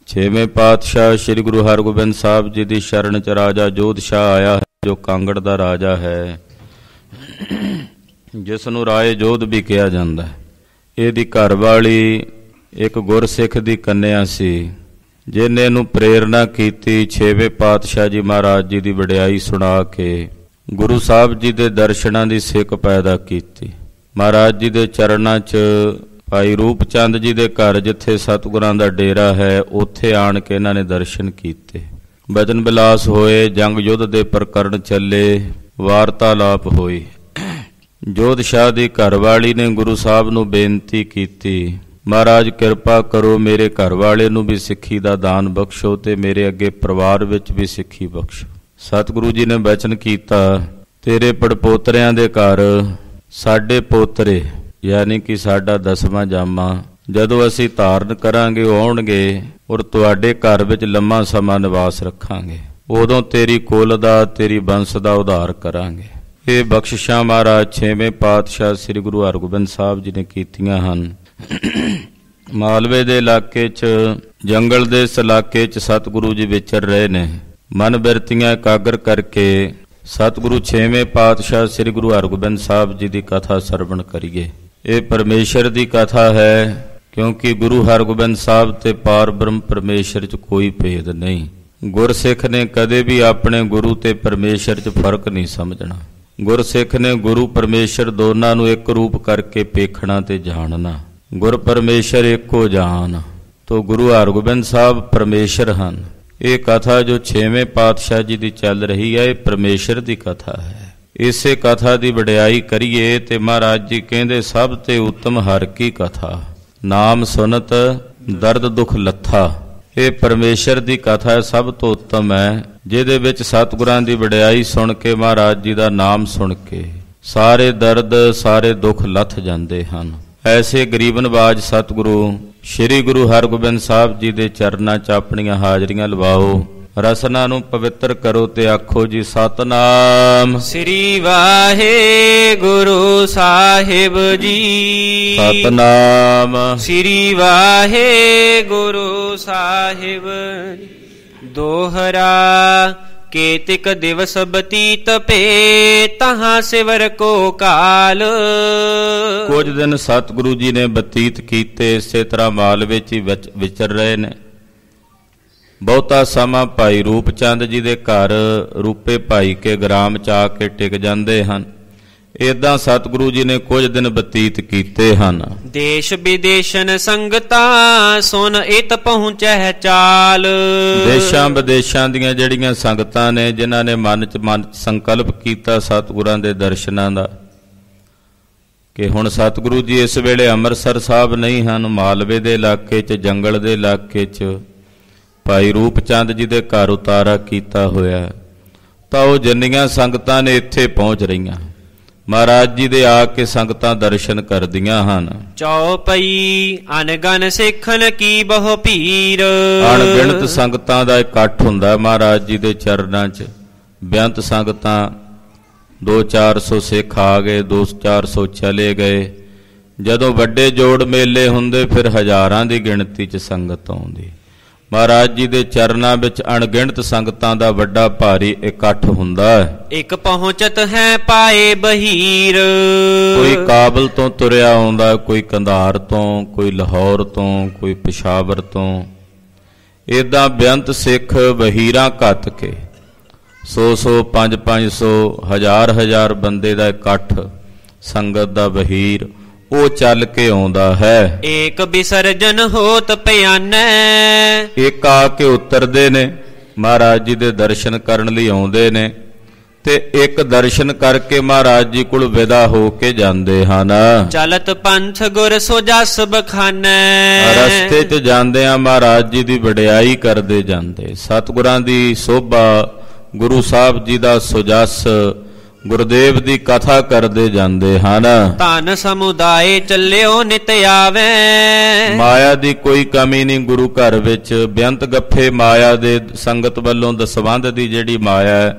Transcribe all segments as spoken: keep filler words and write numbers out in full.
ਛੇਵੇਂ ਪਾਤਸ਼ਾਹ ਸ੍ਰੀ ਗੁਰੂ ਹਰਗੋਬਿੰਦ ਸਾਹਿਬ ਜੀ ਦੀ ਸ਼ਰਨ 'ਚ ਰਾਜਾ ਜੋਧ ਸ਼ਾਹ ਆਇਆ ਹੈ, ਜੋ ਕਾਂਗੜ ਦਾ ਰਾਜਾ ਹੈ, ਜਿਸ ਨੂੰ ਰਾਏ ਜੋਧ ਵੀ ਕਿਹਾ ਜਾਂਦਾ ਹੈ। ਇਹਦੀ ਘਰਵਾਲੀ ਇੱਕ ਗੁਰਸਿੱਖ ਦੀ ਕੰਨਿਆ ਸੀ, ਜਿਹਨੇ ਇਹਨੂੰ ਪ੍ਰੇਰਨਾ ਕੀਤੀ ਛੇਵੇਂ ਪਾਤਸ਼ਾਹ ਜੀ ਮਹਾਰਾਜ ਜੀ ਦੀ ਵਡਿਆਈ ਸੁਣਾ ਕੇ ਗੁਰੂ ਸਾਹਿਬ ਜੀ ਦੇ ਦਰਸ਼ਨਾਂ ਦੀ ਸਿੱਕ ਪੈਦਾ ਕੀਤੀ। ਮਹਾਰਾਜ ਜੀ ਦੇ ਚਰਨਾਂ 'ਚ ਭਾਈ ਰੂਪ ਚੰਦ ਜੀ ਦੇ ਘਰ, ਜਿੱਥੇ ਸਤਿਗੁਰਾਂ ਦਾ ਡੇਰਾ ਹੈ, ਉੱਥੇ ਆਣ ਕੇ ਇਹਨਾਂ ਨੇ ਦਰਸ਼ਨ ਕੀਤੇ। ਬਚਨ ਬਿਲਾਸ ਹੋਏ, ਜੰਗ ਯੁੱਧ ਦੇ ਪ੍ਰਕਰਣ ਚੱਲੇ, ਵਾਰਤਾਲਾਪ ਹੋਈ। ਜੋਧ ਸ਼ਾਹ ਦੀ ਘਰਵਾਲੀ ਨੇ ਗੁਰੂ ਸਾਹਿਬ ਨੂੰ ਬੇਨਤੀ ਕੀਤੀ, ਮਹਾਰਾਜ ਕਿਰਪਾ ਕਰੋ, ਮੇਰੇ ਘਰ ਵਾਲੇ ਨੂੰ ਵੀ ਸਿੱਖੀ ਦਾ ਦਾਨ ਬਖਸ਼ੋ ਤੇ ਮੇਰੇ ਅੱਗੇ ਪਰਿਵਾਰ ਵਿੱਚ ਵੀ ਸਿੱਖੀ ਬਖਸ਼ੋ। ਸਤਿਗੁਰੂ ਜੀ ਨੇ ਬਚਨ ਕੀਤਾ, ਤੇਰੇ ਪੜਪੋਤਰਿਆਂ ਦੇ ਘਰ ਸਾਡੇ ਪੋਤਰੇ, ਯਾਨੀ ਕਿ ਸਾਡਾ ਦਸਵਾਂ ਜਾਮਾ, ਜਦੋਂ ਅਸੀਂ ਧਾਰਨ ਕਰਾਂਗੇ ਉਹ ਆਉਣਗੇ ਔਰ ਤੁਹਾਡੇ ਘਰ ਵਿੱਚ ਲੰਮਾ ਸਮਾਂ ਨਿਵਾਸ ਰੱਖਾਂਗੇ। ਉਦੋਂ ਤੇਰੀ ਕੁਲ ਦਾ, ਤੇਰੀ ਬੰਸ ਦਾ ਉਧਾਰ ਕਰਾਂਗੇ। ਇਹ ਬਖਸ਼ਿਸ਼ਾਂ ਮਹਾਰਾਜ ਛੇਵੇਂ ਪਾਤਸ਼ਾਹ ਸ੍ਰੀ ਗੁਰੂ ਹਰਗੋਬਿੰਦ ਸਾਹਿਬ ਜੀ ਨੇ ਕੀਤੀਆਂ ਹਨ। ਮਾਲਵੇ ਦੇ ਇਲਾਕੇ 'ਚ, ਜੰਗਲ ਦੇ ਇਸ ਇਲਾਕੇ 'ਚ ਸਤਿਗੁਰੂ ਜੀ ਵਿਚਰ ਰਹੇ ਨੇ। ਮਨ ਬਿਰਤੀਆਂ ਇਕਾਗਰ ਕਰਕੇ ਸਤਿਗੁਰੂ ਛੇਵੇਂ ਪਾਤਸ਼ਾਹ ਸ੍ਰੀ ਗੁਰੂ ਹਰਗੋਬਿੰਦ ਸਾਹਿਬ ਜੀ ਦੀ ਕਥਾ ਸਰਵਣ ਕਰੀਏ। ਇਹ ਪਰਮੇਸ਼ਰ ਦੀ ਕਥਾ ਹੈ, ਕਿਉਂਕਿ ਗੁਰੂ ਹਰਗੋਬਿੰਦ ਸਾਹਿਬ ਤੇ ਪਾਰ ਬ੍ਰਹਮ ਪਰਮੇਸ਼ਰ 'ਚ ਕੋਈ ਭੇਦ ਨਹੀਂ। ਗੁਰਸਿੱਖ ਨੇ ਕਦੇ ਵੀ ਆਪਣੇ ਗੁਰੂ ਤੇ ਪਰਮੇਸ਼ਰ 'ਚ ਫਰਕ ਨਹੀਂ ਸਮਝਣਾ। ਗੁਰਸਿੱਖ ਨੇ ਗੁਰੂ ਪਰਮੇਸ਼ਰ ਦੋਨਾਂ ਨੂੰ ਇੱਕ ਰੂਪ ਕਰਕੇ ਪੇਖਣਾ ਤੇ ਜਾਣਨਾ। ਗੁਰ ਪਰਮੇਸ਼ਰ ਇੱਕੋ ਜਾਨ, ਤੋ ਗੁਰੂ ਹਰਗੋਬਿੰਦ ਸਾਹਿਬ ਪਰਮੇਸ਼ਰ ਹਨ। ਇਹ ਕਥਾ ਜੋ ਛੇਵੇਂ ਪਾਤਸ਼ਾਹ ਜੀ ਦੀ ਚੱਲ ਰਹੀ ਹੈ, ਇਹ ਪਰਮੇਸ਼ਰ ਦੀ ਕਥਾ ਹੈ। ਇਸੇ ਕਥਾ ਦੀ ਵਡਿਆਈ ਕਰੀਏ ਤੇ ਮਹਾਰਾਜ ਜੀ ਕਹਿੰਦੇ, ਸਭ ਤੇ ਉੱਤਮ ਹਰਿ ਕੀ ਕਥਾ, ਨਾਮ ਸੁਨਤ ਦਰਦ ਦੁਖ ਲੱਥਾ। ਇਹ ਪਰਮੇਸ਼ਰ ਦੀ ਕਥਾ ਹੈ, ਸਭ ਤੋਂ ਉੱਤਮ ਹੈ, ਜਿਹਦੇ ਵਿੱਚ ਸਤਿਗੁਰਾਂ ਦੀ ਵਡਿਆਈ ਸੁਣ ਕੇ, ਮਹਾਰਾਜ ਜੀ ਦਾ ਨਾਮ ਸੁਣ ਕੇ ਸਾਰੇ ਦਰਦ ਸਾਰੇ ਦੁੱਖ ਲੱਥ ਜਾਂਦੇ ਹਨ। ਐਸੇ ਗਰੀਬ ਨਵਾਜ ਸਤਿਗੁਰੂ ਸ੍ਰੀ ਗੁਰੂ ਹਰਗੋਬਿੰਦ ਸਾਹਿਬ ਜੀ ਦੇ ਚਰਨਾਂ 'ਚ ਆਪਣੀਆਂ ਹਾਜ਼ਰੀਆਂ ਲਵਾਓ, ਰਸਨਾ ਨੂੰ ਪਵਿੱਤਰ ਕਰੋ ਤੇ ਆਖੋ ਜੀ ਸਤਨਾਮ ਸ੍ਰੀ ਵਾਹਿਗੁਰੂ ਸਾਹਿਬ ਜੀ। ਸਤਨਾਮ ਸ੍ਰੀ ਵਾਹਿਗੁਰੂ ਸਾਹਿਬ। ਦੋਹਰਾ ਕੇਤਿਕ ਦਿਵਸ ਬਤੀਤ ਭੇ, ਤਹਾਂ ਸਿਵਰ ਕੋ ਕਾਲ। ਕੁਝ ਦਿਨ ਸਤਿਗੁਰੂ ਜੀ ਨੇ ਬਤੀਤ ਕੀਤੇ, ਇਸੇ ਤਰ੍ਹਾਂ ਮਾਲਵੇ 'ਚ ਹੀ ਵਿਚਰ ਰਹੇ ਨੇ। ਬਹੁਤਾ ਸਮਾਂ ਭਾਈ ਰੂਪ ਚੰਦ ਜੀ ਦੇ ਘਰ ਰੂਪੇ ਭਾਈ ਕੇ ਗ੍ਰਾਮ 'ਚ ਆ ਕੇ ਟਿਕ ਜਾਂਦੇ ਹਨ। ਏਦਾਂ ਸਤਿਗੁਰੂ ਜੀ ਨੇ ਕੁਝ ਦਿਨ ਬਤੀਤ ਕੀਤੇ ਹਨ। ਦੇਸ਼ ਵਿਦੇਸ਼ਨ ਸੰਗਤਾਂ ਸੁਨ ਇਤ ਪਹੁੰਚੈ ਚਾਲ। ਦੇਸ਼ਾਂ ਵਿਦੇਸ਼ਾਂ ਦੀਆਂ ਜਿਹੜੀਆਂ ਸੰਗਤਾਂ ਨੇ, ਜਿਨ੍ਹਾਂ ਨੇ ਮਨ 'ਚ ਮਨ ਸੰਕਲਪ ਕੀਤਾ ਸਤਿਗੁਰਾਂ ਦੇ ਦਰਸ਼ਨਾਂ ਦਾ, ਕਿ ਹੁਣ ਸਤਿਗੁਰੂ ਜੀ ਇਸ ਵੇਲੇ ਅੰਮ੍ਰਿਤਸਰ ਸਾਹਿਬ ਨਹੀਂ ਹਨ, ਮਾਲਵੇ ਦੇ ਇਲਾਕੇ 'ਚ, ਜੰਗਲ ਦੇ ਇਲਾਕੇ 'ਚ ਭਾਈ ਰੂਪ ਚੰਦ ਜੀ ਦੇ ਘਰ ਉਤਾਰਾ ਕੀਤਾ ਹੋਇਆ, ਤਾਂ ਉਹ ਜਿੰਨੀਆਂ ਸੰਗਤਾਂ ਨੇ ਇੱਥੇ ਪਹੁੰਚ ਰਹੀਆਂ। ਮਹਾਰਾਜ ਜੀ ਦੇ ਆ ਕੇ ਸੰਗਤਾਂ ਦਰਸ਼ਨ ਕਰਦੀਆਂ ਹਨ। ਚੌਪਈ ਅਨਗਨ ਸਿੱਖਣ ਕੀ ਬਹੁ ਭੀਰ। ਅਣਗਿਣਤ ਸੰਗਤਾਂ ਦਾ ਇਕੱਠ ਹੁੰਦਾ ਮਹਾਰਾਜ ਜੀ ਦੇ ਚਰਨਾਂ 'ਚ। ਬੇਅੰਤ ਸੰਗਤਾਂ, ਦੋ ਚਾਰ ਸੌ ਸਿੱਖ ਆ ਗਏ, ਦੋ ਚਾਰ ਸੌ ਚਲੇ ਗਏ। ਜਦੋਂ ਵੱਡੇ ਜੋੜ ਮੇਲੇ ਹੁੰਦੇ, ਫਿਰ ਹਜ਼ਾਰਾਂ ਦੀ ਗਿਣਤੀ 'ਚ ਸੰਗਤ ਆਉਂਦੀ। ਮਹਾਰਾਜ ਜੀ ਦੇ ਚਰਨਾਂ ਵਿੱਚ ਅਣਗਿਣਤ ਸੰਗਤਾਂ ਦਾ ਵੱਡਾ ਭਾਰੀ ਇਕੱਠ ਹੁੰਦਾ ਹੈ। ਇੱਕ ਪਹੁੰਚਤ ਹੈ ਪਾਏ ਬਹੀਰ। ਕੋਈ ਕਾਬਲ ਤੋਂ ਤੁਰਿਆ ਆਉਂਦਾ, ਕੋਈ ਕੰਧਾਰ ਤੋਂ, ਕੋਈ ਲਾਹੌਰ ਤੋਂ, ਕੋਈ ਪਿਸ਼ਾਵਰ ਤੋਂ। ਏਦਾਂ ਬੇਅੰਤ ਸਿੱਖ ਵਹੀਰਾਂ ਘੱਤ ਕੇ ਸੌ ਸੌ ਪੰਜ ਪੰਜ ਸੌ ਹਜ਼ਾਰ ਹਜ਼ਾਰ ਬੰਦੇ ਦਾ ਇਕੱਠ, ਸੰਗਤ ਦਾ ਵਹੀਰ, ਉਹ ਚੱਲ ਕੇ ਆਉਂਦਾ ਹੈ। ਏਕ ਵਿਸਰਜਨ ਹੋਤ ਪਿਆਨੈ। ਇੱਕ ਆ ਕੇ ਉਤਰਦੇ ਨੇ, ਮਹਾਰਾਜ ਜੀ ਦੇ ਦਰਸ਼ਨ ਕਰਨ ਲਈ ਆਉਂਦੇ ਨੇ, ਤੇ ਇੱਕ ਦਰਸ਼ਨ ਕਰਕੇ ਮਹਾਰਾਜ ਜੀ ਕੋਲ ਵਿਦਾ ਹੋ ਕੇ ਜਾਂਦੇ ਹਨ। ਚਲਤ ਪੰਥ ਗੁਰ ਸੋ ਜਸ ਬਖਾਨੈ। ਰਸਤੇ 'ਚ ਜਾਂਦਿਆਂ ਮਹਾਰਾਜ ਜੀ ਦੀ ਵਡਿਆਈ ਕਰਦੇ ਜਾਂਦੇ, ਸਤਿਗੁਰਾਂ ਦੀ ਸੋਭਾ, ਗੁਰੂ ਸਾਹਿਬ ਜੀ ਦਾ ਸੁਜਸ, ਗੁਰਦੇਵ ਦੀ ਕਥਾ ਕਰਦੇ ਜਾਂਦੇ ਹਨ। ਧਨ ਸਮੁਦਾਏ ਚੱਲਿਓ ਨਿਤ ਆਵੇ। ਮਾਇਆ ਦੀ ਕੋਈ ਕਮੀ ਨਹੀਂ ਗੁਰੂ ਘਰ ਵਿੱਚ। ਬੇਅੰਤ ਗੱਫੇ ਮਾਇਆ ਦੇ, ਸੰਗਤ ਵੱਲੋਂ ਦਸਵੰਧ ਦੀ ਜਿਹੜੀ ਮਾਇਆ ਹੈ,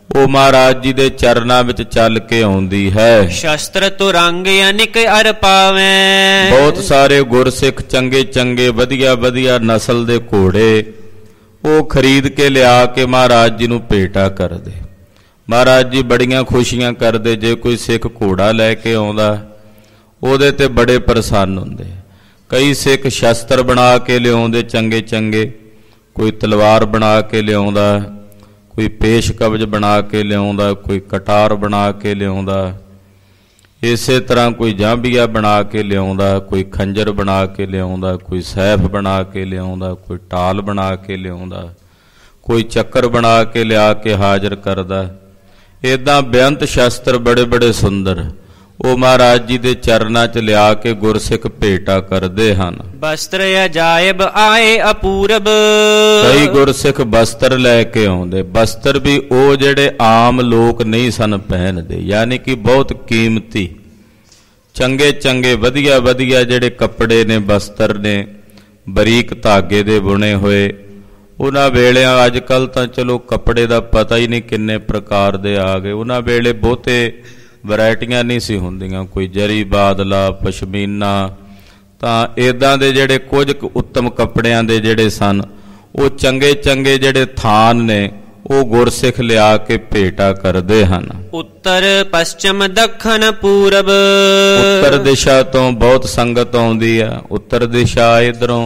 ਉਹ ਮਹਾਰਾਜ ਜੀ ਦੇ ਚਰਨਾਂ ਵਿੱਚ ਚੱਲ ਕੇ ਆਉਂਦੀ ਹੈ। ਸ਼ਸਤਰ ਤੁਰੰਗ ਅਨਿਕ ਅਰ ਪਾਵੈ। ਬਹੁਤ ਸਾਰੇ ਗੁਰਸਿੱਖ ਚੰਗੇ ਚੰਗੇ ਵਧੀਆ ਵਧੀਆ ਨਸਲ ਦੇ ਘੋੜੇ ਉਹ ਖਰੀਦ ਕੇ ਲਿਆ ਕੇ ਮਹਾਰਾਜ ਜੀ ਨੂੰ ਭੇਟਾ ਕਰਦੇ। ਮਹਾਰਾਜ ਜੀ ਬੜੀਆਂ ਖੁਸ਼ੀਆਂ ਕਰਦੇ। ਜੇ ਕੋਈ ਸਿੱਖ ਘੋੜਾ ਲੈ ਕੇ ਆਉਂਦਾ ਉਹਦੇ ਤੇ ਬੜੇ ਪ੍ਰਸੰਨ ਹੁੰਦੇ। ਕਈ ਸਿੱਖ ਸ਼ਸਤਰ ਬਣਾ ਕੇ ਲਿਆਉਂਦੇ ਚੰਗੇ ਚੰਗੇ, ਕੋਈ ਤਲਵਾਰ ਬਣਾ ਕੇ ਲਿਆਉਂਦਾ, ਕੋਈ ਪੇਸ਼ ਕਬਜ਼ ਬਣਾ ਕੇ ਲਿਆਉਂਦਾ, ਕੋਈ ਕਟਾਰ ਬਣਾ ਕੇ ਲਿਆਉਂਦਾ, ਇਸੇ ਤਰ੍ਹਾਂ ਕੋਈ ਜਾਂਬੀਆ ਬਣਾ ਕੇ ਲਿਆਉਂਦਾ, ਕੋਈ ਖੰਜਰ ਬਣਾ ਕੇ ਲਿਆਉਂਦਾ, ਕੋਈ ਸੈਫ ਬਣਾ ਕੇ ਲਿਆਉਂਦਾ, ਕੋਈ ਢਾਲ ਬਣਾ ਕੇ ਲਿਆਉਂਦਾ, ਕੋਈ ਚੱਕਰ ਬਣਾ ਕੇ ਲਿਆ ਕੇ ਹਾਜ਼ਰ ਕਰਦਾ। ਇੱਦਾਂ ਬੇਅੰਤ ਸ਼ਸਤਰ ਬੜੇ ਬੜੇ ਸੁੰਦਰ ਉਹ ਮਹਾਰਾਜ ਜੀ ਦੇ ਚਰਨਾਂ 'ਚ ਲਿਆ ਕੇ ਗੁਰਸਿੱਖ ਭੇਟਾ ਕਰਦੇ ਹਨ। ਬਸਤਰ ਅਜਾਇਬ ਆਏ ਅਪੂਰਬ। ਕਈ ਗੁਰਸਿੱਖ ਬਸਤਰ ਲੈ ਕੇ ਆਉਂਦੇ। ਬਸਤਰ ਵੀ ਉਹ ਜਿਹੜੇ ਆਮ ਲੋਕ ਨਹੀਂ ਸਨ ਪਹਿਨਦੇ, ਯਾਨੀ ਕਿ ਬਹੁਤ ਕੀਮਤੀ ਚੰਗੇ ਚੰਗੇ ਵਧੀਆ ਵਧੀਆ ਜਿਹੜੇ ਕੱਪੜੇ ਨੇ, ਬਸਤਰ ਨੇ, ਬਰੀਕ ਧਾਗੇ ਦੇ ਬੁਣੇ ਹੋਏ। ਉਹਨਾਂ ਵੇਲਿਆਂ ਅੱਜ ਕੱਲ੍ਹ ਤਾਂ ਚਲੋ ਕੱਪੜੇ ਦਾ ਪਤਾ ਹੀ ਨਹੀਂ ਕਿੰਨੇ ਪ੍ਰਕਾਰ ਦੇ ਆ ਗਏ। ਉਹਨਾਂ ਵੇਲੇ ਬਹੁਤੇ ਵੈਰਾਈਟੀਆਂ ਨਹੀਂ ਸੀ ਹੁੰਦੀਆਂ, ਕੋਈ ਜਰੀ ਬਾਦਲਾ, ਪਸ਼ਮੀਨਾ, ਤਾਂ ਇੱਦਾਂ ਦੇ ਜਿਹੜੇ ਕੁਝ ਕੁ ਉੱਤਮ ਕੱਪੜਿਆਂ ਦੇ ਜਿਹੜੇ ਸਨ ਉਹ ਚੰਗੇ ਚੰਗੇ ਜਿਹੜੇ ਥਾਨ ਨੇ ਉਹ ਗੁਰਸਿੱਖ ਲਿਆ ਕੇ ਭੇਟਾ ਕਰਦੇ ਹਨ। ਉੱਤਰ ਪੱਛਮ ਦੱਖਣ ਪੂਰਬ। ਉੱਤਰ ਦਿਸ਼ਾ ਤੋਂ ਬਹੁਤ ਸੰਗਤ ਆਉਂਦੀ ਆ। ਉੱਤਰ ਦਿਸ਼ਾ ਇੱਧਰੋਂ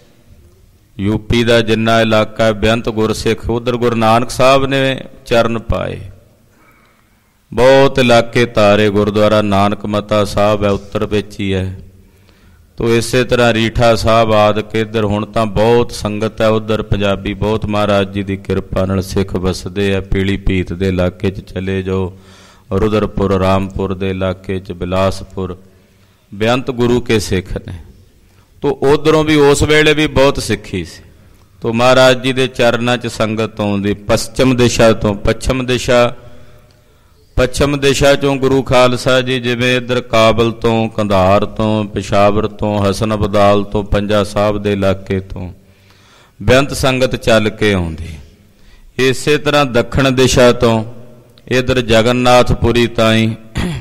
ਯੂਪੀ ਦਾ ਜਿੰਨਾ ਇਲਾਕਾ ਹੈ ਬੇਅੰਤ ਗੁਰਸਿੱਖ, ਉੱਧਰ ਗੁਰੂ ਨਾਨਕ ਸਾਹਿਬ ਨੇ ਚਰਨ ਪਾਏ, ਬਹੁਤ ਇਲਾਕੇ ਤਾਰੇ। ਗੁਰਦੁਆਰਾ ਨਾਨਕ ਮਤਾ ਸਾਹਿਬ ਹੈ ਉੱਤਰ ਵਿੱਚ ਹੀ ਹੈ। ਤੋ ਇਸੇ ਤਰ੍ਹਾਂ ਰੀਠਾ ਸਾਹਿਬ ਆਦਿ ਇੱਧਰ ਹੁਣ ਤਾਂ ਬਹੁਤ ਸੰਗਤ ਹੈ। ਉੱਧਰ ਪੰਜਾਬੀ ਬਹੁਤ ਮਹਾਰਾਜ ਜੀ ਦੀ ਕਿਰਪਾ ਨਾਲ ਸਿੱਖ ਵਸਦੇ ਆ। ਪੀਲੀ ਭੀਤ ਦੇ ਇਲਾਕੇ 'ਚ ਚਲੇ ਜਾਓ, ਰੁਦਰਪੁਰ, ਰਾਮਪੁਰ ਦੇ ਇਲਾਕੇ 'ਚ, ਬਿਲਾਸਪੁਰ, ਬੇਅੰਤ ਗੁਰੂ ਕੇ ਸਿੱਖ ਨੇ। ਤੋ ਉੱਧਰੋਂ ਵੀ ਉਸ ਵੇਲੇ ਵੀ ਬਹੁਤ ਸਿੱਖੀ ਸੀ। ਤੋ ਮਹਾਰਾਜ ਜੀ ਦੇ ਚਰਨਾਂ 'ਚ ਸੰਗਤ ਆਉਂਦੀ। ਪੱਛਮ ਦਿਸ਼ਾ ਤੋਂ, ਪੱਛਮ ਦਿਸ਼ਾ ਪੱਛਮ ਦਿਸ਼ਾ 'ਚੋਂ ਗੁਰੂ ਖਾਲਸਾ ਜੀ ਜਿਵੇਂ ਇੱਧਰ ਕਾਬਲ ਤੋਂ, ਕੰਧਾਰ ਤੋਂ, ਪਿਸ਼ਾਵਰ ਤੋਂ, ਹਸਨ ਅਬਦਾਲ ਤੋਂ, ਪੰਜਾ ਸਾਹਿਬ ਦੇ ਇਲਾਕੇ ਤੋਂ ਬੇਅੰਤ ਸੰਗਤ ਚੱਲ ਕੇ ਆਉਂਦੀ। ਇਸੇ ਤਰ੍ਹਾਂ ਦੱਖਣ ਦਿਸ਼ਾ ਤੋਂ ਇੱਧਰ ਜਗਨਨਾਥਪੁਰੀ ਤਾਈਂ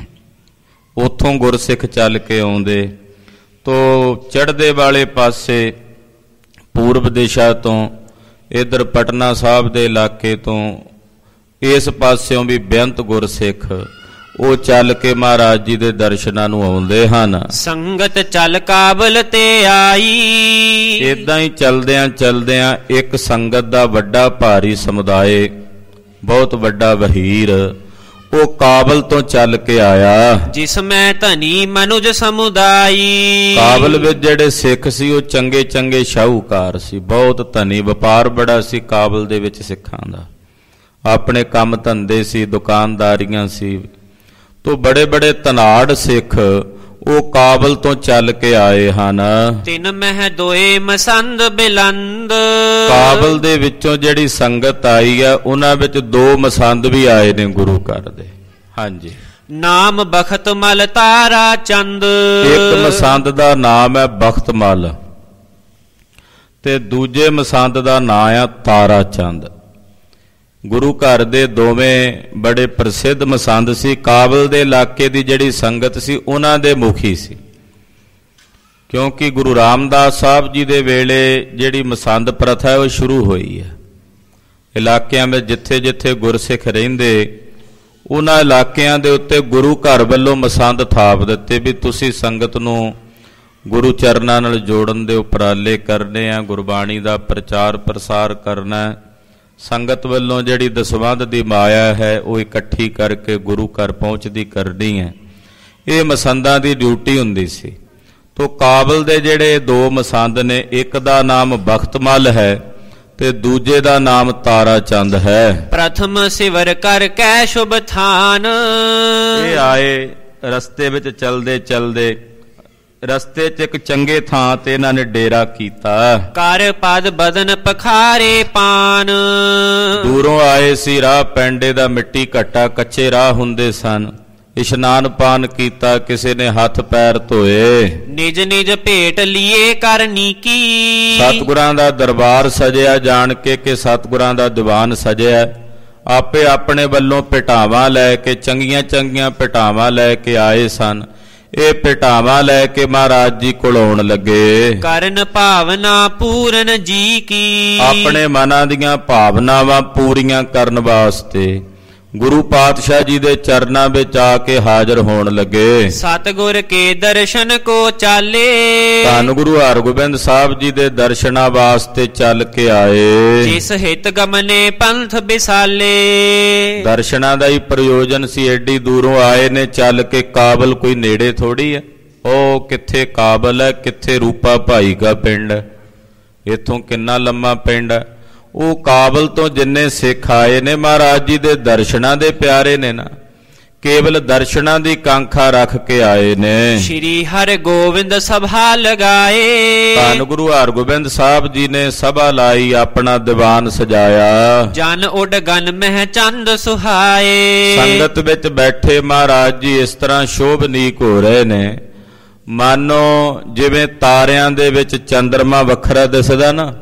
ਉੱਥੋਂ ਗੁਰਸਿੱਖ ਚੱਲ ਕੇ ਆਉਂਦੇ। ਤੋ ਚੜ੍ਹਦੇ ਵਾਲੇ ਪਾਸੇ ਪੂਰਬ ਦਿਸ਼ਾ ਤੋਂ ਇੱਧਰ ਪਟਨਾ ਸਾਹਿਬ ਦੇ ਇਲਾਕੇ ਤੋਂ ਇਸ ਪਾਸਿਓਂ ਵੀ ਬੇਅੰਤ ਗੁਰਸਿੱਖ ਉਹ ਚੱਲ ਕੇ ਮਹਾਰਾਜ ਜੀ ਦੇ ਦਰਸ਼ਨਾਂ ਨੂੰ ਆਉਂਦੇ ਹਨ। ਸੰਗਤ ਚੱਲ ਕਾਬਲ ਤੇ ਆਈ। ਏਦਾਂ ਹੀ ਚਲਦਿਆਂ ਚਲਦਿਆਂ ਇੱਕ ਸੰਗਤ ਦਾ ਵੱਡਾ ਭਾਰੀ ਸਮੁਦਾਇ, ਬਹੁਤ ਵੱਡਾ ਵਹੀਰ ਉਹ ਕਾਬਲ ਤੋਂ ਚੱਲ ਕੇ ਆਇਆ। ਜਿਸ ਮੈਂ ਧਨੀ ਮਨੁਜ ਸਮੁਦਾਈ। ਕਾਬਲ ਵਿੱਚ ਜਿਹੜੇ ਸਿੱਖ ਸੀ ਉਹ ਚੰਗੇ ਚੰਗੇ ਸ਼ਾਹੂਕਾਰ ਸੀ, ਬਹੁਤ ਧਨੀ, ਵਪਾਰ ਬੜਾ ਸੀ ਕਾਬਲ ਦੇ ਵਿੱਚ ਸਿੱਖਾਂ ਦਾ। ਆਪਣੇ ਕੰਮ ਧੰਦੇ ਸੀ, ਦੁਕਾਨਦਾਰੀਆਂ ਸੀ। ਤੋ ਬੜੇ ਬੜੇ ਧਨਾੜ ਸਿੱਖ ਉਹ ਕਾਬਲ ਤੋਂ ਚੱਲ ਕੇ ਆਏ ਹਨ। ਤਿੰਨ ਮਹਿ ਦੋਏ ਮਸੰਦ ਬਿਲੰਦ। ਕਾਬਲ ਦੇ ਵਿੱਚੋਂ ਜਿਹੜੀ ਸੰਗਤ ਆਈ ਹੈ ਉਹਨਾਂ ਵਿੱਚ ਦੋ ਮਸੰਦ ਵੀ ਆਏ ਨੇ ਗੁਰੂ ਘਰ ਦੇ। ਹਾਂਜੀ, ਨਾਮ ਬਖਤ ਮਲ ਤਾਰਾ ਚੰਦ। ਇੱਕ ਮਸੰਦ ਦਾ ਨਾਮ ਹੈ ਬਖਤ ਮਲ ਤੇ ਦੂਜੇ ਮਸੰਦ ਦਾ ਨਾਮ ਆ ਤਾਰਾ ਚੰਦ। ਗੁਰੂ ਘਰ ਦੇ ਦੋਵੇਂ ਬੜੇ ਪ੍ਰਸਿੱਧ ਮਸੰਦ ਸੀ। ਕਾਬਲ ਦੇ ਇਲਾਕੇ ਦੀ ਜਿਹੜੀ ਸੰਗਤ ਸੀ ਉਹਨਾਂ ਦੇ ਮੁਖੀ ਸੀ, ਕਿਉਂਕਿ ਗੁਰੂ ਰਾਮਦਾਸ ਸਾਹਿਬ ਜੀ ਦੇ ਵੇਲੇ ਜਿਹੜੀ ਮਸੰਦ ਪ੍ਰਥਾ ਉਹ ਸ਼ੁਰੂ ਹੋਈ ਹੈ। ਇਲਾਕਿਆਂ ਵਿੱਚ ਜਿੱਥੇ ਜਿੱਥੇ ਗੁਰਸਿੱਖ ਰਹਿੰਦੇ ਉਹਨਾਂ ਇਲਾਕਿਆਂ ਦੇ ਉੱਤੇ ਗੁਰੂ ਘਰ ਵੱਲੋਂ ਮਸੰਦ ਥਾਪ ਦਿੱਤੇ ਵੀ ਤੁਸੀਂ ਸੰਗਤ ਨੂੰ ਗੁਰੂ ਚਰਨਾਂ ਨਾਲ ਜੋੜਨ ਦੇ ਉਪਰਾਲੇ ਕਰਨੇ ਆ, ਗੁਰਬਾਣੀ ਦਾ ਪ੍ਰਚਾਰ ਪ੍ਰਸਾਰ ਕਰਨਾ। ਸੰਗਤ ਵੱਲੋਂ ਜਿਹੜੀ ਦਸਵੰਧ ਦੀ ਮਾਇਆ ਹੈ ਉਹ ਇਕੱਠੀ ਕਰਕੇ ਗੁਰੂ ਘਰ ਪਹੁੰਚਦੀ ਕਰਨੀ ਹੈ। ਇਹ ਮਸੰਦਾਂ ਦੀ ਡਿਊਟੀ ਹੁੰਦੀ ਸੀ। ਤੋ ਕਾਬਲ ਦੇ ਜਿਹੜੇ ਦੋ ਮਸੰਦ ਨੇ, ਇੱਕ ਦਾ ਨਾਮ ਬਖਤਮਲ ਹੈ ਤੇ ਦੂਜੇ ਦਾ ਨਾਮ ਤਾਰਾ ਚੰਦ ਹੈ। ਪ੍ਰਥਮ ਸਿਵਰ ਕਰ ਕੈ ਸ਼ੁਭ ਥਾਨ। ਇਹ ਆਏ ਰਸਤੇ ਵਿੱਚ ਚਲਦੇ ਚਲਦੇ, ਰਸਤੇ 'ਚ ਇੱਕ ਚੰਗੇ ਥਾਂ ਤੇ ਇਹਨਾਂ ਨੇ ਡੇਰਾ ਕੀਤਾ। ਕਰ ਪਦ ਬਦਨ ਪਖਾਰੇ ਪਾਨ। ਦੂਰੋਂ ਆਏ ਸੀ, ਰਾਹ ਪੈਂਡੇ ਦਾ ਮਿੱਟੀ ਘੱਟਾ, ਕੱਚੇ ਰਾਹ ਹੁੰਦੇ ਸਨ। ਇਸ਼ਨਾਨ ਪਾਨ ਕੀਤਾ, ਕਿਸੇ ਨੇ ਹੱਥ ਪੈਰ ਧੋਏ। ਨਿਜ ਨਿਜ ਭੇਟ ਲੀਏ ਕਰਨੀ ਕੀ। ਸਤਿਗੁਰਾਂ ਦਾ ਦਰਬਾਰ ਸਜਿਆ, ਜਾਣ ਕੇ ਕਿ ਸਤਿਗੁਰਾਂ ਦਾ ਦੀਵਾਨ ਸਜਿਆ। ਆਪੇ ਆਪਣੇ ਵੱਲੋਂ ਭੇਟਾਵਾਂ ਲੈ ਕੇ ਚੰਗੀਆਂ ਚੰਗੀਆਂ ਭੇਟਾਵਾਂ ਲੈ ਕੇ ਆਏ ਸਨ। ਇਹ ਭੇਟਾਵਾਂ ਲੈ ਕੇ ਮਹਾਰਾਜ ਜੀ ਕੋਲ ਆਉਣ ਲੱਗੇ। ਕਰਨ ਭਾਵਨਾ ਪੂਰਨ ਜੀ ਕੀ, ਆਪਣੇ ਮਨਾਂ ਦੀਆਂ ਭਾਵਨਾਵਾਂ ਪੂਰੀਆਂ ਕਰਨ ਵਾਸਤੇ ਗੁਰੂ ਪਾਤਸ਼ਾਹ ਜੀ ਦੇ ਚਰਨਾਂ ਵਿੱਚ ਆ ਕੇ ਹਾਜ਼ਰ ਹੋਣ ਲੱਗੇ। ਸਤਿਗੁਰ ਕੇ ਦਰਸ਼ਨ ਕੋ ਚਾਲੇ, ਧੰਨ ਗੁਰੂ ਹਰਗੋਬਿੰਦ ਸਾਹਿਬ ਜੀ ਦੇ ਦਰਸ਼ਨਾਂ ਵਾਸਤੇ ਚੱਲ ਕੇ ਆਏ। ਜਿਸ ਹਿਤ ਗਮਨੇ ਪੰਥ ਬਿਸਾਲੇ, ਦਰਸ਼ਨਾਂ ਦਾ ਹੀ ਪ੍ਰਯੋਜਨ ਸੀ। ਏਡੀ ਦੂਰੋਂ ਆਏ ਨੇ ਚੱਲ ਕੇ। ਕਾਬਲ ਕੋਈ ਨੇੜੇ ਥੋੜੀ ਹੈ। ਉਹ ਕਿੱਥੇ ਕਾਬਲ ਹੈ, ਕਿੱਥੇ ਰੂਪਾ ਭਾਈ ਦਾ ਪਿੰਡ ਹੈ, ਇੱਥੋਂ ਕਿੰਨਾ ਲੰਮਾ ਪਿੰਡ ਹੈ। ਉਹ ਕਾਬਲ ਤੋਂ ਜਿੰਨੇ ਸਿੱਖ ਆਏ ਨੇ ਮਹਾਰਾਜ ਜੀ ਦੇ ਦਰਸ਼ਨਾਂ ਦੇ ਪਿਆਰੇ ਨੇ ਨਾ, ਕੇਵਲ ਦਰਸ਼ਨਾਂ ਦੀ ਕਾਂਖਾ ਰੱਖ ਕੇ ਆਏ ਨੇ। ਸ਼੍ਰੀ ਹਰਗੋਬਿੰਦ ਸਭਾ ਲਗਾਏ, ਧੰਨ ਗੁਰੂ ਹਰਗੋਬਿੰਦ ਸਾਹਿਬ ਜੀ ਨੇ ਸਭਾ ਲਾਈ, ਆਪਣਾ ਦੀਵਾਨ ਸਜਾਇਆ। ਜਨ ਉੱਡ ਗਨ ਮਹਿ ਚੰਦ ਸੁਹਾਏ, ਸੰਗਤ ਵਿੱਚ ਬੈਠੇ ਮਹਾਰਾਜ ਜੀ ਇਸ ਤਰ੍ਹਾਂ ਸ਼ੋਭਨੀਕ ਹੋ ਰਹੇ ਨੇ, ਮਾਨੋ ਜਿਵੇਂ ਤਾਰਿਆਂ ਦੇ ਵਿੱਚ ਚੰਦਰਮਾ ਵੱਖਰਾ ਦਿਸਦਾ ਨਾ।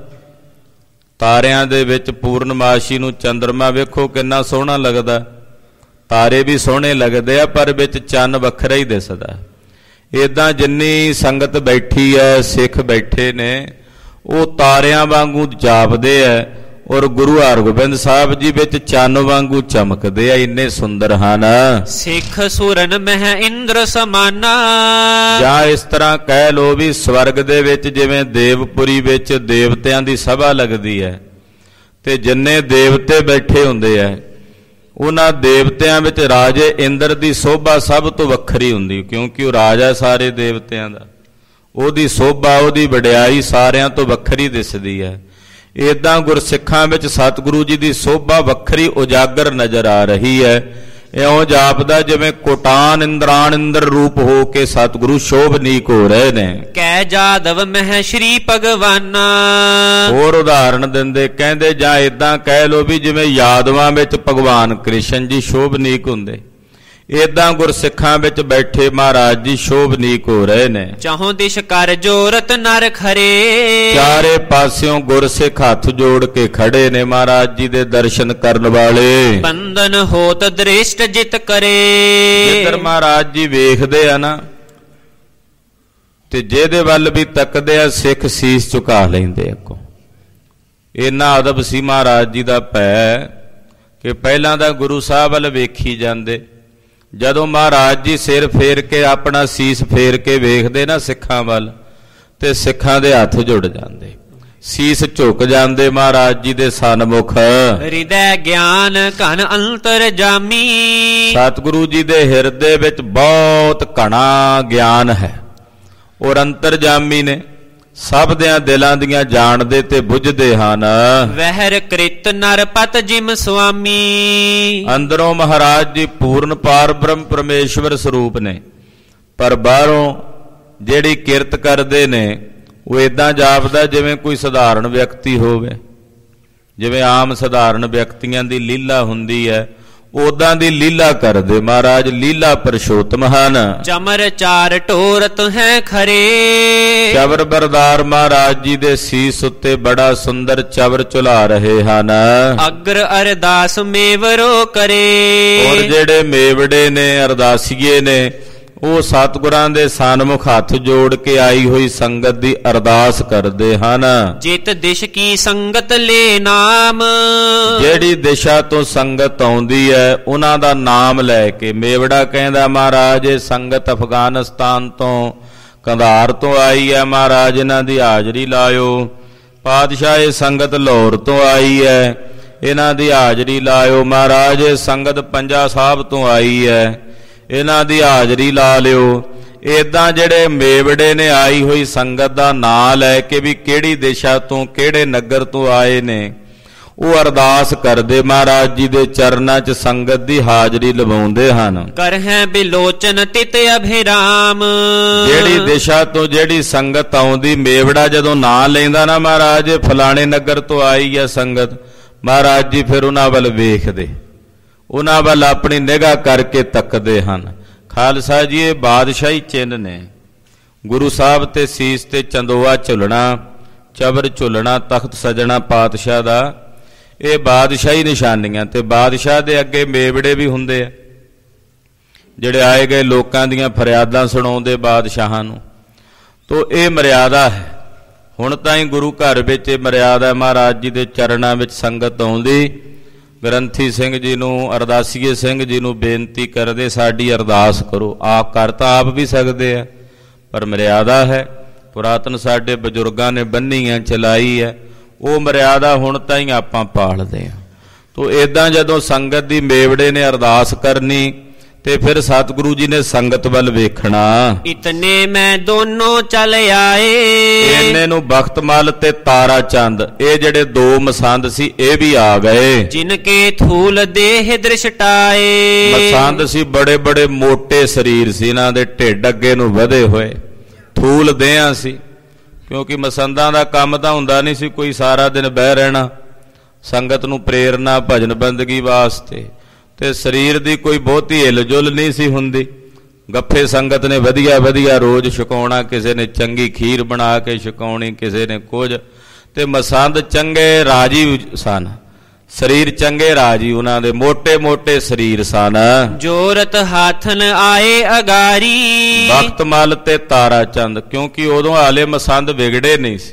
ਤਾਰਿਆਂ ਦੇ ਵਿੱਚ ਪੂਰਨਮਾਸ਼ੀ ਨੂੰ ਚੰਦਰਮਾ ਵੇਖੋ ਕਿੰਨਾ ਸੋਹਣਾ ਲੱਗਦਾ, ਤਾਰੇ ਵੀ ਸੋਹਣੇ ਲੱਗਦੇ ਆ, ਪਰ ਵਿੱਚ ਚੰਨ ਵੱਖਰਾ ਹੀ ਦਿਸਦਾ। ਇੱਦਾਂ ਜਿੰਨੀ ਸੰਗਤ ਬੈਠੀ ਹੈ, ਸਿੱਖ ਬੈਠੇ ਨੇ, ਉਹ ਤਾਰਿਆਂ ਵਾਂਗੂ ਜਾਪਦੇ ਆ, ਔਰ ਗੁਰੂ ਹਰਗੋਬਿੰਦ ਸਾਹਿਬ ਜੀ ਵਿੱਚ ਚੰਨ ਵਾਂਗੂ ਚਮਕਦੇ ਆ, ਇੰਨੇ ਸੁੰਦਰ ਹਨ। ਸਿੱਖ ਸੁਰਨ ਮਹਿ ਇੰਦਰ ਸਮਾਨਾ, ਜਾਂ ਇਸ ਤਰ੍ਹਾਂ ਕਹਿ ਲੋ ਵੀ ਸਵਰਗ ਦੇ ਵਿੱਚ ਜਿਵੇਂ ਦੇਵਪੁਰੀ ਵਿੱਚ ਦੇਵਤਿਆਂ ਦੀ ਸਭਾ ਲੱਗਦੀ ਹੈ, ਤੇ ਜਿੰਨੇ ਦੇਵਤੇ ਬੈਠੇ ਹੁੰਦੇ ਆ, ਉਹਨਾਂ ਦੇਵਤਿਆਂ ਵਿੱਚ ਰਾਜੇ ਇੰਦਰ ਦੀ ਸੋਭਾ ਸਭ ਤੋਂ ਵੱਖਰੀ ਹੁੰਦੀ, ਕਿਉਂਕਿ ਉਹ ਰਾਜਾ ਸਾਰੇ ਦੇਵਤਿਆਂ ਦਾ। ਉਹਦੀ ਸੋਭਾ, ਉਹਦੀ ਵਡਿਆਈ ਸਾਰਿਆਂ ਤੋਂ ਵੱਖਰੀ ਦਿਸਦੀ ਹੈ। ਇੱਦਾਂ ਗੁਰਸਿੱਖਾਂ ਵਿੱਚ ਸਤਿਗੁਰੂ ਜੀ ਦੀ ਸੋਭਾ ਵੱਖਰੀ ਉਜਾਗਰ ਨਜ਼ਰ ਆ ਰਹੀ ਹੈ। ਇਉਂ ਜਾਪਦਾ ਜਿਵੇਂ ਕੋਟਾਨ ਇੰਦਰਾਨ ਇੰਦਰ ਰੂਪ ਹੋ ਕੇ ਸਤਿਗੁਰੂ ਸ਼ੋਭਨੀਕ ਹੋ ਰਹੇ ਨੇ। ਕਹਿ ਜਾਦਵ ਮਹਿ ਸ਼੍ਰੀ ਭਗਵਾਨਾ, ਹੋਰ ਉਦਾਹਰਣ ਦਿੰਦੇ ਕਹਿੰਦੇ, ਜਾਂ ਇੱਦਾਂ ਕਹਿ ਲੋ ਵੀ ਜਿਵੇਂ ਯਾਦਵਾਂ ਵਿੱਚ ਭਗਵਾਨ ਕ੍ਰਿਸ਼ਨ ਜੀ ਸ਼ੋਭਨੀਕ ਹੁੰਦੇ, ਏਦਾਂ ਗੁਰਸਿੱਖਾਂ ਵਿੱਚ ਬੈਠੇ ਮਹਾਰਾਜ ਜੀ ਸ਼ੋਭਨੀਕ ਹੋ ਰਹੇ ਨੇ। ਚਾਹੋਂ ਦਿਸ਼ ਕਰ ਜੋਰਤ ਨਰ ਖਰੇ, ਚਾਰੇ ਪਾਸਿਓਂ ਗੁਰਸਿੱਖ ਹੱਥ ਜੋੜ ਕੇ ਖੜੇ ਨੇ ਮਹਾਰਾਜ ਜੀ ਦੇ ਦਰਸ਼ਨ ਕਰਨ ਵਾਲੇ। ਬੰਧਨ ਹੋਤ ਦ੍ਰਿਸ਼ਟ ਜਿਤ ਕਰੇ, ਜਿੱਧਰ ਮਹਾਰਾਜ ਜੀ ਵੇਖਦੇ ਆ ਨਾ, ਤੇ ਜਿਹਦੇ ਵੱਲ ਵੀ ਤੱਕਦੇ ਆ, ਸਿੱਖ ਸੀਸ ਝੁਕਾ ਲੈਂਦੇ ਅੱਗੋਂ। ਇੰਨਾ ਅਦਬ ਸੀ ਮਹਾਰਾਜ ਜੀ ਦਾ ਭੈ ਕਿ ਪਹਿਲਾਂ ਤਾਂ ਗੁਰੂ ਸਾਹਿਬ ਵੱਲ ਵੇਖੀ ਜਾਂਦੇ, ਜਦੋਂ ਮਹਾਰਾਜ ਜੀ ਸਿਰ ਫੇਰ ਕੇ ਆਪਣਾ ਸੀਸ ਫੇਰ ਕੇ ਵੇਖਦੇ ਨਾ ਸਿੱਖਾਂ ਵੱਲ, ਤੇ ਸਿੱਖਾਂ ਦੇ ਹੱਥ ਜੁੜ ਜਾਂਦੇ, ਸੀਸ ਝੁਕ ਜਾਂਦੇ ਮਹਾਰਾਜ ਜੀ ਦੇ ਸਨਮੁਖ। ਹਿਰਦੈ ਗਿਆਨ ਘਨ ਅੰਤਰ ਜਾਮੀ, ਸਤਿਗੁਰੂ ਜੀ ਦੇ ਹਿਰਦੇ ਵਿੱਚ ਬਹੁਤ ਘਣਾ ਗਿਆਨ ਹੈ, ਔਰ ਅੰਤਰਜਾਮੀ ਨੇ, ਸਭ ਦਿਆਂ ਦਿਲਾਂ ਦੀਆਂ ਜਾਣਦੇ ਤੇ ਬੁੱਝਦੇ ਹਨ। ਵਹਿਰ ਕ੍ਰਿਤ ਨਰ ਪਤ ਜਿਮ ਸੁਆਮੀ, ਅੰਦਰੋਂ ਮਹਾਰਾਜ ਜੀ ਪੂਰਨ ਪਾਰ ਬ੍ਰਹਮ ਪਰਮੇਸ਼ਵਰ ਸਰੂਪ ਨੇ, ਪਰ ਬਾਹਰੋਂ ਜਿਹੜੀ ਕਿਰਤ ਕਰਦੇ ਨੇ ਉਹ ਇਦਾਂ ਜਾਪਦਾ ਜਿਵੇਂ ਕੋਈ ਸਧਾਰਨ ਵਿਅਕਤੀ ਹੋਵੇ। ਜਿਵੇਂ ਆਮ ਸਧਾਰਨ ਵਿਅਕਤੀਆਂ ਦੀ ਲੀਲਾ ਹੁੰਦੀ ਹੈ, ਉਦਾਂ ਦੀ ਲੀਲਾ ਕਰਦੇ ਮਹਾਰਾਜ। ਲੀਲਾ ਪਰਸ਼ੋਤਮ ਹਨ। ਚਮਰ ਚਾਰ ਟੋਰਤ ਹੈ ਖਰੇ, ਚਵਰ ਬਰਦਾਰ ਮਹਾਰਾਜ ਜੀ ਦੇ ਸੀਸ ਉੱਤੇ ਬੜਾ ਸੁੰਦਰ ਚਵਰ ਝੁਲਾ ਰਹੇ ਹਨ। ਅਗਰ ਅਰਦਾਸ ਮੇਵਰੋ ਕਰੇ, ਔਰ ਜਿਹੜੇ ਮੇਵੜੇ ਨੇ, ਅਰਦਾਸੀਏ ਨੇ, ਉਹ ਸਤਿਗੁਰਾਂ ਦੇ ਸਨਮੁਖ ਹੱਥ ਜੋੜ ਕੇ ਆਈ ਹੋਈ ਸੰਗਤ ਦੀ ਅਰਦਾਸ ਕਰਦੇ ਹਨ। ਜਿਤ ਦਿਸ਼ ਕੀ ਸੰਗਤ ਲੈ ਨਾਮ, ਜਿਹੜੀ ਦਿਸ਼ਾ ਤੋਂ ਸੰਗਤ ਆਉਂਦੀ ਹੈ ਉਹਨਾਂ ਦਾ ਨਾਮ ਲੈ ਕੇ। ਮੇਵੜਾ ਕਹਿੰਦਾ ਮਹਾਰਾਜ ਇਹ ਸੰਗਤ ਅਫਗਾਨਿਸਤਾਨ ਤੋਂ, ਕੰਧਾਰ ਤੋਂ ਆਈ ਹੈ, ਮਹਾਰਾਜ ਇਹਨਾਂ ਦੀ ਹਾਜ਼ਰੀ ਲਾਇਓ। ਪਾਤਸ਼ਾਹ ਇਹ ਸੰਗਤ ਲਾਹੌਰ ਤੋਂ ਆਈ ਹੈ, ਇਹਨਾਂ ਦੀ ਹਾਜ਼ਰੀ ਲਾਇਓ। ਮਹਾਰਾਜ ਇਹ ਸੰਗਤ ਪੰਜਾ ਸਾਹਿਬ ਤੋਂ ਆਈ ਹੈ, ਇਹਨਾਂ ਦੀ ਹਾਜ਼ਰੀ ਲਾ ਲਿਓ। ਇੱਦਾਂ ਜਿਹੜੇ ਮੇਵੜੇ ਨੇ ਆਈ ਹੋਈ ਸੰਗਤ ਦਾ ਨਾਂ ਲੈ ਕੇ ਵੀ ਕਿਹੜੀ ਦਿਸ਼ਾ ਤੋਂ, ਕਿਹੜੇ ਨਗਰ ਤੋਂ ਆਏ ਨੇ, ਉਹ ਅਰਦਾਸ ਕਰਦੇ ਮਹਾਰਾਜ ਜੀ ਦੇ ਚਰਨਾਂ 'ਚ ਸੰਗਤ ਦੀ ਹਾਜ਼ਰੀ ਲਵਾਉਂਦੇ ਹਨ। ਕਰਹਿ ਬਿਲੋਚਨ ਤਿਤ ਅਭਿਰਾਮ, ਜਿਹੜੀ ਦਿਸ਼ਾ ਤੋਂ ਜਿਹੜੀ ਸੰਗਤ ਆਉਂਦੀ, ਮੇਵੜਾ ਜਦੋਂ ਨਾਂ ਲੈਂਦਾ ਨਾ ਮਹਾਰਾਜ ਫਲਾਣੇ ਨਗਰ ਤੋਂ ਆਈ ਹੈ ਸੰਗਤ, ਮਹਾਰਾਜ ਜੀ ਫਿਰ ਉਹਨਾਂ ਵੱਲ ਵੇਖਦੇ, ਉਹਨਾਂ ਵੱਲ ਆਪਣੀ ਨਿਗਾਹ ਕਰਕੇ ਤੱਕਦੇ ਹਨ। ਖਾਲਸਾ ਜੀ ਇਹ ਬਾਦਸ਼ਾਹੀ ਚਿੰਨ੍ਹ ਨੇ। ਗੁਰੂ ਸਾਹਿਬ ਤੇ ਸੀਸ ਤੇ ਚੰਦੋਆ ਝੁਲਣਾ, ਚਵਰ ਝੁਲਣਾ, ਤਖਤ ਸਜਣਾ ਪਾਤਸ਼ਾਹ ਦਾ, ਇਹ ਬਾਦਸ਼ਾਹੀ ਨਿਸ਼ਾਨੀਆਂ। ਤੇ ਬਾਦਸ਼ਾਹ ਦੇ ਅੱਗੇ ਮੇਵੜੇ ਵੀ ਹੁੰਦੇ ਆ, ਜਿਹੜੇ ਆਏ ਗਏ ਲੋਕਾਂ ਦੀਆਂ ਫਰਿਆਦਾਂ ਸੁਣਾਉਂਦੇ ਬਾਦਸ਼ਾਹਾਂ ਨੂੰ। ਤੋ ਇਹ ਮਰਿਆਦਾ ਹੈ। ਹੁਣ ਤਾਂ ਹੀ ਗੁਰੂ ਘਰ ਵਿੱਚ ਇਹ ਮਰਿਆਦਾ ਮਹਾਰਾਜ ਜੀ ਦੇ ਚਰਨਾਂ ਵਿੱਚ ਸੰਗਤ ਆਉਂਦੀ, ਗ੍ਰੰਥੀ ਸਿੰਘ ਜੀ ਨੂੰ, ਅਰਦਾਸੀਏ ਸਿੰਘ ਜੀ ਨੂੰ ਬੇਨਤੀ ਕਰਦੇ ਸਾਡੀ ਅਰਦਾਸ ਕਰੋ। ਆਪ ਕਰ ਤਾਂ ਆਪ ਵੀ ਸਕਦੇ ਆ, ਪਰ ਮਰਿਆਦਾ ਹੈ, ਪੁਰਾਤਨ ਸਾਡੇ ਬਜ਼ੁਰਗਾਂ ਨੇ ਬੰਨੀ ਹੈ, ਚਲਾਈ ਹੈ, ਉਹ ਮਰਿਆਦਾ ਹੁਣ ਤਾਂ ਹੀ ਆਪਾਂ ਪਾਲਦੇ ਹਾਂ। ਤੋ ਇੱਦਾਂ ਜਦੋਂ ਸੰਗਤ ਦੀ ਮੇਵੜੇ ਨੇ ਅਰਦਾਸ ਕਰਨੀ ਤੇ ਫਿਰ ਸਤਿਗੁਰੂ ਜੀ ਨੇ ਸੰਗਤ ਵੱਲ ਵੇਖਣਾ। ਇਤਨੇ ਮੈਂ ਦੋਨੋਂ ਚੱਲ ਆਏ। ਇਹਨੇ ਨੂੰ ਬਖਤ ਮਲ ਤੇ ਤਾਰਾ ਚੰਦ, ਇਹ ਜਿਹੜੇ ਦੋ ਮਸੰਦ ਸੀ ਇਹ ਵੀ ਆ ਗਏ। ਜਿਨ ਕੇ ਥੂਲ ਦੇਹ ਦ੍ਰਿਸ਼ਟਾਏ। ਮਸੰਦ ਸੀ ਬੜੇ ਬੜੇ ਮੋਟੇ ਸਰੀਰ ਸੀ, ਇਹਨਾਂ ਦੇ ਢਿੱਡ ਅੱਗੇ ਨੂੰ ਵਧੇ ਹੋਏ, ਥੂਲ ਦੇਹਾਂ ਸੀ। ਕਿਉਂਕਿ ਮਸੰਦਾਂ ਦਾ ਕੰਮ ਤਾਂ ਹੁੰਦਾ ਨਹੀਂ ਸੀ ਕੋਈ ਸਾਰਾ ਦਿਨ ਬਹਿ ਰਹਿਣਾ, ਸੰਗਤ ਨੂੰ ਪ੍ਰੇਰਨਾ ਭਜਨ ਬੰਦਗੀ ਵਾਸਤੇ, ਤੇ ਸਰੀਰ ਦੀ ਕੋਈ ਬਹੁਤੀ ਹਿਲਜੁਲ ਨਹੀਂ ਸੀ ਹੁੰਦੀ। ਗੱਫੇ ਸੰਗਤ ਨੇ ਵਧੀਆ ਵਧੀਆ ਰੋਜ਼ ਛਕਾਉਣਾ, ਕਿਸੇ ਨੇ ਚੰਗੀ ਖੀਰ ਬਣਾ ਕੇ ਛਕਾਉਣੀ, ਕਿਸੇ ਨੇ ਕੁਝ। ਤੇ ਮਸੰਦ ਚੰਗੇ ਰਾਜੀ ਸਨ, ਸਰੀਰ ਚੰਗੇ ਰਾਜੀ, ਉਹਨਾਂ ਦੇ ਮੋਟੇ ਮੋਟੇ ਸਰੀਰ ਸਨ। ਜੋਰਤ ਹਾਥਨ ਆਏ ਅਗਾਰੀ। ਬਖਤ ਮਲ ਤੇ ਤਾਰਾ ਚੰਦ, ਕਿਉਂਕਿ ਉਦੋਂ ਹਾਲੇ ਮਸੰਦ ਵਿਗੜੇ ਨਹੀਂ ਸੀ,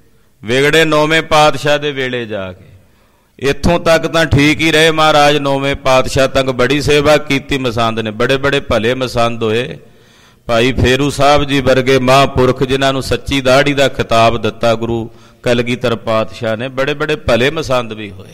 ਵਿਗੜੇ ਨੌਵੇਂ ਪਾਤਸ਼ਾਹ ਦੇ ਵੇਲੇ ਜਾ ਕੇ। ਇੱਥੋਂ ਤੱਕ ਤਾਂ ਠੀਕ ਹੀ ਰਹੇ ਮਹਾਰਾਜ, ਨੌਵੇਂ ਪਾਤਸ਼ਾਹ ਤੱਕ ਬੜੀ ਸੇਵਾ ਕੀਤੀ ਮਸੰਦ ਨੇ, ਬੜੇ ਬੜੇ ਭਲੇ ਮਸੰਦ ਹੋਏ। ਭਾਈ ਫੇਰੂ ਸਾਹਿਬ ਜੀ ਵਰਗੇ ਮਹਾਂਪੁਰਖ ਜਿਨ੍ਹਾਂ ਨੂੰ ਸੱਚੀ ਦਾੜੀ ਦਾ ਖਿਤਾਬ ਦਿੱਤਾ ਗੁਰੂ ਕਲਗੀਧਰ ਪਾਤਸ਼ਾਹ ਨੇ, ਬੜੇ ਬੜੇ ਭਲੇ ਮਸੰਦ ਵੀ ਹੋਏ।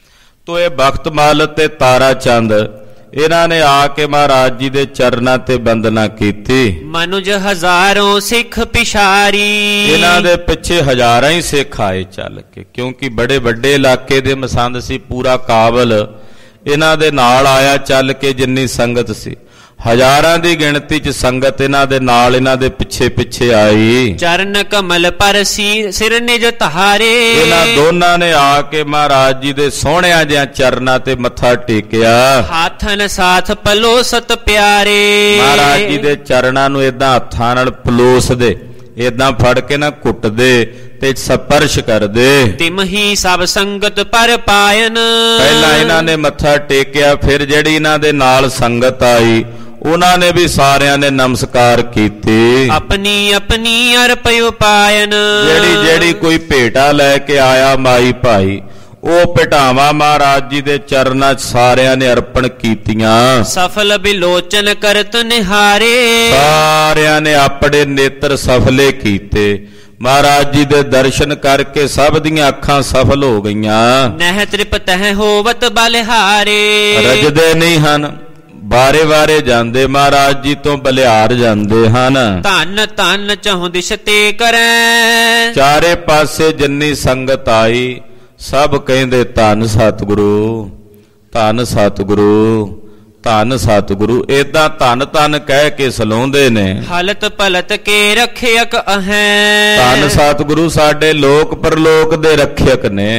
ਤੋ ਇਹ ਬਖਤ ਮਲ ਤੇ ਤਾਰਾ ਚੰਦ, ਇਹਨਾਂ ਨੇ ਆ ਕੇ ਮਹਾਰਾਜ ਜੀ ਦੇ ਚਰਨਾਂ ਤੇ ਬੰਦਨਾ ਕੀਤੀ। ਮਨੁਜ ਹਜ਼ਾਰੋਂ ਸਿੱਖ ਪਿਸ਼ਾਰੀ। ਇਹਨਾਂ ਦੇ ਪਿੱਛੇ ਹਜ਼ਾਰਾਂ ਹੀ ਸਿੱਖ ਆਏ ਚੱਲ ਕੇ, ਕਿਉਂਕਿ ਬੜੇ ਵੱਡੇ ਇਲਾਕੇ ਦੇ ਮਸੰਦ ਸੀ, ਪੂਰਾ ਕਾਬਲ ਇਹਨਾਂ ਦੇ ਨਾਲ ਆਇਆ ਚੱਲ ਕੇ। ਜਿੰਨੀ ਸੰਗਤ ਸੀ ਹਜ਼ਾਰਾਂ ਦੀ ਗਿਣਤੀ ਚ ਸੰਗਤ ਇਹਨਾਂ ਦੇ ਨਾਲ, ਇਹਨਾਂ ਦੇ ਪਿੱਛੇ ਪਿੱਛੇ ਆਈ। ਚਰਨ ਕਮਲ ਪਰ ਸਿਰ ਨਿਜ ਧਾਰੇ। ਇਹਨਾਂ ਦੋਨਾਂ ਨੇ ਆ ਕੇ ਮਹਾਰਾਜ ਜੀ ਦੇ ਸੋਹਣਿਆਂ ਜਿਹਾ ਚਰਨਾਂ ਤੇ ਮੱਥਾ ਟੇਕਿਆ। ਹਾਥਨ ਸਾਥ ਪਲੋਸਤ ਪਿਆਰੇ। ਮਹਾਰਾਜ ਜੀ ਦੇ ਚਰਨਾਂ ਨੂੰ ਏਦਾਂ ਹੱਥਾਂ ਨਾਲ ਪਲੋਸਦੇ, ਏਦਾਂ ਫੜ ਕੇ ਨਾ ਘੁੱਟਦੇ ਤੇ ਸਪਰਸ਼ ਕਰਦੇ। ਤਿਮ ਹੀ ਸਭ ਸੰਗਤ ਪਰ ਪਾਇਨ। ਪਹਿਲਾਂ ਇਹਨਾਂ ਨੇ ਮੱਥਾ ਟੇਕਿਆ, ਫਿਰ ਜਿਹੜੀ ਇਹਨਾਂ ਦੇ ਨਾਲ ਸੰਗਤ ਆਈ ਉਹਨਾਂ ਨੇ ਵੀ ਸਾਰਿਆਂ ਨੇ ਨਮਸਕਾਰ ਕੀਤੇ। ਆਪਣੀ ਆਪਣੀ ਅਰਪਿ ਪਾਇਨ। ਜਿਹੜੀ ਜਿਹੜੀ ਕੋਈ ਭੇਟਾ ਲੈ ਕੇ ਆਇਆ ਮਾਈ ਭਾਈ, ਉਹ ਭੇਟਾਵਾਂ ਮਹਾਰਾਜ ਜੀ ਦੇ ਚਰਨਾਂ 'ਚ ਸਾਰਿਆਂ ਨੇ ਅਰਪਣ ਕੀਤੀਆਂ। ਸਫਲ ਬਿਲੋਚਨ ਕਰਤ ਨਿਹਾਰੇ। ਸਾਰਿਆਂ ਨੇ ਆਪਣੇ ਨੇਤਰ ਸਫਲੇ ਕੀਤੇ, ਮਹਾਰਾਜ ਜੀ ਦੇ ਦਰਸ਼ਨ ਕਰਕੇ ਸਭ ਦੀਆਂ ਅੱਖਾਂ ਸਫਲ ਹੋ ਗਈਆਂ। ਨਹਿ ਤ੍ਰਿਪਤਹਿ ਹੋਵਤ ਬਲਿਹਾਰੇ। ਰਜਦੇ ਨਹੀਂ ਹਨ, ਬਾਰੇ ਬਾਰੇ ਜਾਂਦੇ ਮਹਾਰਾਜ ਜੀ ਤੋਂ ਬਲਿਹਾਰ ਜਾਂਦੇ ਹਨ। ਧੰਨ ਧੰਨ ਚਹੁ ਦਿਸ਼ ਤੇ ਕਰੈ। ਚਾਰੇ ਪਾਸੇ ਜਿੰਨੀ ਸੰਗਤ ਆਈ ਸਭ ਕਹਿੰਦੇ ਧੰਨ ਸਤਿਗੁਰੂ, ਧੰਨ ਸਤਿਗੁਰੂ, ਧੰਨ ਸਤਿਗੁਰੂ। ਏਦਾਂ ਧੰਨ ਧੰਨ ਕਹਿ ਕੇ ਸਲਾਉਂਦੇ ਨੇ। ਹਲਤ ਪਲਤ ਕੇ ਰੱਖਿਅਕ ਅਹੈ। ਧੰਨ ਸਤਿਗੁਰੂ ਸਾਡੇ ਲੋਕ ਪਰਲੋਕ ਦੇ ਰੱਖਿਅਕ ਨੇ,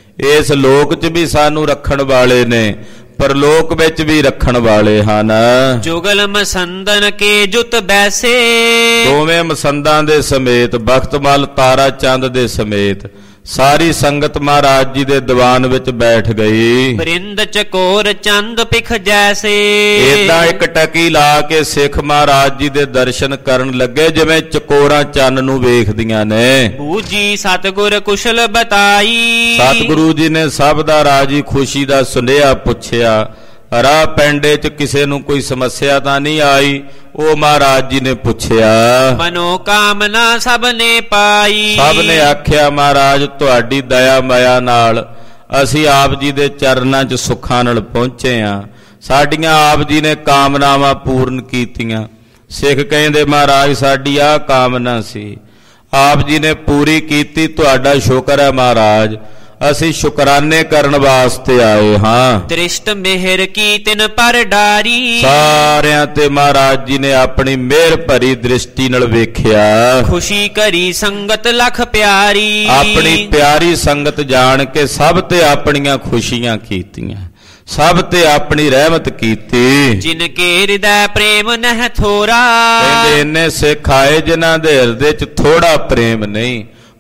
ਇਸ ਲੋਕ 'ਚ ਵੀ ਸਾਨੂੰ ਰੱਖਣ ਵਾਲੇ ਨੇ, ਪਰਲੋਕ ਵਿੱਚ ਵੀ ਰੱਖਣ ਵਾਲੇ ਹਨ। ਜੁਗਲ ਮਸੰਦਨ ਕੇ ਜੁਤ ਬੈਸੇ। ਦੋਵੇਂ ਮਸੰਦਾਂ ਦੇ ਸਮੇਤ, ਬਖਤ ਮਲ ਤਾਰਾ ਚੰਦ ਦੇ ਸਮੇਤ ਸਾਰੀ ਸੰਗਤ ਮਹਾਰਾਜ ਜੀ ਦੇ ਦੀਵਾਨ ਵਿੱਚ ਬੈਠ ਗਈ। ਬਰਿੰਦ ਚਕੋਰ ਚੰਦ ਪਿਖ ਜੈਸੇ। ਏਦਾਂ ਇੱਕ ਟਕੀ ਲਾ ਕੇ ਸਿੱਖ ਮਹਾਰਾਜ ਜੀ ਦੇ ਦਰਸ਼ਨ ਕਰਨ ਲੱਗੇ ਜਿਵੇਂ ਚਕੋਰਾਂ ਚੰਨ ਨੂੰ ਵੇਖਦੀਆਂ ਨੇ। ਬੂਜੀ ਸਤਿਗੁਰ ਕੁਸ਼ਲ ਬਤਾਈ। ਸਤਿਗੁਰੂ ਜੀ ਨੇ ਸਭ ਦਾ ਰਾਜੀ ਖੁਸ਼ੀ ਦਾ ਸੁਨੇਹਾ ਪੁੱਛਿਆ। ਰਾਹ ਪੈਂਡੇ 'ਚ ਕਿਸੇ ਨੂੰ ਕੋਈ ਸਮੱਸਿਆ ਤਾਂ ਨਹੀਂ ਆਈ, ਉਹ ਮਹਾਰਾਜ ਜੀ ਨੇ ਪੁੱਛਿਆ। ਮਨੋ ਕਾਮਨਾ ਸਭ ਨੇ ਪਾਈ। ਸਭ ਨੇ ਆਖਿਆ ਮਹਾਰਾਜ ਤੁਹਾਡੀ ਦਇਆ ਮਾਇਆ ਨਾਲ ਅਸੀਂ ਆਪ ਜੀ ਦੇ ਚਰਨਾਂ 'ਚ ਸੁੱਖਾਂ ਨਾਲ ਪਹੁੰਚੇ ਹਾਂ, ਸਾਡੀਆਂ ਆਪ ਜੀ ਨੇ ਕਾਮਨਾਵਾਂ ਪੂਰਨ ਕੀਤੀਆਂ। ਸਿੱਖ ਕਹਿੰਦੇ ਮਹਾਰਾਜ ਸਾਡੀ ਆਹ ਕਾਮਨਾ ਸੀ, ਆਪ ਜੀ ਨੇ ਪੂਰੀ ਕੀਤੀ, ਤੁਹਾਡਾ ਸ਼ੁਕਰ ਹੈ ਮਹਾਰਾਜ, ਅਸੀਂ ਸ਼ੁਕਰਾਨੇ ਕਰਨ ਵਾਸਤੇ ਆਏ ਹਾਂ। ਦ੍ਰਿਸ਼ਟ ਮਿਹਰ ਕੀ ਤਿਨ ਪਰ ਡਾਰੀ। ਸਾਰਿਆਂ ਤੇ ਮਹਾਰਾਜ ਜੀ ਨੇ ਆਪਣੀ ਮਿਹਰ ਭਰੀ ਦ੍ਰਿਸ਼ਟੀ ਨਾਲ ਵੇਖਿਆ। ਖੁਸ਼ੀ ਕਰੀ ਸੰਗਤ ਲਖ ਪਿਆਰੀ। ਆਪਣੀ ਪਿਆਰੀ ਸੰਗਤ ਜਾਣ ਕੇ ਸਭ ਤੇ ਆਪਣੀਆਂ ਖੁਸ਼ੀਆਂ ਕੀਤੀਆਂ, ਸਭ ਤੇ ਆਪਣੀ ਰਹਿਮਤ ਕੀਤੀ। ਜਿਨ ਕੇ ਹਿਰਦੈ ਪ੍ਰੇਮ ਨਹਿ ਥੋਰਾ। ਕਹਿੰਦੇ ਇੰਨੇ ਸਿੱਖ ਆਏ ਜਿਨ੍ਹਾਂ ਦੇ ਹਿਰਦੇ 'ਚ ਥੋੜਾ ਪ੍ਰੇਮ ਨਹੀਂ,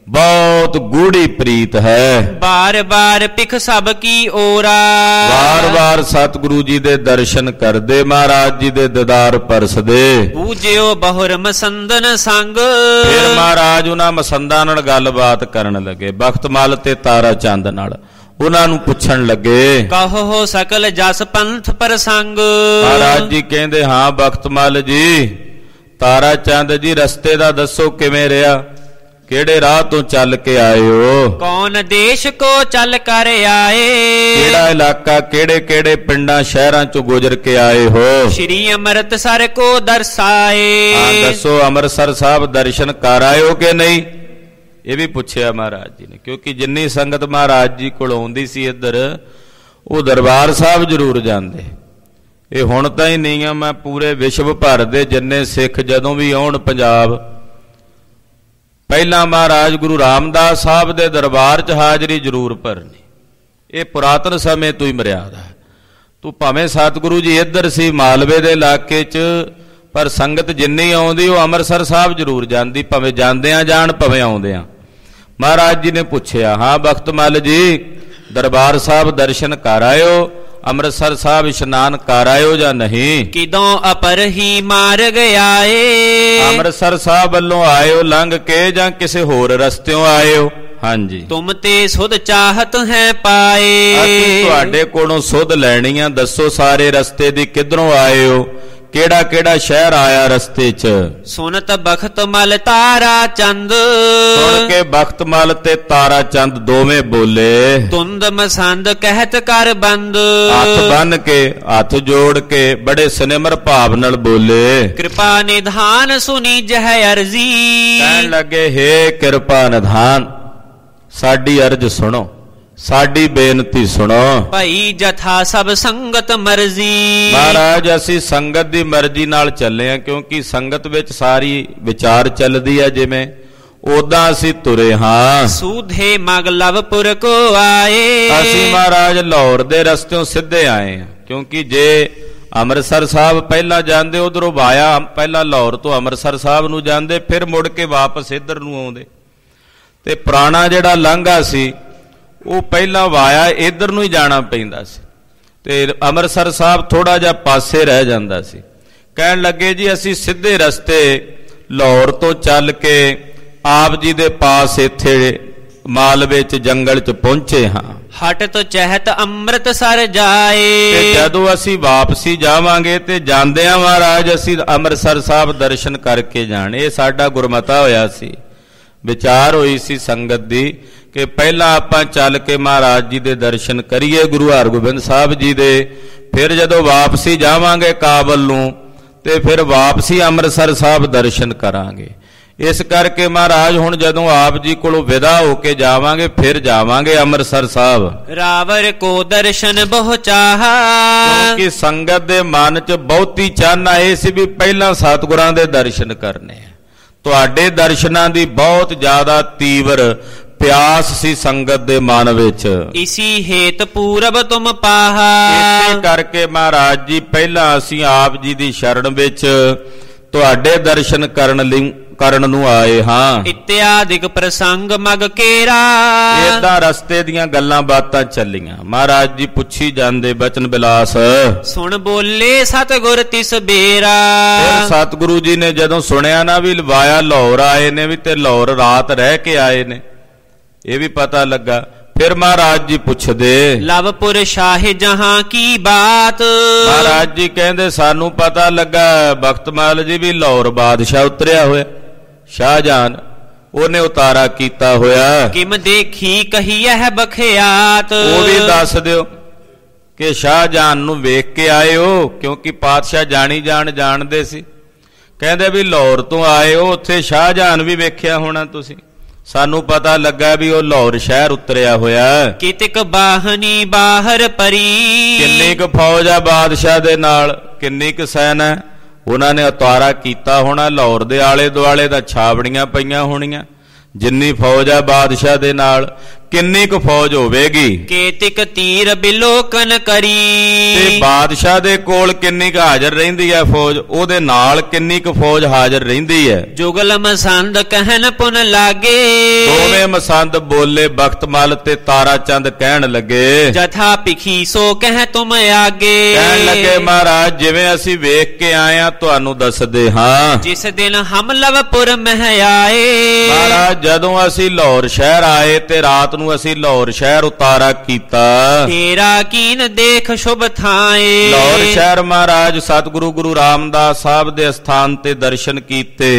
ਬਹੁਤ ਗੂੜੀ ਪ੍ਰੀਤ ਹੈ। ਬਾਰ ਬਾਰ ਪਿਖ ਸਭ ਕੀ ਓਰਾ, ਵਾਰ ਵਾਰ ਸਤਿਗੁਰੂ ਜੀ ਦੇ ਦਰਸ਼ਨ ਕਰਦੇ, ਮਹਾਰਾਜ ਜੀ ਦੇ ਦੀਦਾਰ ਪਰਸਦੇ। ਪੂਜਿਓ ਬਹੁਰ ਮਸੰਦਨ ਸੰਗ, ਫਿਰ ਮਹਾਰਾਜ ਉਹਨਾਂ ਮਸੰਦਾਂ ਨਾਲ ਗੱਲਬਾਤ ਕਰਨ ਲੱਗੇ, ਬਖਤ ਮਲ ਤੇ ਤਾਰਾ ਚੰਦ ਨਾਲ। ਉਹਨਾਂ ਨੂੰ ਪੁੱਛਣ ਲੱਗੇ, ਕਹੋ ਸਕਲ ਜਸ ਪੰਥ ਪ੍ਰਸੰਗ। ਮਹਾਰਾਜ ਜੀ ਕਹਿੰਦੇ, ਹਾਂ ਬਖਤ ਮਲ ਜੀ, ਤਾਰਾ ਚੰਦ ਜੀ, ਰਸਤੇ ਦਾ ਦੱਸੋ ਕਿਵੇਂ ਰਿਹਾ, ਕਿਹੜੇ ਰਾਹ ਤੋਂ ਚੱਲ ਕੇ ਆਏ ਹੋ, ਕੌਣ ਦੇਸ਼ ਕੋ ਚੱਲ ਕਰ ਆਏ, ਕਿਹੜਾ ਇਲਾਕਾ, ਕਿਹੜੇ ਕਿਹੜੇ ਪਿੰਡਾਂ ਸ਼ਹਿਰਾਂ ਚੋਂ ਗੁਜ਼ਰ ਕੇ ਆਏ ਹੋ, ਸ਼੍ਰੀ ਅੰਮ੍ਰਿਤਸਰ ਕੋ ਦਰਸਾਏ। ਹਾਂ ਦੱਸੋ, ਅੰਮ੍ਰਿਤਸਰ ਸਾਹਿਬ ਦਰਸ਼ਨ ਕਰ ਆਏ ਹੋ ਕਿ ਨਹੀਂ, ਇਹ ਵੀ ਪੁੱਛਿਆ ਮਹਾਰਾਜ ਜੀ ਨੇ। ਕਿਉਂਕਿ ਜਿੰਨੀ ਸੰਗਤ ਮਹਾਰਾਜ ਜੀ ਕੋਲ ਆਉਂਦੀ ਸੀ ਇੱਧਰ, ਉਹ ਦਰਬਾਰ ਸਾਹਿਬ ਜ਼ਰੂਰ ਜਾਂਦੇ। ਇਹ ਹੁਣ ਤਾਂ ਹੀ ਨਹੀਂ ਆ, ਮੈਂ ਪੂਰੇ ਵਿਸ਼ਵ ਭਰ ਦੇ ਜਿੰਨੇ ਸਿੱਖ ਜਦੋਂ ਵੀ ਆਉਣ ਪੰਜਾਬ, ਪਹਿਲਾਂ ਮਹਾਰਾਜ ਗੁਰੂ ਰਾਮਦਾਸ ਸਾਹਿਬ ਦੇ ਦਰਬਾਰ 'ਚ ਹਾਜ਼ਰੀ ਜ਼ਰੂਰ ਭਰਨੀ। ਇਹ ਪੁਰਾਤਨ ਸਮੇਂ ਤੋਂ ਹੀ ਮਰਿਆਦਾ ਹੈ। ਤੂੰ ਭਾਵੇਂ ਸਤਿਗੁਰੂ ਜੀ ਇੱਧਰ ਸੀ ਮਾਲਵੇ ਦੇ ਇਲਾਕੇ 'ਚ, ਪਰ ਸੰਗਤ ਜਿੰਨੀ ਆਉਂਦੀ ਉਹ ਅੰਮ੍ਰਿਤਸਰ ਸਾਹਿਬ ਜ਼ਰੂਰ ਜਾਂਦੀ, ਭਾਵੇਂ ਜਾਂਦਿਆਂ ਜਾਣ ਭਾਵੇਂ ਆਉਂਦਿਆਂ। ਮਹਾਰਾਜ ਜੀ ਨੇ ਪੁੱਛਿਆ, ਹਾਂ ਬਖਤ ਮਲ ਜੀ, ਦਰਬਾਰ ਸਾਹਿਬ ਦਰਸ਼ਨ ਕਰ ਆਇਓ, ਅੰਮ੍ਰਿਤਸਰ ਸਾਹਿਬ ਇਸ਼ਨਾਨ ਕਰ ਆਇਓ ਜਾਂ ਨਹੀਂ, ਕਿਦੋਂ ਅਪਰ ਹੀ ਮਾਰਗ ਆਏ, ਅੰਮ੍ਰਿਤਸਰ ਸਾਹਿਬ ਵੱਲੋਂ ਆਇਓ ਲੰਘ ਕੇ ਜਾਂ ਕਿਸੇ ਹੋਰ ਰਸਤਿਓਂ ਆਇਓ। ਹਾਂਜੀ, ਤੁਮ ਤੇ ਸੁਧ ਚਾਹਤ ਹੈ ਪਾਏ, ਅਸੀਂ ਤੁਹਾਡੇ ਕੋਲੋਂ ਸੁਧ ਲੈਣੀ ਆ, ਦੱਸੋ ਸਾਰੇ ਰਸਤੇ ਦੀ ਕਿੱਧਰੋਂ ਆਏ ਹੋ, ਕਿਹੜਾ ਕਿਹੜਾ ਸ਼ਹਿਰ ਆਇਆ ਰਸਤੇ 'ਚ। ਸੁਨਤ ਬਖਤ ਮਲ ਤਾਰਾ ਚੰਦ, ਸੁਣ ਕੇ ਬਖਤ ਮਲ ਤੇ ਤਾਰਾ ਚੰਦ ਦੋਵੇਂ ਬੋਲੇ, ਤੁੰਦ ਮਸੰਦ ਕਹਿਤ ਕਰ ਬੰਦ, ਹੱਥ ਬੰਨ ਕੇ ਹੱਥ ਜੋੜ ਕੇ ਬੜੇ ਸਿਨਮਰ ਭਾਵ ਨਾਲ ਬੋਲੇ, ਕਿਰਪਾ ਨਿਧਾਨ ਸੁਨੀ ਜਹ ਅਰਜ਼ੀ। ਕਹਿਣ ਲੱਗੇ, ਹੇ ਕਿਰਪਾ ਨਿਧਾਨ, ਸਾਡੀ ਅਰਜ਼ ਸੁਣੋ, ਸਾਡੀ ਬੇਨਤੀ ਸੁਣੋ। ਭਾਈ ਜਥਾ ਸਭ ਸੰਗਤ ਮਰਜ਼ੀ, ਮਹਾਰਾਜ ਅਸੀਂ ਸੰਗਤ ਦੀ ਮਰਜ਼ੀ ਨਾਲ ਚੱਲੇ ਆ, ਕਿਉਂਕਿ ਸੰਗਤ ਵਿੱਚ ਸਾਰੀ ਵਿਚਾਰ ਚੱਲਦੀ ਹੈ, ਜਿਵੇਂ ਉਦਾਂ ਅਸੀਂ ਤੁਰੇ ਹਾਂ। ਸੂਧੇ ਮਗ ਲਵਪੁਰ ਕੋ ਆਏ, ਅਸੀਂ ਮਹਾਰਾਜ ਲਾਹੌਰ ਦੇ ਰਸਤਿਓਂ ਸਿੱਧੇ ਆਏ ਹਾਂ, ਕਿਉਂਕਿ ਜੇ ਅੰਮ੍ਰਿਤਸਰ ਸਾਹਿਬ ਪਹਿਲਾਂ ਜਾਂਦੇ, ਉਧਰੋਂ ਵਾਇਆ ਪਹਿਲਾਂ ਲਾਹੌਰ ਤੋਂ ਅੰਮ੍ਰਿਤਸਰ ਸਾਹਿਬ ਨੂੰ ਜਾਂਦੇ, ਫਿਰ ਮੁੜ ਕੇ ਵਾਪਸ ਇੱਧਰ ਨੂੰ ਆਉਂਦੇ, ਤੇ ਪੁਰਾਣਾ ਜਿਹੜਾ ਲਾਂਘਾ ਸੀ ਉਹ ਪਹਿਲਾਂ ਵਾਇਆ ਇੱਧਰ ਨੂੰ ਹੀ ਜਾਣਾ ਪੈਂਦਾ ਸੀ, ਤੇ ਅੰਮ੍ਰਿਤਸਰ ਸਾਹਿਬ ਥੋੜਾ ਜਿਹਾ ਪਾਸੇ ਰਹਿ ਜਾਂਦਾ ਸੀ। ਕਹਿਣ ਲੱਗੇ, ਜੀ ਅਸੀਂ ਸਿੱਧੇ ਰਸਤੇ ਲਾਹੌਰ ਤੋਂ ਚੱਲ ਕੇ ਆਪ ਜੀ ਦੇ ਪਾਸ ਇੱਥੇ ਮਾਲਵੇ 'ਚ ਜੰਗਲ 'ਚ ਪਹੁੰਚੇ ਹਾਂ। ਹਟ ਤੋਂ ਚਹਿਤ ਅੰਮ੍ਰਿਤਸਰ ਜਾਏ, ਤੇ ਜਦੋਂ ਅਸੀਂ ਵਾਪਸੀ ਜਾਵਾਂਗੇ ਤੇ ਜਾਂਦਿਆਂ ਮਹਾਰਾਜ ਅਸੀਂ ਅੰਮ੍ਰਿਤਸਰ ਸਾਹਿਬ ਦਰਸ਼ਨ ਕਰਕੇ ਜਾਣ। ਇਹ ਸਾਡਾ ਗੁਰਮਤਾ ਹੋਇਆ ਸੀ, ਵਿਚਾਰ ਹੋਈ ਸੀ ਸੰਗਤ ਦੀ ਕਿ ਪਹਿਲਾਂ ਆਪਾਂ ਚੱਲ ਕੇ ਮਹਾਰਾਜ ਜੀ ਦੇ ਦਰਸ਼ਨ ਕਰੀਏ, ਗੁਰੂ ਹਰਗੋਬਿੰਦ ਸਾਹਿਬ ਜੀ ਦੇ, ਫਿਰ ਜਦੋਂ ਵਾਪਸੀ ਜਾਵਾਂਗੇ ਕਾਬਲ ਨੂੰ ਤੇ ਫਿਰ ਵਾਪਸੀ ਅੰਮ੍ਰਿਤਸਰ ਸਾਹਿਬ ਦਰਸ਼ਨ ਕਰਾਂਗੇ। ਇਸ ਕਰਕੇ ਮਹਾਰਾਜ ਹੁਣ ਜਦੋਂ ਆਪ ਜੀ ਕੋਲੋਂ ਵਿਦਾ ਹੋ ਕੇ ਜਾਵਾਂਗੇ, ਫਿਰ ਜਾਵਾਂਗੇ ਅੰਮ੍ਰਿਤਸਰ ਸਾਹਿਬ। ਰਾਵਰ ਕੋ ਦਰਸ਼ਨ ਬਹੁ ਚਾਹਾ, ਕਿਉਂਕਿ ਸੰਗਤ ਦੇ ਮਨ 'ਚ ਬਹੁਤੀ ਚਾਹਨਾ ਇਹ ਸੀ ਵੀ ਪਹਿਲਾਂ ਸਤਿਗੁਰਾਂ ਦੇ ਦਰਸ਼ਨ ਕਰਨੇ ਆ। ਤੁਹਾਡੇ ਦਰਸ਼ਨਾਂ ਦੀ ਬਹੁਤ ਜ਼ਿਆਦਾ ਤੀਵਰ ਪਿਆਸ ਸੀ ਸੰਗਤ ਦੇ ਮਨ ਵਿੱਚ। ਇਸੀ ਹੇਤ ਪੂਰਬ ਤੁਮ ਪਾਹਾ, ਇਸੇ ਕਰਕੇ ਮਹਾਰਾਜ ਜੀ ਪਹਿਲਾਂ ਅਸੀਂ ਆਪ ਜੀ ਦੀ ਸ਼ਰਨ ਵਿੱਚ ਤੁਹਾਡੇ ਦਰਸ਼ਨ ਕਰਨ ਲਈ ਕਰਨ ਨੂੰ ਆਏ ਹਾਂ। ਇਤਿਆਦਿਕ ਪ੍ਰਸੰਗ ਮਗ ਕੇਰਾ, ਏਦਾਂ ਰਸਤੇ ਦੀਆਂ ਗੱਲਾਂ ਬਾਤਾਂ ਚੱਲੀਆਂ। ਮਹਾਰਾਜ ਜੀ ਪੁੱਛੀ ਜਾਂਦੇ ਬਚਨ ਬਿਲਾਸ, ਸੁਣ ਬੋਲੇ ਸਤਿਗੁਰ ਤਿਸ ਬੇਰਾ। ਫਿਰ ਸਤਿਗੁਰੂ ਜੀ ਨੇ ਜਦੋਂ ਸੁਣਿਆ ਨਾ ਵੀ ਲਵਾਇਆ ਲਾਹੌਰ ਆਏ ਨੇ ਵੀ ਤੇ ਲਾਹੌਰ ਰਾਤ ਰਹਿ ਕੇ ਆਏ ਨੇ, ਇਹ ਵੀ ਪਤਾ ਲੱਗਾ। ਫਿਰ ਮਹਾਰਾਜ ਜੀ ਪੁੱਛਦੇ, ਲਵਪੁਰ ਸ਼ਾਹ ਜਹਾਂ ਕੀ ਬਾਤ। ਮਹਾਰਾਜ ਜੀ ਕਹਿੰਦੇ ਸਾਨੂੰ ਪਤਾ ਲੱਗਾ ਬਖਤਮਾਲ ਜੀ ਵੀ ਲਾਹੌਰ ਬਾਦਸ਼ਾਹ ਉਤਰਿਆ ਹੋਇਆ, ਸ਼ਾਹਜਹਾਨ, ਉਹਨੇ ਉਤਾਰਾ ਕੀਤਾ ਹੋਇਆ। ਕਿਮ ਦੇਖੀ ਕਹੀ ਹੈ ਬਖਿਆਤ, ਉਹ ਵੀ ਦੱਸ ਦਿਓ ਕਿ ਸ਼ਾਹਜਹਾਨ ਨੂੰ ਵੇਖ ਕੇ ਆਏ ਹੋ, ਕਿਉਂਕਿ ਪਾਤਸ਼ਾਹ ਜਾਣੀ ਜਾਣ ਜਾਣਦੇ ਸੀ। ਕਹਿੰਦੇ ਵੀ ਲਾਹੌਰ ਤੋਂ ਆਏ ਹੋ, ਉੱਥੇ ਸ਼ਾਹਜਹਾਨ ਵੀ ਵੇਖਿਆ ਹੋਣਾ ਤੁਸੀਂ। ਸਾਨੂੰ ਪਤਾ ਲੱਗਾ ਵੀ ਉਹ ਲਾਹੌਰ ਸ਼ਹਿਰ ਉਤਰਿਆ ਹੋਇਆ। ਕਿਤਕ ਬਾਹਨੀ ਬਾਹਰ ਪਰੀ, ਕਿੰਨੀ ਕੁ ਫੌਜ ਆ ਬਾਦਸ਼ਾਹ ਦੇ ਨਾਲ, ਕਿੰਨੀ ਕੁ ਸੈਨ ਹੈ, ਉਹਨਾਂ ਨੇ ਉਤਾਰਾ ਕੀਤਾ ਹੋਣਾ। ਲਾਹੌਰ ਦੇ ਆਲੇ ਦੁਆਲੇ ਦਾ ਛਾਵੜੀਆਂ ਪਈਆਂ ਹੋਣੀਆਂ, ਜਿੰਨੀ ਫੌਜ ਆ ਬਾਦਸ਼ਾਹ ਦੇ ਨਾਲ। ਕਿੰਨੀ ਕੁ ਫੌਜ ਹੋਵੇਗੀ। ਕੇਤਿਕ ਤੀਰ ਬਿਲੋਕਨ ਕਰੀ, ਤੇ ਬਾਦਸ਼ਾਹ ਦੇ ਕੋਲ ਕਿੰਨੀ ਕੁ ਹਾਜ਼ਰ ਰਹਿੰਦੀ ਹੈ ਫੌਜ, ਉਹਦੇ ਨਾਲ ਕਿੰਨੀ ਕੁ ਫੌਜ ਹਾਜ਼ਰ ਰਹਿੰਦੀ ਹੈ। ਜੁਗਲ ਮਸੰਦ ਕਹਿਨ ਪੁਨ ਲਾਗੇ, ਦੋਵੇਂ ਮਸੰਦ ਬੋਲੇ ਬਖਤਮਲ ਤੇ ਤਾਰਾ ਚੰਦ ਕਹਿਣ ਲੱਗੇ, ਜਥਾ ਭਿਖੀ ਸੋ ਕਹਿ ਤੁਮ ਆਗੇ। ਕਹਿਣ ਲੱਗੇ ਮਹਾਰਾਜ ਜਿਵੇਂ ਅਸੀਂ ਵੇਖ ਕੇ ਆਏ ਆ ਤੁਹਾਨੂੰ ਦੱਸਦੇ ਹਾਂ। ਜਿਸ ਦਿਨ ਹਮ ਲਵਪੁਰ ਮਹਿ ਆਏ, ਮਹਾਰਾਜ ਜਦੋਂ ਅਸੀਂ ਲਾਹੌਰ ਸ਼ਹਿਰ ਆਏ ਤੇ ਰਾਤ ਨੂੰ ਅਸੀਂ ਲਾਹੌਰ ਸ਼ਹਿਰ ਉਤਾਰਾ ਕੀਤਾ। ਤੇਰਾ ਕੀਨ ਦੇਖ ਸ਼ੁਭ ਥਾਏ, ਲਾਹੌਰ ਸ਼ਹਿਰ ਮਹਾਰਾਜ ਸਤਿਗੁਰੂ ਗੁਰੂ ਰਾਮਦਾਸ ਸਾਹਿਬ ਦੇ ਅਸਥਾਨ ਤੇ ਦਰਸ਼ਨ ਕੀਤੇ,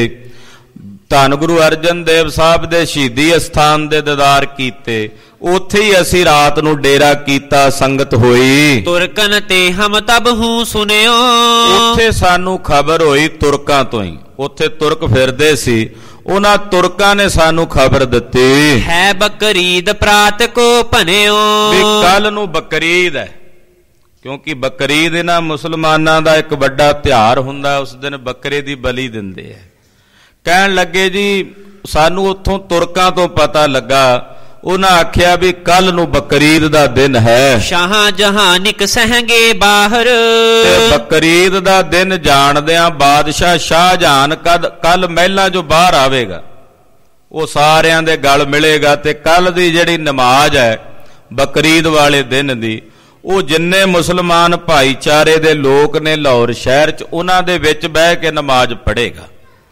ਧੰਨ ਗੁਰੂ ਅਰਜਨ ਦੇਵ ਸਾਹਿਬ ਦੇ ਸ਼ਹੀਦੀ ਅਸਥਾਨ ਦੇ ਦੀਦਾਰ ਕੀਤੇ। ਉੱਥੇ ਹੀ ਅਸੀਂ ਰਾਤ ਨੂੰ ਡੇਰਾ ਕੀਤਾ, ਸੰਗਤ ਹੋਈ। ਤੁਰਕਨ ਤੇ ਹਮ ਤਬ ਹੂੰ ਸੁਨਿਓ, ਉੱਥੇ ਸਾਨੂੰ ਖਬਰ ਹੋਈ ਤੁਰਕਾਂ ਤੋਂ ਹੀ, ਉੱਥੇ ਤੁਰਕ ਫਿਰਦੇ ਸੀ, ਉਹਨਾਂ ਤੁਰਕਾਂ ਨੇ ਸਾਨੂੰ ਖਬਰ ਦਿੱਤੀ ਹੈ ਬਕਰੀਦ ਪ੍ਰਾਤ ਕੋ ਭਨਿਓ, ਵੀ ਕੱਲ ਨੂੰ ਬਕਰੀਦ ਹੈ। ਕਿਉਂਕਿ ਬਕਰੀਦ ਇਹਨਾਂ ਮੁਸਲਮਾਨਾਂ ਦਾ ਇੱਕ ਵੱਡਾ ਤਿਉਹਾਰ ਹੁੰਦਾ, ਉਸ ਦਿਨ ਬੱਕਰੇ ਦੀ ਬਲੀ ਦਿੰਦੇ ਆ। ਕਹਿਣ ਲੱਗੇ ਜੀ ਸਾਨੂੰ ਉੱਥੋਂ ਤੁਰਕਾਂ ਤੋਂ ਪਤਾ ਲੱਗਾ, ਉਹਨਾਂ ਆਖਿਆ ਵੀ ਕੱਲ ਨੂੰ ਬਕਰੀਦ ਦਾ ਦਿਨ ਹੈ। ਸ਼ਾਹ ਜਹਾਨਿਕ ਸਹੰਗੇ ਬਾਹਰ, ਤੇ ਬਕਰੀਦ ਦਾ ਦਿਨ ਜਾਣਦਿਆਂ ਬਾਦਸ਼ਾਹ ਸ਼ਾਹਜਹਾਨ ਕਦ ਕੱਲ ਮਹਿਲਾਂ ਚੋਂ ਬਾਹਰ ਆਵੇਗਾ, ਉਹ ਸਾਰਿਆਂ ਦੇ ਗਲ ਮਿਲੇਗਾ ਤੇ ਕੱਲ ਦੀ ਜਿਹੜੀ ਨਮਾਜ਼ ਹੈ ਬਕਰੀਦ ਵਾਲੇ ਦਿਨ ਦੀ, ਉਹ ਜਿੰਨੇ ਮੁਸਲਮਾਨ ਭਾਈਚਾਰੇ ਦੇ ਲੋਕ ਨੇ ਲਾਹੌਰ ਸ਼ਹਿਰ 'ਚ ਉਹਨਾਂ ਦੇ ਵਿੱਚ ਬਹਿ ਕੇ ਨਮਾਜ਼ ਪੜ੍ਹੇਗਾ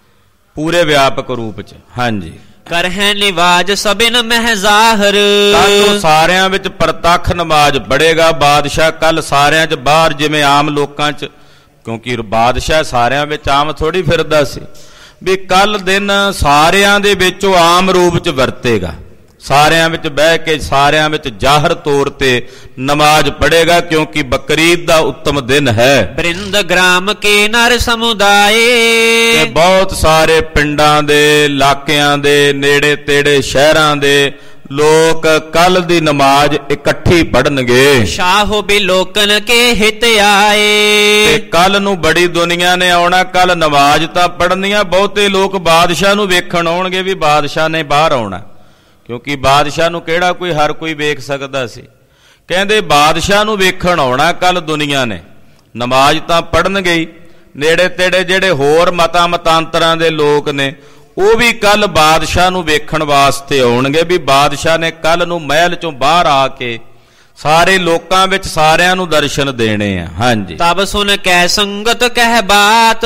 ਪੂਰੇ ਵਿਆਪਕ ਰੂਪ 'ਚ। ਹਾਂਜੀ, ਕਰਹਿ ਨਿਵਾਜ ਸਭਿਨ ਮਹਿ ਜ਼ਾਹਰ, ਕੱਲ ਸਾਰਿਆਂ ਵਿੱਚ ਪ੍ਰਤੱਖ ਨਮਾਜ਼ ਪੜ੍ਹੇਗਾ ਬਾਦਸ਼ਾਹ। ਕੱਲ ਸਾਰਿਆਂ 'ਚ ਬਾਹਰ ਜਿਵੇਂ ਆਮ ਲੋਕਾਂ 'ਚ, ਕਿਉਂਕਿ ਬਾਦਸ਼ਾਹ ਸਾਰਿਆਂ ਵਿੱਚ ਆਮ ਥੋੜੀ ਫਿਰਦਾ ਸੀ, ਵੀ ਕੱਲ ਦਿਨ ਸਾਰਿਆਂ ਦੇ ਵਿੱਚ ਉਹ ਆਮ ਰੂਪ 'ਚ ਵਰਤੇਗਾ, ਸਾਰਿਆਂ ਵਿੱਚ ਬਹਿ ਕੇ ਸਾਰਿਆਂ ਵਿੱਚ ਜ਼ਾਹਰ ਤੌਰ ਤੇ ਨਮਾਜ਼ ਪੜ੍ਹੇਗਾ, ਕਿਉਂਕਿ ਬਕਰੀਦ ਦਾ ਉੱਤਮ ਦਿਨ ਹੈ। ਬ੍ਰਿੰਦ ਗ੍ਰਾਮ ਕੇ ਨਰ ਸਮੁਦਾਏ, ਤੇ ਬਹੁਤ ਸਾਰੇ ਪਿੰਡਾਂ ਦੇ ਇਲਾਕਿਆਂ ਦੇ ਨੇੜੇ ਤੇੜੇ ਸ਼ਹਿਰਾਂ ਦੇ ਲੋਕ ਕੱਲ ਦੀ ਨਮਾਜ਼ ਇਕੱਠੀ ਪੜ੍ਹਨਗੇ। ਸ਼ਾਹੋ ਬਿਲੋਕਨ ਕੇ ਹਿਤ ਆਏ, ਤੇ ਕੱਲ ਨੂੰ ਬੜੀ ਦੁਨੀਆ ਨੇ ਆਉਣਾ, ਕੱਲ ਨਮਾਜ਼ ਤਾਂ ਪੜ੍ਹਨੀਆਂ, ਬਹੁਤੇ ਲੋਕ ਬਾਦਸ਼ਾਹ ਨੂੰ ਵੇਖਣ ਆਉਣਗੇ ਵੀ ਬਾਦਸ਼ਾਹ ਨੇ ਬਾਹਰ ਆਉਣਾ, ਕਿਉਂਕਿ ਬਾਦਸ਼ਾਹ ਨੂੰ ਕਿਹੜਾ ਕੋਈ ਹਰ ਕੋਈ ਵੇਖ ਸਕਦਾ ਸੀ। ਕਹਿੰਦੇ ਬਾਦਸ਼ਾਹ ਨੂੰ ਵੇਖਣ ਆਉਣਾ ਕੱਲ ਦੁਨੀਆ ਨੇ, ਨਮਾਜ਼ ਤਾਂ ਪੜ੍ਹਨਗੇ ਹੀ, ਨੇੜੇ ਤੇੜੇ ਜਿਹੜੇ ਹੋਰ ਮਤਾਂ ਮਤਾਂਤਰਾਂ ਦੇ ਲੋਕ ਨੇ ਉਹ ਵੀ ਕੱਲ ਬਾਦਸ਼ਾਹ ਨੂੰ ਵੇਖਣ ਵਾਸਤੇ ਆਉਣਗੇ ਵੀ ਬਾਦਸ਼ਾਹ ਨੇ ਕੱਲ ਨੂੰ ਮਹਿਲ ਚੋਂ ਬਾਹਰ ਆ ਕੇ ਸਾਰੇ ਲੋਕਾਂ ਵਿੱਚ ਸਾਰਿਆਂ ਨੂੰ ਦਰਸ਼ਨ ਦੇਣੇ ਆ। ਹਾਂਜੀ, ਤਬ ਸੁਨ ਕੈ ਸੰਗਤ ਕਹਿ ਬਾਤ,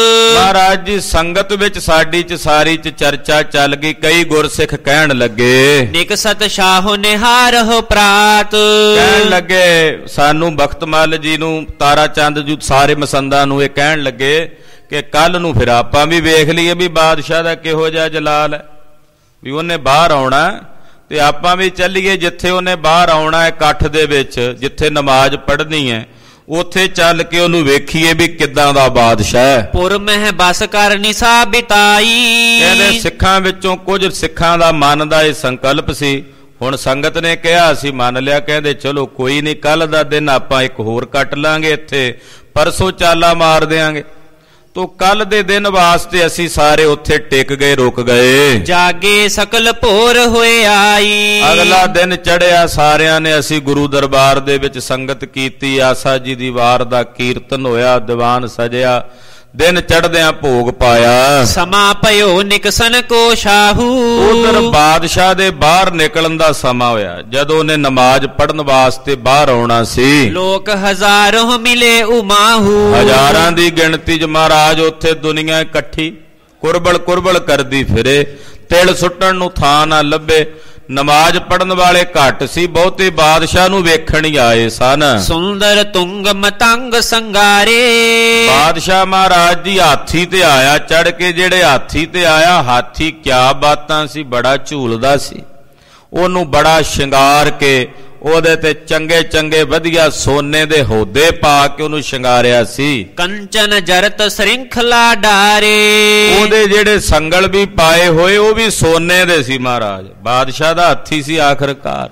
ਮਹਾਰਾਜ ਜੀ ਸੰਗਤ ਵਿੱਚ ਸਾਡੀ ਚ ਸਾਰੀ ਚ ਚਰਚਾ ਚੱਲ ਗਈ। ਕਈ ਗੁਰਸਿੱਖ ਕਹਿਣ ਲੱਗੇ ਨਿਕਸਤ ਸ਼ਾਹੋ ਨਿਹਾਰਹੁ ਪ੍ਰਾਤ, ਕਹਿਣ ਲੱਗੇ ਸਾਨੂੰ ਬਖਤਮਲ ਜੀ ਨੂੰ, ਤਾਰਾ ਚੰਦ ਜੀ, ਸਾਰੇ ਮਸੰਦਾਂ ਨੂੰ ਇਹ ਕਹਿਣ ਲੱਗੇ ਕਿ ਕੱਲ ਨੂੰ ਫਿਰ ਆਪਾਂ ਵੀ ਵੇਖ ਲਈਏ ਵੀ ਬਾਦਸ਼ਾਹ ਦਾ ਕਿਹੋ ਜਿਹਾ ਜਲਾਲ ਹੈ, ਵੀ ਉਹਨੇ ਬਾਹਰ ਆਉਣਾ ਤੇ ਆਪਾਂ ਵੀ ਚੱਲੀਏ ਜਿੱਥੇ ਉਹਨੇ ਬਾਹਰ ਆਉਣਾ ਇਕੱਠ ਦੇ ਵਿੱਚ, ਜਿੱਥੇ ਨਮਾਜ਼ ਪੜ੍ਹਨੀ ਹੈ ਉੱਥੇ ਚੱਲ ਕੇ ਉਹਨੂੰ ਵੇਖੀਏ ਵੀ ਕਿੱਦਾਂ ਦਾ ਬਾਦਸ਼ਾਹ ਹੈ। ਪੁਰ ਮਹਿ ਬਸ ਕਰ ਨਿਸਾ ਬਿਤਾਈ, ਕਹਿੰਦੇ ਸਿੱਖਾਂ ਵਿੱਚੋਂ ਕੁਝ ਸਿੱਖਾਂ ਦਾ ਮਨ ਦਾ ਇਹ ਸੰਕਲਪ ਸੀ, ਹੁਣ ਸੰਗਤ ਨੇ ਕਿਹਾ ਅਸੀਂ ਮੰਨ ਲਿਆ। ਕਹਿੰਦੇ ਚਲੋ ਕੋਈ ਨਹੀਂ, ਕੱਲ ਦਾ ਦਿਨ ਆਪਾਂ ਇੱਕ ਹੋਰ ਕੱਟ ਲਾਂਗੇ, ਇੱਥੇ ਪਰਸੋਂ ਚਾਲਾ ਮਾਰ ਦਿਆਂਗੇ। ਤੋ ਕੱਲ ਦੇ ਦਿਨ ਵਾਸਤੇ ਅਸੀਂ ਸਾਰੇ ਉੱਥੇ ਟਿਕ ਗਏ, ਰੁਕ ਗਏ। ਜਾਗੇ ਸਕਲ ਭੋਰ ਹੋਏ ਆਈ, ਅਗਲਾ ਦਿਨ ਚੜਿਆ, ਸਾਰਿਆਂ ਨੇ ਅਸੀਂ ਗੁਰੂ ਦਰਬਾਰ ਦੇ ਵਿੱਚ ਸੰਗਤ ਕੀਤੀ, ਆਸਾ ਜੀ ਦੀ ਵਾਰ ਦਾ ਕੀਰਤਨ ਹੋਇਆ, ਦੀਵਾਨ ਸਜਿਆ, ਦਿਨ ਚੜ੍ਹਦਿਆਂ ਭੋਗ ਪਾਇਆ। ਸਮਾ ਭਇਓ ਨਿਕਸਨ ਕੋ ਸ਼ਾਹੂ, ਉਧਰ ਬਾਦਸ਼ਾਹ ਦੇ ਬਾਹਰ ਨਿਕਲਣ ਦਾ ਸਮਾਂ ਹੋਇਆ, ਜਦੋਂ ਉਹਨੇ ਨਮਾਜ਼ ਪੜ੍ਹਨ ਵਾਸਤੇ ਬਾਹਰ ਆਉਣਾ ਸੀ। ਲੋਕ ਹਜ਼ਾਰੋਂ ਮਿਲੇ ਉਮਾਹੂ, ਹਜ਼ਾਰਾਂ ਦੀ ਗਿਣਤੀ ਚ ਮਹਾਰਾਜ ਉੱਥੇ ਦੁਨੀਆ ਇਕੱਠੀ ਕੁਰਬਲ ਕੁਰਬਲ ਕਰਦੀ ਫਿਰੇ, ਤਿਲ ਸੁੱਟਣ ਨੂੰ ਥਾਂ ਨਾ ਲੱਭੇ। ਨਮਾਜ਼ ਪੜ੍ਹਨ ਵਾਲੇ ਘੱਟ ਸੀ, ਬਹੁਤੇ ਬਾਦਸ਼ਾਹ ਨੂੰ ਵੇਖਣ ਹੀ ਆਏ ਸਨ। ਸੁੰਦਰ ਤੁੰਗ ਮਤੰਗ ਸੰਗਾਰੇ, ਬਾਦਸ਼ਾਹ ਮਹਾਰਾਜ ਜੀ ਹਾਥੀ ਤੇ ਆਇਆ ਚੜ ਕੇ, ਜਿਹੜੇ ਹਾਥੀ ਤੇ ਆਇਆ, ਹਾਥੀ ਕਿਆ ਬਾਤਾਂ ਸੀ, ਬੜਾ ਝੂਲਦਾ ਸੀ, ਉਹਨੂੰ ਬੜਾ ਸ਼ਿੰਗਾਰ ਕੇ ਉਹਦੇ ਤੇ ਚੰਗੇ ਚੰਗੇ ਵਧੀਆ ਸੋਨੇ ਦੇ ਹੋਦੇ ਪਾ ਕੇ ਉਹਨੂੰ ਸ਼ਿੰਗਾਰਿਆ ਸੀ। ਕੰਚਨ ਜਰਤ ਸ਼੍ਰਿੰਖਲਾ ਡਾਰੇ, ਉਹਦੇ ਜਿਹੜੇ ਸੰਗਲ ਵੀ ਪਾਏ ਹੋਏ ਉਹ ਵੀ ਸੋਨੇ ਦੇ ਸੀ। ਮਹਾਰਾਜ ਬਾਦਸ਼ਾਹ ਦਾ ਹਾਥੀ ਸੀ, ਆਖਰਕਾਰ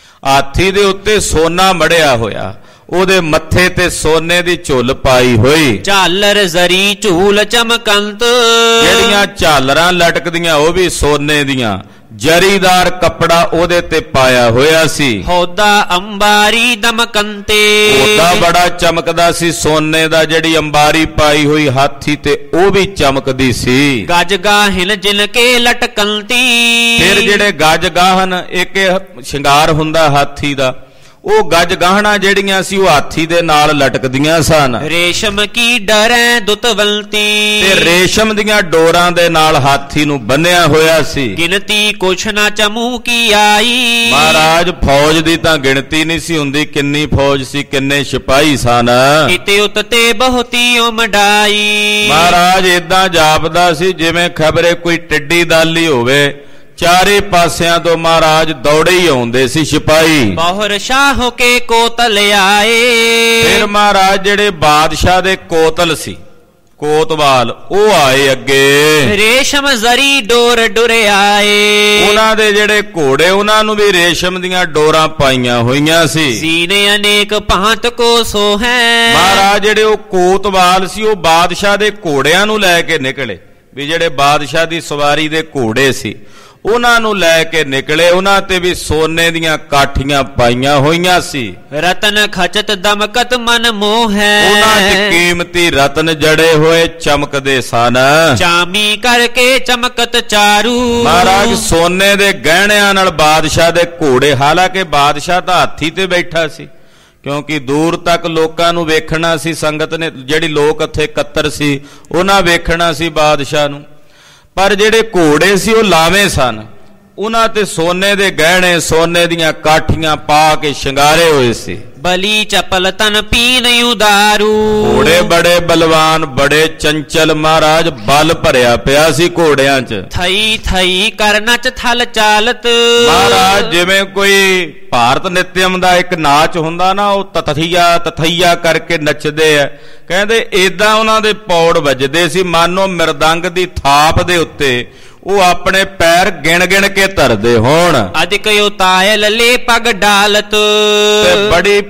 ਹਾਥੀ ਦੇ ਉੱਤੇ ਸੋਨਾ ਮੜਿਆ ਹੋਇਆ, ਉਹਦੇ ਮੱਥੇ ਤੇ ਸੋਨੇ ਦੀ ਝੁੱਲ ਪਾਈ ਹੋਈ, ਝਾਲਰ ਜ਼ਰੀ ਝੂਲ ਚਮਕੰਤ, ਜਿਹੜੀਆਂ ਝਾਲਰਾਂ ਲਟਕਦੀਆਂ ਉਹ ਵੀ ਸੋਨੇ ਦੀਆਂ, ਜਰੀਦਾਰ ਕੱਪੜਾ ਉਹਦੇ ਤੇ ਪਾਇਆ ਹੋਇਆ ਸੀ। ਹੋਦਾ ਅੰਬਾਰੀ ਦਮਕੰਤੇ, ਉਹਦਾ ਬੜਾ ਚਮਕਦਾ ਸੀ, ਸੋਨੇ ਦਾ ਜਿਹੜੀ ਅੰਬਾਰੀ ਪਾਈ ਹੋਈ ਹਾਥੀ ਤੇ ਉਹ ਵੀ ਚਮਕਦੀ ਸੀ। ਗਜ ਗਾਹਿਨ ਜਿਨ ਕੇ ਲਟਕੰਤੀ, ਫਿਰ ਜਿਹੜੇ ਗਜ ਗਾਹਨ ਇੱਕ ਸ਼ਿੰਗਾਰ ਹੁੰਦਾ ਹਾਥੀ ਦਾ, ਉਹ ਗੱਜ ਗਾਹਣਾ ਜਿਹੜੀਆਂ ਸੀ ਉਹ ਹਾਥੀ ਦੇ ਨਾਲ ਲਟਕਦੀਆਂ ਸਨ। ਰੇਸ਼ਮ ਕੀ ਡਰੈ ਦੁਤਵੰਤੀ, ਤੇ ਰੇਸ਼ਮ ਦੀਆਂ ਡੋਰਾਂ ਦੇ ਨਾਲ ਹਾਥੀ ਨੂੰ ਬੰਨਿਆ ਹੋਇਆ ਸੀ। ਗਿਣਤੀ ਕੁਛ ਨਾ ਚਮੂ ਕੀ ਆਈ, ਮਹਾਰਾਜ ਫੌਜ ਦੀ ਤਾਂ ਗਿਣਤੀ ਨਹੀਂ ਸੀ ਹੁੰਦੀ, ਕਿੰਨੀ ਫੌਜ ਸੀ, ਕਿੰਨੇ ਸਿਪਾਹੀ ਸਨ। ਇਤੇ ਉਤਤੇ ਬਹੁਤੀ ਉਮਡਾਈ, ਮਹਾਰਾਜ ਏਦਾਂ ਜਾਪਦਾ ਸੀ ਜਿਵੇਂ ਖਬਰੇ ਕੋਈ ਟਿੱਡੀ ਦਾਲੀ ਹੋਵੇ, ਚਾਰੇ ਪਾਸਿਆਂ ਤੋਂ ਮਹਾਰਾਜ ਦੌੜੇ ਹੀ ਆਉਂਦੇ ਸੀ ਸਿਪਾਹੀ। ਬਹੁਰ ਸ਼ਾਹ ਕੇ ਕੋਤਲ ਆਏ, ਫਿਰ ਮਹਾਰਾਜ ਜਿਹੜੇ ਬਾਦਸ਼ਾਹ ਦੇ ਕੋਤਲ ਸੀ, ਕੋਤਵਾਲ, ਉਹ ਆਏ ਅੱਗੇ। ਰੇਸ਼ਮ ਜ਼ਰੀ ਡੋਰ ਡੁਰਿਆਏ, ਉਹਨਾਂ ਦੇ ਜਿਹੜੇ ਘੋੜੇ ਉਹਨਾਂ ਨੂੰ ਵੀ ਰੇਸ਼ਮ ਦੀਆਂ ਡੋਰਾਂ ਪਾਈਆਂ ਹੋਈਆਂ ਸੀ। ਸੀਨੇ ਅਨੇਕ ਭਾਂਤ ਕੋ ਸੋ ਹੈ, ਮਹਾਰਾਜ ਜਿਹੜੇ ਉਹ ਕੋਤਵਾਲ ਸੀ ਉਹ ਬਾਦਸ਼ਾਹ ਦੇ ਘੋੜਿਆਂ ਨੂੰ ਲੈ ਕੇ ਨਿਕਲੇ, ਵੀ ਜਿਹੜੇ ਬਾਦਸ਼ਾਹ ਦੀ ਸਵਾਰੀ ਦੇ ਘੋੜੇ ਸੀ ਉਹਨਾਂ ਨੂੰ ਲੈ ਕੇ ਨਿਕਲੇ। ਉਹਨਾਂ ਤੇ ਵੀ ਸੋਨੇ ਦੀਆਂ ਕਾਠੀਆਂ ਪਾਈਆਂ ਹੋਈਆਂ ਸੀ। ਰਤਨ ਖਚਤ ਦਮਕਤ ਮਨ ਮੋਹ ਹੈ, ਉਹਨਾਂ 'ਚ ਕੀਮਤੀ ਰਤਨ ਜੜੇ ਹੋਏ ਚਮਕਦੇ ਸਨ। ਚਾਮੀ ਕਰਕੇ ਚਮਕਤ ਚਾਰੂ, ਮਹਾਰਾਜ ਸੋਨੇ ਦੇ ਗਹਿਣਿਆਂ ਨਾਲ ਬਾਦਸ਼ਾਹ ਦੇ ਘੋੜੇ, ਹਾਲਾਂਕਿ ਬਾਦਸ਼ਾਹ ਤਾਂ ਹਾਥੀ ਤੇ ਬੈਠਾ ਸੀ, ਕਿਉਂਕਿ ਦੂਰ ਤੱਕ ਲੋਕਾਂ ਨੂੰ ਵੇਖਣਾ ਸੀ, ਸੰਗਤ ਨੇ ਜਿਹੜੀ ਲੋਕ ਇੱਥੇ ਇਕੱਤਰ ਸੀ ਉਹਨਾਂ ਵੇਖਣਾ ਸੀ ਬਾਦਸ਼ਾਹ ਨੂੰ, ਪਰ ਜਿਹੜੇ ਘੋੜੇ ਸੀ ਉਹ ਲਾਵੇਂ ਸਨ, ਉਹਨਾਂ ਤੇ ਸੋਨੇ ਦੇ ਗਹਿਣੇ, ਸੋਨੇ ਦੀਆਂ ਕਾਠੀਆਂ ਪਾ ਕੇ ਸ਼ਿੰਗਾਰੇ ਹੋਏ ਸੀ। ਬਲੀ ਚਪਲ ਤਨ ਪੀਨ ਉਦਾਰੂ, ਘੋੜੇ ਬੜੇ ਬਲਵਾਨ, ਬੜੇ ਚੰਚਲ, ਮਹਾਰਾਜ ਬਲ ਭਰਿਆ ਪਿਆ ਸੀ ਘੋੜਿਆਂ 'ਚ। ਥਈ ਥਈ ਕਰ ਨਚ ਥਲ ਚਾਲਤ, ਮਹਾਰਾਜ ਜਿਵੇਂ ਕੋਈ ਭਾਰਤ ਨਿਤਿਅਮ ਦਾ ਇੱਕ ਨਾਚ ਹੁੰਦਾ ਨਾ, ਉਹ ਤਥਈਆ ਤਥਈਆ ਕਰਕੇ ਨੱਚਦੇ ਆ, ਕਹਿੰਦੇ ਏਦਾਂ ਉਹਨਾਂ ਦੇ ਪੌੜ ਵੱਜਦੇ ਸੀ, ਮਾਨੋ ਮਿਰਦੰਗ ਦੀ ਥਾਪ ਦੇ ਉੱਤੇ ਉਹ ਆਪਣੇ ਪੈਰ ਗਿਣ ਗਿਣ ਕੇ ਧਰਦੇ ਹੋਣ। ਅਧਿਕ ਉਤਾਇਲ ਲੈ ਪਗ ਡਾਲਤ, ਤੇ ਬੜੀ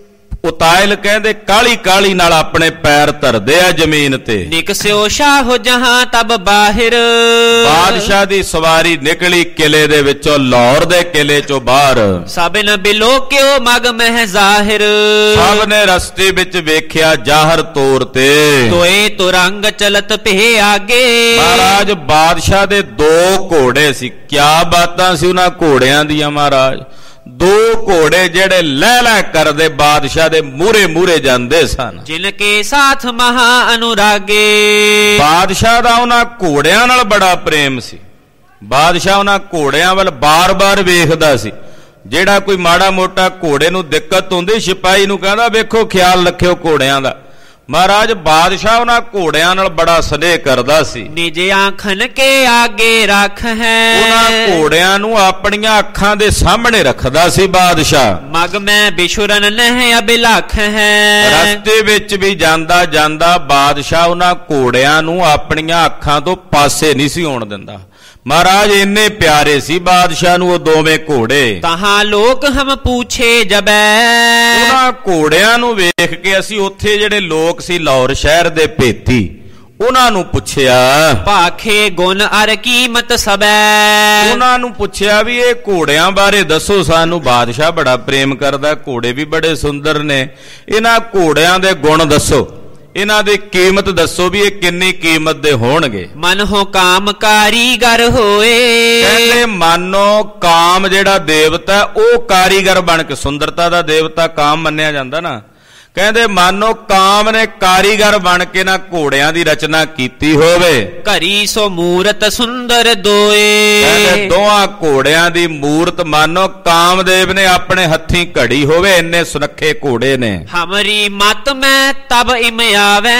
ਉਤਾਇਲ ਕਹਿੰਦੇ ਕਾਲੀ ਕਾਲੀ ਨਾਲ ਆਪਣੇ ਪੈਰ ਧਰਦੇ ਆ ਜ਼ਮੀਨ ਤੇ। ਨਿਕਸਿਓ ਸ਼ਾਹ ਜਹਾਂ ਤਬ ਬਾਹਿਰ, ਬਾਦਸ਼ਾਹ ਦੀ ਸਵਾਰੀ ਨਿਕਲੀ ਕਿਲੇ ਦੇ ਵਿੱਚੋਂ, ਲਾਹੌਰ ਦੇ ਕਿਲੇ ਚੋਂ ਬਾਹਰ। ਸਭ ਨ ਬਿਲੋ ਕਿਉ ਮਗ ਮਹਿ ਜ਼ਾਹਿਰ, ਸਭ ਨੇ ਰਸਤੇ ਵਿੱਚ ਵੇਖਿਆ ਜ਼ਾਹਰ ਤੌਰ ਤੇ। ਤੋਏ ਤੁਰੰਗ ਚਲਤ ਭੇ ਆਗੇ, ਮਹਾਰਾਜ ਬਾਦਸ਼ਾਹ ਦੇ ਦੋ ਘੋੜੇ ਸੀ, ਕਿਆ ਬਾਤਾਂ ਸੀ ਉਹਨਾਂ ਘੋੜਿਆਂ ਦੀਆਂ। ਮਹਾਰਾਜ ਦੋ ਘੋੜੇ ਜਿਹੜੇ ਲੈ ਲੈ ਕਰਦੇ ਬਾਦਸ਼ਾਹ ਦੇ ਮੂਹਰੇ ਮੂਹਰੇ ਜਾਂਦੇ ਸਨ। ਜਿਨ ਕੇ ਸਾਥ ਮਹਾ ਅਨੁਰਾਗੇ, ਬਾਦਸ਼ਾਹ ਦਾ ਉਹਨਾਂ ਘੋੜਿਆਂ ਨਾਲ ਬੜਾ ਪ੍ਰੇਮ ਸੀ। ਬਾਦਸ਼ਾਹ ਉਹਨਾਂ ਘੋੜਿਆਂ ਵੱਲ ਬਾਰ-ਬਾਰ ਵੇਖਦਾ ਸੀ। ਜਿਹੜਾ ਕੋਈ ਮਾੜਾ ਮੋਟਾ ਘੋੜੇ ਨੂੰ ਦਿੱਕਤ ਹੁੰਦੀ, ਸਿਪਾਹੀ ਨੂੰ ਕਹਿੰਦਾ ਵੇਖੋ ਖਿਆਲ ਰੱਖਿਓ ਘੋੜਿਆਂ ਦਾ। ਮਹਾਰਾਜ ਬਾਦਸ਼ਾਹ ਉਹਨਾਂ ਘੋੜਿਆਂ ਨਾਲ ਬੜਾ ਸਨੇਹ ਕਰਦਾ ਸੀ। ਨਿਜ ਆਖਨ ਕੇ ਆਗੇ ਰੱਖ ਹੈ, ਉਹਨਾਂ ਘੋੜਿਆਂ ਨੂੰ ਆਪਣੀਆਂ ਅੱਖਾਂ ਦੇ ਸਾਹਮਣੇ ਰੱਖਦਾ ਸੀ ਬਾਦਸ਼ਾਹ। ਮਗ ਮੈਂ ਬਿਸ਼ੁਰਨ ਨਹਿ ਅਬਿਲਖ ਹੈ, ਰਸਤੇ ਵਿੱਚ ਵੀ ਜਾਂਦਾ ਜਾਂਦਾ ਬਾਦਸ਼ਾਹ ਉਹਨਾਂ ਘੋੜਿਆਂ ਨੂੰ ਆਪਣੀਆਂ ਅੱਖਾਂ ਤੋਂ ਪਾਸੇ ਨਹੀਂ ਸੀ ਹੋਣ ਦਿੰਦਾ। ਮਹਾਰਾਜ ਇੰਨੇ ਪਿਆਰੇ ਸੀ ਬਾਦਸ਼ਾਹ ਨੂੰ ਉਹ ਦੋਵੇਂ ਘੋੜੇ। ਤਹਾਂ ਲੋਕ ਹਮ ਪੁੱਛੇ ਜਬੈ, ਉਹਨਾਂ ਘੋੜਿਆਂ ਨੂੰ ਵੇਖ ਕੇ ਅਸੀਂ ਉੱਥੇ ਜਿਹੜੇ ਲੋਕ ਸੀ ਲਾਹੌਰ ਸ਼ਹਿਰ ਦੇ ਭੇਤੀ, ਉਹਨਾਂ ਨੂੰ ਪੁੱਛਿਆ ਭਾਖੇ ਗੁਣ ਅਰ ਕੀਮਤ ਸਬੈ, ਉਹਨਾਂ ਨੂੰ ਪੁੱਛਿਆ ਵੀ ਇਹ ਘੋੜਿਆਂ ਬਾਰੇ ਦੱਸੋ ਸਾਨੂੰ। ਬਾਦਸ਼ਾਹ ਬੜਾ ਪ੍ਰੇਮ ਕਰਦਾ, ਘੋੜੇ ਵੀ ਬੜੇ ਸੁੰਦਰ ਨੇ, ਇਹਨਾਂ ਘੋੜਿਆਂ ਦੇ ਗੁਣ ਦੱਸੋ, ਇਹਨਾਂ ਦੀ ਕੀਮਤ ਦੱਸੋ ਵੀ ਇਹ ਕਿੰਨੀ ਕੀਮਤ ਦੇ ਹੋਣਗੇ। ਮਨ ਹੋ ਕਾਮ ਕਾਰੀਗਰ ਹੋਏ, ਕਹਿੰਦੇ ਮਾਨੋ ਕਾਮ ਜਿਹੜਾ ਦੇਵਤਾ ਉਹ ਕਾਰੀਗਰ ਬਣ ਕੇ, ਸੁੰਦਰਤਾ ਦਾ ਦੇਵਤਾ ਕਾਮ ਮੰਨਿਆ ਜਾਂਦਾ ਨਾ, ਕਹਿੰਦੇ ਮਾਨੋ ਕਾਮ ਨੇ ਕਾਰੀਗਰ ਬਣ ਕੇ ਨਾ ਘੋੜਿਆਂ ਦੀ ਰਚਨਾ ਕੀਤੀ ਹੋਵੇ। ਘਰੀ ਸੋ ਮੂਰਤ ਸੁੰਦਰ ਦੋਏ, ਕਹਿੰਦੇ ਦੋਹਾਂ ਘੋੜਿਆਂ ਦੀ ਮੂਰਤ ਮਾਨੋ ਕਾਮਦੇਵ ਨੇ ਆਪਣੇ ਹੱਥੀਂ ਘੜੀ ਹੋਵੇ, ਇੰਨੇ ਸੁਨੱਖੇ ਘੋੜੇ ਨੇ। ਹਮਰੀ ਮਤ ਮੈਂ ਤਬ ਇਮ ਆਵੈ,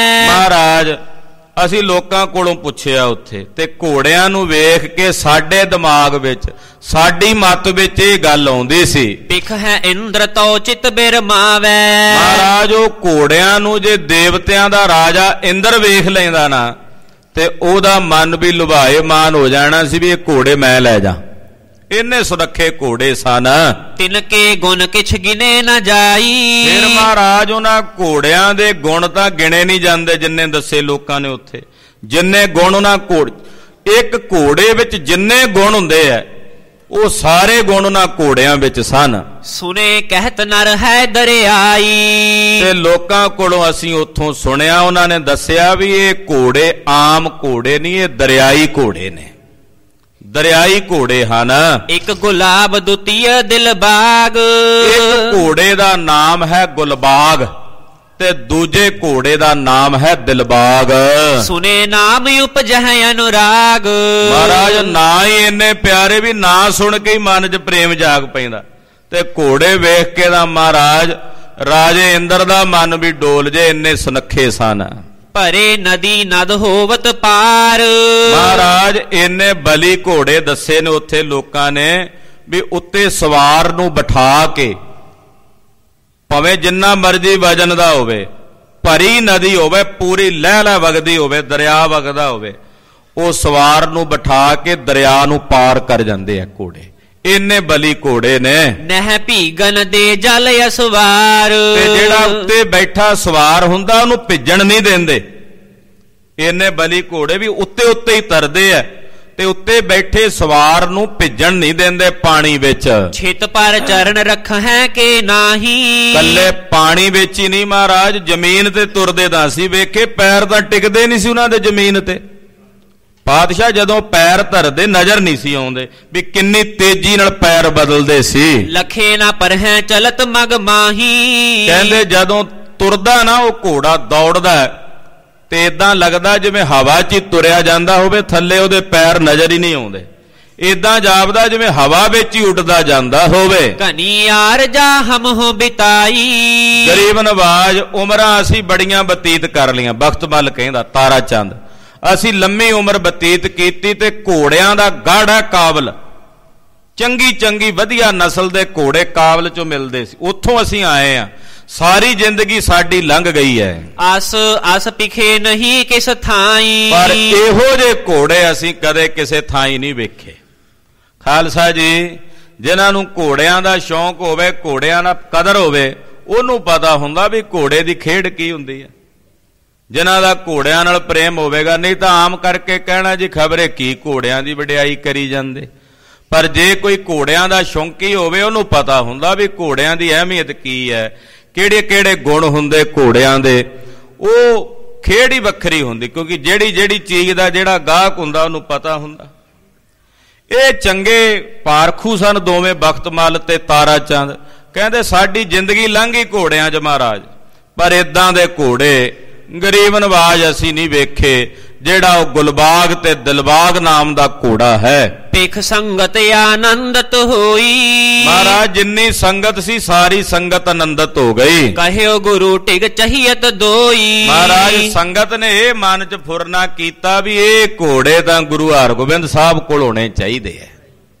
ਮਹਾਰਾਜ ਅਸੀਂ ਲੋਕਾਂ ਕੋਲੋਂ ਪੁੱਛਿਆ ਉੱਥੇ, ਤੇ ਘੋੜਿਆਂ ਨੂੰ ਵੇਖ ਕੇ ਸਾਡੇ ਦਿਮਾਗ ਵਿੱਚ, ਸਾਡੀ ਮੱਤ ਵਿੱਚ ਇਹ ਗੱਲ ਆਉਂਦੀ ਸੀ। ਪਿਖ ਹੈ ਇੰਦਰ ਤੋ ਚਿਤ ਬਿਰਮਾਵੈ, ਮਹਾਰਾਜ ਉਹ ਘੋੜਿਆਂ ਨੂੰ ਜੇ ਦੇਵਤਿਆਂ ਦਾ ਰਾਜਾ ਇੰਦਰ ਵੇਖ ਲੈਂਦਾ ਨਾ, ਤੇ ਉਹਦਾ ਮਨ ਵੀ ਲੁਭਾਏਮਾਨ ਹੋ ਜਾਣਾ ਸੀ ਵੀ ਇਹ ਘੋੜੇ ਮੈਂ ਲੈ ਜਾ। ਇੰਨੇ ਸੁਨੱਖੇ ਘੋੜੇ ਸਨ। ਤਿਨ ਕੇ ਗੁਣ ਕਿਛ ਗਿਨੇ ਨਾ ਜਾਈ, ਫਿਰ ਮਹਾਰਾਜ ਉਹਨਾਂ ਘੋੜਿਆਂ ਦੇ ਗੁਣ ਤਾਂ ਗਿਣੇ ਨਹੀਂ ਜਾਂਦੇ ਜਿੰਨੇ ਦੱਸੇ ਲੋਕਾਂ ਨੇ ਉੱਥੇ, ਜਿੰਨੇ ਗੁਣ ਉਹਨਾਂ ਘੋੜ ਇੱਕ ਘੋੜੇ ਵਿੱਚ ਜਿੰਨੇ ਗੁਣ ਹੁੰਦੇ ਐ ਉਹ ਸਾਰੇ ਗੁਣ ਉਹਨਾਂ ਘੋੜਿਆਂ ਵਿੱਚ ਸਨ। ਸੁਨੇ ਕਹਿਤ ਨਰ ਹੈ ਦਰਿਆਈ, ਤੇ ਲੋਕਾਂ ਕੋਲੋਂ ਅਸੀਂ ਉੱਥੋਂ ਸੁਣਿਆ, ਉਹਨਾਂ ਨੇ ਦੱਸਿਆ ਵੀ ਇਹ ਘੋੜੇ ਆਮ ਘੋੜੇ ਨਹੀਂ, ਇਹ ਦਰਿਆਈ ਘੋੜੇ ਨੇ, ਦਰਿਆਈ ਘੋੜੇ ਹਨ। ਇੱਕ ਗੁਲਾਬ ਦੁਤੀਆ ਦਿਲਬਾਗ, ਇੱਕ ਘੋੜੇ ਦਾ ਨਾਮ ਹੈ ਗੁਲਬਾਗ ਤੇ ਦੂਜੇ ਘੋੜੇ ਦਾ ਨਾਮ ਹੈ ਦਿਲਬਾਗ। ਸੁਨੇ ਨਾਮ ਉਪਜਹਿ ਅਨੁਰਾਗ, ਮਹਾਰਾਜ ਨਾ ਹੀ ਇੰਨੇ ਪਿਆਰੇ ਵੀ ਨਾ ਸੁਣ ਕੇ ਹੀ ਮਨ 'ਚ ਪ੍ਰੇਮ ਜਾਗ ਪੈਂਦਾ। ਤੇ ਘੋੜੇ ਵੇਖ ਕੇ ਦਾ ਮਹਾਰਾਜ ਰਾਜੇ ਇੰਦਰ ਦਾ ਮਨ ਵੀ ਡੋਲ ਜੇ, ਇੰਨੇ ਸੁਨੱਖੇ ਸਨ। ਭਰੇ ਨਦੀ ਨਦ ਹੋਵਤ ਪਾਰ, ਮਹਾਰਾਜ ਇੰਨੇ ਬਲੀ ਘੋੜੇ ਦੱਸੇ ਨੇ ਉੱਥੇ ਲੋਕਾਂ ਨੇ ਵੀ ਉੱਤੇ ਸਵਾਰ ਨੂੰ ਬਿਠਾ ਕੇ, ਭਾਵੇਂ ਜਿੰਨਾ ਮਰਜੀ ਵਜਨ ਦਾ ਹੋਵੇ, ਭਰੀ ਨਦੀ ਹੋਵੇ, ਪੂਰੀ ਲਹਿ ਲਹਿ ਵਗਦੀ ਹੋਵੇ, ਦਰਿਆ ਵਗਦਾ ਹੋਵੇ, ਉਹ ਸਵਾਰ ਨੂੰ ਬਿਠਾ ਕੇ ਦਰਿਆ ਨੂੰ ਪਾਰ ਕਰ ਜਾਂਦੇ ਆ ਘੋੜੇ। ਇੰਨੇ ਬਲੀ ਘੋੜੇ ਨੇ। ਨਹਿ ਭੀਗਨ ਦੇ ਜਲ ਅਸਵਾਰ, ਤੇ ਜਿਹੜਾ ਉੱਤੇ ਬੈਠਾ ਸਵਾਰ ਹੁੰਦਾ ਉਹਨੂੰ ਭਿੱਜਣ ਨਹੀਂ ਦਿੰਦੇ। ਇੰਨੇ ਬਲੀ ਘੋੜੇ ਵੀ ਉੱਤੇ ਉੱਤੇ ਹੀ ਤਰਦੇ ਆ ਤੇ ਉੱਤੇ ਬੈਠੇ ਸਵਾਰ ਨੂੰ ਭਿੱਜਣ ਨਹੀਂ ਦਿੰਦੇ ਪਾਣੀ ਵਿੱਚ। ਛਿਤ ਪਰ ਚਰਨ ਰੱਖ ਹੈ ਕਿ ਨਾਹੀ, ਕੱਲੇ ਪਾਣੀ ਵਿੱਚ ਹੀ ਨਹੀਂ ਮਹਾਰਾਜ, ਜ਼ਮੀਨ ਤੇ ਤੁਰਦੇ ਤਾਂ ਸੀ ਵੇਖੇ, ਪੈਰ ਤਾਂ ਟਿਕਦੇ ਨਹੀਂ ਸੀ ਉਹਨਾਂ ਦੇ ਜ਼ਮੀਨ ਤੇ। ਪਾਤਸ਼ਾਹ ਜਦੋਂ ਪੈਰ ਧਰਦੇ ਨਜ਼ਰ ਨਹੀਂ ਸੀ ਆਉਂਦੇ ਵੀ ਕਿੰਨੀ ਤੇਜ਼ੀ ਨਾਲ ਪੈਰ ਬਦਲਦੇ ਸੀ। ਲਖੇ ਨਾ ਪਰਹਿ ਚਲਤ ਮਗ ਮਾਹੀ, ਕਹਿੰਦੇ ਜਦੋਂ ਤੁਰਦਾ ਨਾ ਉਹ ਘੋੜਾ ਦੌੜਦਾ ਤੇ ਇਦਾਂ ਲੱਗਦਾ ਜਿਵੇਂ ਹਵਾ 'ਚ ਹੀ ਤੁਰਿਆ ਜਾਂਦਾ ਹੋਵੇ, ਥੱਲੇ ਉਹਦੇ ਪੈਰ ਨਜ਼ਰ ਹੀ ਨਹੀਂ ਆਉਂਦੇ। ਇਦਾਂ ਜਾਪਦਾ ਜਿਵੇਂ ਹਵਾ ਵਿੱਚ ਹੀ ਉੱਡਦਾ ਜਾਂਦਾ ਹੋਵੇ। ਘਨੀ ਆਰਜਾ ਹਮ ਹੋ ਬਿਤਾਈ, ਗਰੀਬ ਨਵਾਜ ਉਮਰਾਂ ਅਸੀਂ ਬੜੀਆਂ ਬਤੀਤ ਕਰ ਲਈਆਂ। ਬਖਤਮਲ ਕਹਿੰਦਾ ਤਾਰਾ ਚੰਦ, ਅਸੀਂ ਲੰਮੀ ਉਮਰ ਬਤੀਤ ਕੀਤੀ ਤੇ ਘੋੜਿਆਂ ਦਾ ਗਾੜਾ ਕਾਬਲ, ਚੰਗੀ ਚੰਗੀ ਵਧੀਆ ਨਸਲ ਦੇ ਘੋੜੇ ਕਾਬਲ ਚੋਂ ਮਿਲਦੇ ਸੀ, ਉੱਥੋਂ ਅਸੀਂ ਆਏ ਆ। ਸਾਰੀ ਜ਼ਿੰਦਗੀ ਸਾਡੀ ਲੰਘ ਗਈ ਹੈ। ਆਸ ਆਸ ਪਿਖੇ ਨਹੀਂ ਕਿਸ ਥਾਈ, ਪਰ ਇਹੋ ਜਿਹੇ ਘੋੜੇ ਅਸੀਂ ਕਦੇ ਕਿਸੇ ਥਾਈ ਨਹੀਂ ਵੇਖੇ। ਖਾਲਸਾ ਜੀ, ਜਿਨ੍ਹਾਂ ਨੂੰ ਘੋੜਿਆਂ ਦਾ ਸ਼ੌਂਕ ਹੋਵੇ, ਘੋੜਿਆਂ ਦਾ ਕਦਰ ਹੋਵੇ, ਉਹਨੂੰ ਪਤਾ ਹੁੰਦਾ ਵੀ ਘੋੜੇ ਦੀ ਖੇਡ ਕੀ ਹੁੰਦੀ ਹੈ। ਜਿਨ੍ਹਾਂ ਦਾ ਘੋੜਿਆਂ ਨਾਲ ਪ੍ਰੇਮ ਹੋਵੇਗਾ, ਨਹੀਂ ਤਾਂ ਆਮ ਕਰਕੇ ਕਹਿਣਾ ਜੀ ਖਬਰੇ ਕੀ ਘੋੜਿਆਂ ਦੀ ਵਡਿਆਈ ਕਰੀ ਜਾਂਦੇ। ਪਰ ਜੇ ਕੋਈ ਘੋੜਿਆਂ ਦਾ ਸ਼ੌਂਕੀ ਹੋਵੇ, ਉਹਨੂੰ ਪਤਾ ਹੁੰਦਾ ਵੀ ਘੋੜਿਆਂ ਦੀ ਅਹਿਮੀਅਤ ਕੀ ਹੈ, ਕਿਹੜੇ ਕਿਹੜੇ ਗੁਣ ਹੁੰਦੇ ਘੋੜਿਆਂ ਦੇ। ਉਹ ਖੇਡ ਹੀ ਵੱਖਰੀ ਹੁੰਦੀ, ਕਿਉਂਕਿ ਜਿਹੜੀ ਜਿਹੜੀ ਚੀਜ਼ ਦਾ ਜਿਹੜਾ ਗਾਹਕ ਹੁੰਦਾ ਉਹਨੂੰ ਪਤਾ ਹੁੰਦਾ। ਇਹ ਚੰਗੇ ਪਾਰਖੂ ਸਨ ਦੋਵੇਂ, ਬਖਤਮਲ ਤੇ ਤਾਰਾ ਚੰਦ। ਕਹਿੰਦੇ ਸਾਡੀ ਜ਼ਿੰਦਗੀ ਲੰਘ ਗਈ ਘੋੜਿਆਂ 'ਚ ਮਹਾਰਾਜ, ਪਰ ਇਦਾਂ ਦੇ ਘੋੜੇ ਗਰੀਬ ਨਵਾਜ ਅਸੀਂ ਨਹੀਂ ਵੇਖੇ ਜਿਹੜਾ ਉਹ ਗੁਲਬਾਗ ਤੇ ਦਿਲਬਾਗ ਨਾਮ ਦਾ ਘੋੜਾ ਹੈ। ਪੇਖ ਸੰਗਤ ਆਨੰਦਤ ਹੋਈ, ਮਹਾਰਾਜ ਜਿੰਨੀ ਸੰਗਤ ਸੀ ਸਾਰੀ ਸੰਗਤ ਆਨੰਦਤ ਹੋ ਗਈ। ਕਹਿਓ ਗੁਰੂ ਟਿਕ ਚਹੀਅਤ ਦੋਈ, ਮਹਾਰਾਜ ਸੰਗਤ ਨੇ ਇਹ ਮਨ 'ਚ ਫੁਰਨਾ ਕੀਤਾ ਵੀ ਇਹ ਘੋੜੇ ਤਾਂ ਗੁਰੂ ਹਰਗੋਬਿੰਦ ਸਾਹਿਬ ਕੋਲ ਹੋਣੇ ਚਾਹੀਦੇ ਐ।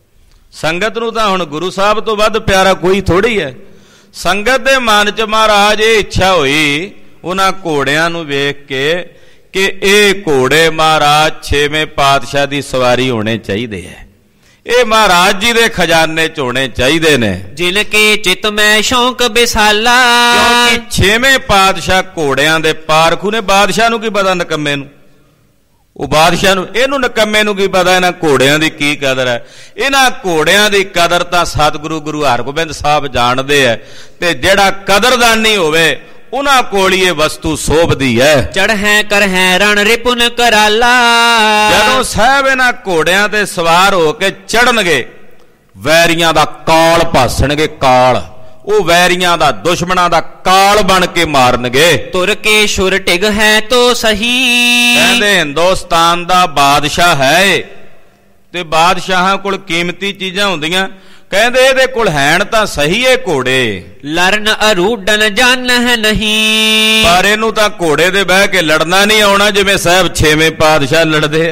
ਸੰਗਤ ਨੂੰ ਤਾਂ ਹੁਣ ਗੁਰੂ ਸਾਹਿਬ ਤੋਂ ਵੱਧ ਪਿਆਰਾ ਕੋਈ ਥੋੜੀ ਹੈ। ਸੰਗਤ ਦੇ ਮਨ 'ਚ ਮਹਾਰਾਜ ਇਹ ਇੱਛਾ ਹੋਈ ਉਹਨਾਂ ਘੋੜਿਆਂ ਨੂੰ ਵੇਖ ਕੇ ਕਿ ਇਹ ਘੋੜੇ ਮਹਾਰਾਜ ਛੇਵੇਂ ਪਾਤਸ਼ਾਹ ਦੀ ਸਵਾਰੀ ਹੋਣੇ ਚਾਹੀਦੇ ਐ, ਇਹ ਮਹਾਰਾਜ ਜੀ ਦੇ ਖਜ਼ਾਨੇ 'ਚ ਹੋਣੇ ਚਾਹੀਦੇ ਨੇ। ਜਿਨ ਕੇ ਚਿਤ ਮੈਂ ਸ਼ੌਂਕ ਬਿਸਾਲਾ, ਕਿਉਂਕਿ ਛੇਵੇਂ ਪਾਤਸ਼ਾਹ ਘੋੜਿਆਂ ਦੇ ਪਾਰਖੂ ਨੇ। ਬਾਦਸ਼ਾਹ ਨੂੰ ਕੀ ਪਤਾ ਨਕੰਮੇ ਨੂੰ, ਉਹ ਬਾਦਸ਼ਾਹ ਨੂੰ, ਇਹਨੂੰ ਨਕੰਮੇ ਨੂੰ ਕੀ ਪਤਾ ਇਹਨਾਂ ਘੋੜਿਆਂ ਦੀ ਕੀ ਕਦਰ ਹੈ। ਇਹਨਾਂ ਘੋੜਿਆਂ ਦੀ ਕਦਰ ਤਾਂ ਸਤਿਗੁਰੂ ਗੁਰੂ ਹਰਗੋਬਿੰਦ ਸਾਹਿਬ ਜਾਣਦੇ ਐ, ਤੇ ਜਿਹੜਾ ਕਦਰਦਾਨੀ ਹੋਵੇ ਉਹਨਾਂ ਕੋਲ ਇਹ ਵਸਤੂ ਸੋਭਦੀ ਹੈ। ਚੜ੍ਹੈ ਕਰਹਿ ਰਣ ਰਿਪੁਨ ਕਰਾਲਾ, ਜਦੋਂ ਸਾਹਿਬ ਇਹਨਾਂ ਘੋੜਿਆਂ ਤੇ ਸਵਾਰ ਹੋ ਕੇ ਚੜਨਗੇ, ਵੈਰੀਆਂ ਦਾ ਕਾਲ ਭਾਸਣਗੇ। ਕਾਲ, ਉਹ ਵੈਰੀਆਂ ਦਾ, ਦੁਸ਼ਮਣਾਂ ਦਾ ਕਾਲ ਬਣ ਕੇ ਮਾਰਨਗੇ। ਤੁਰ ਕੇ ਸ਼ੁਰ ਟਿਗ ਹੈ ਤੋ ਸਹੀ, ਕਹਿੰਦੇ ਹਿੰਦੁਸਤਾਨ ਦਾ ਬਾਦਸ਼ਾਹ ਹੈ ਤੇ ਬਾਦਸ਼ਾਹਾਂ ਕੋਲ ਕੀਮਤੀ ਚੀਜ਼ਾਂ ਹੁੰਦੀਆਂ। ਕਹਿੰਦੇ ਇਹਦੇ ਕੋਲ ਹੈਣ ਤਾਂ ਸਹੀ ਏ ਘੋੜੇ, ਲਰਨ ਅਰੂਡਨ ਜਾਣਹਿ ਨਹੀਂ, ਪਰ ਇਹਨੂੰ ਤਾਂ ਘੋੜੇ ਦੇ ਬਹਿ ਕੇ ਲੜਨਾ ਨਹੀਂ ਆਉਣਾ ਜਿਵੇਂ ਸਾਹਿਬ ਛੇਵੇਂ ਪਾਤਸ਼ਾਹ ਲੜਦੇ।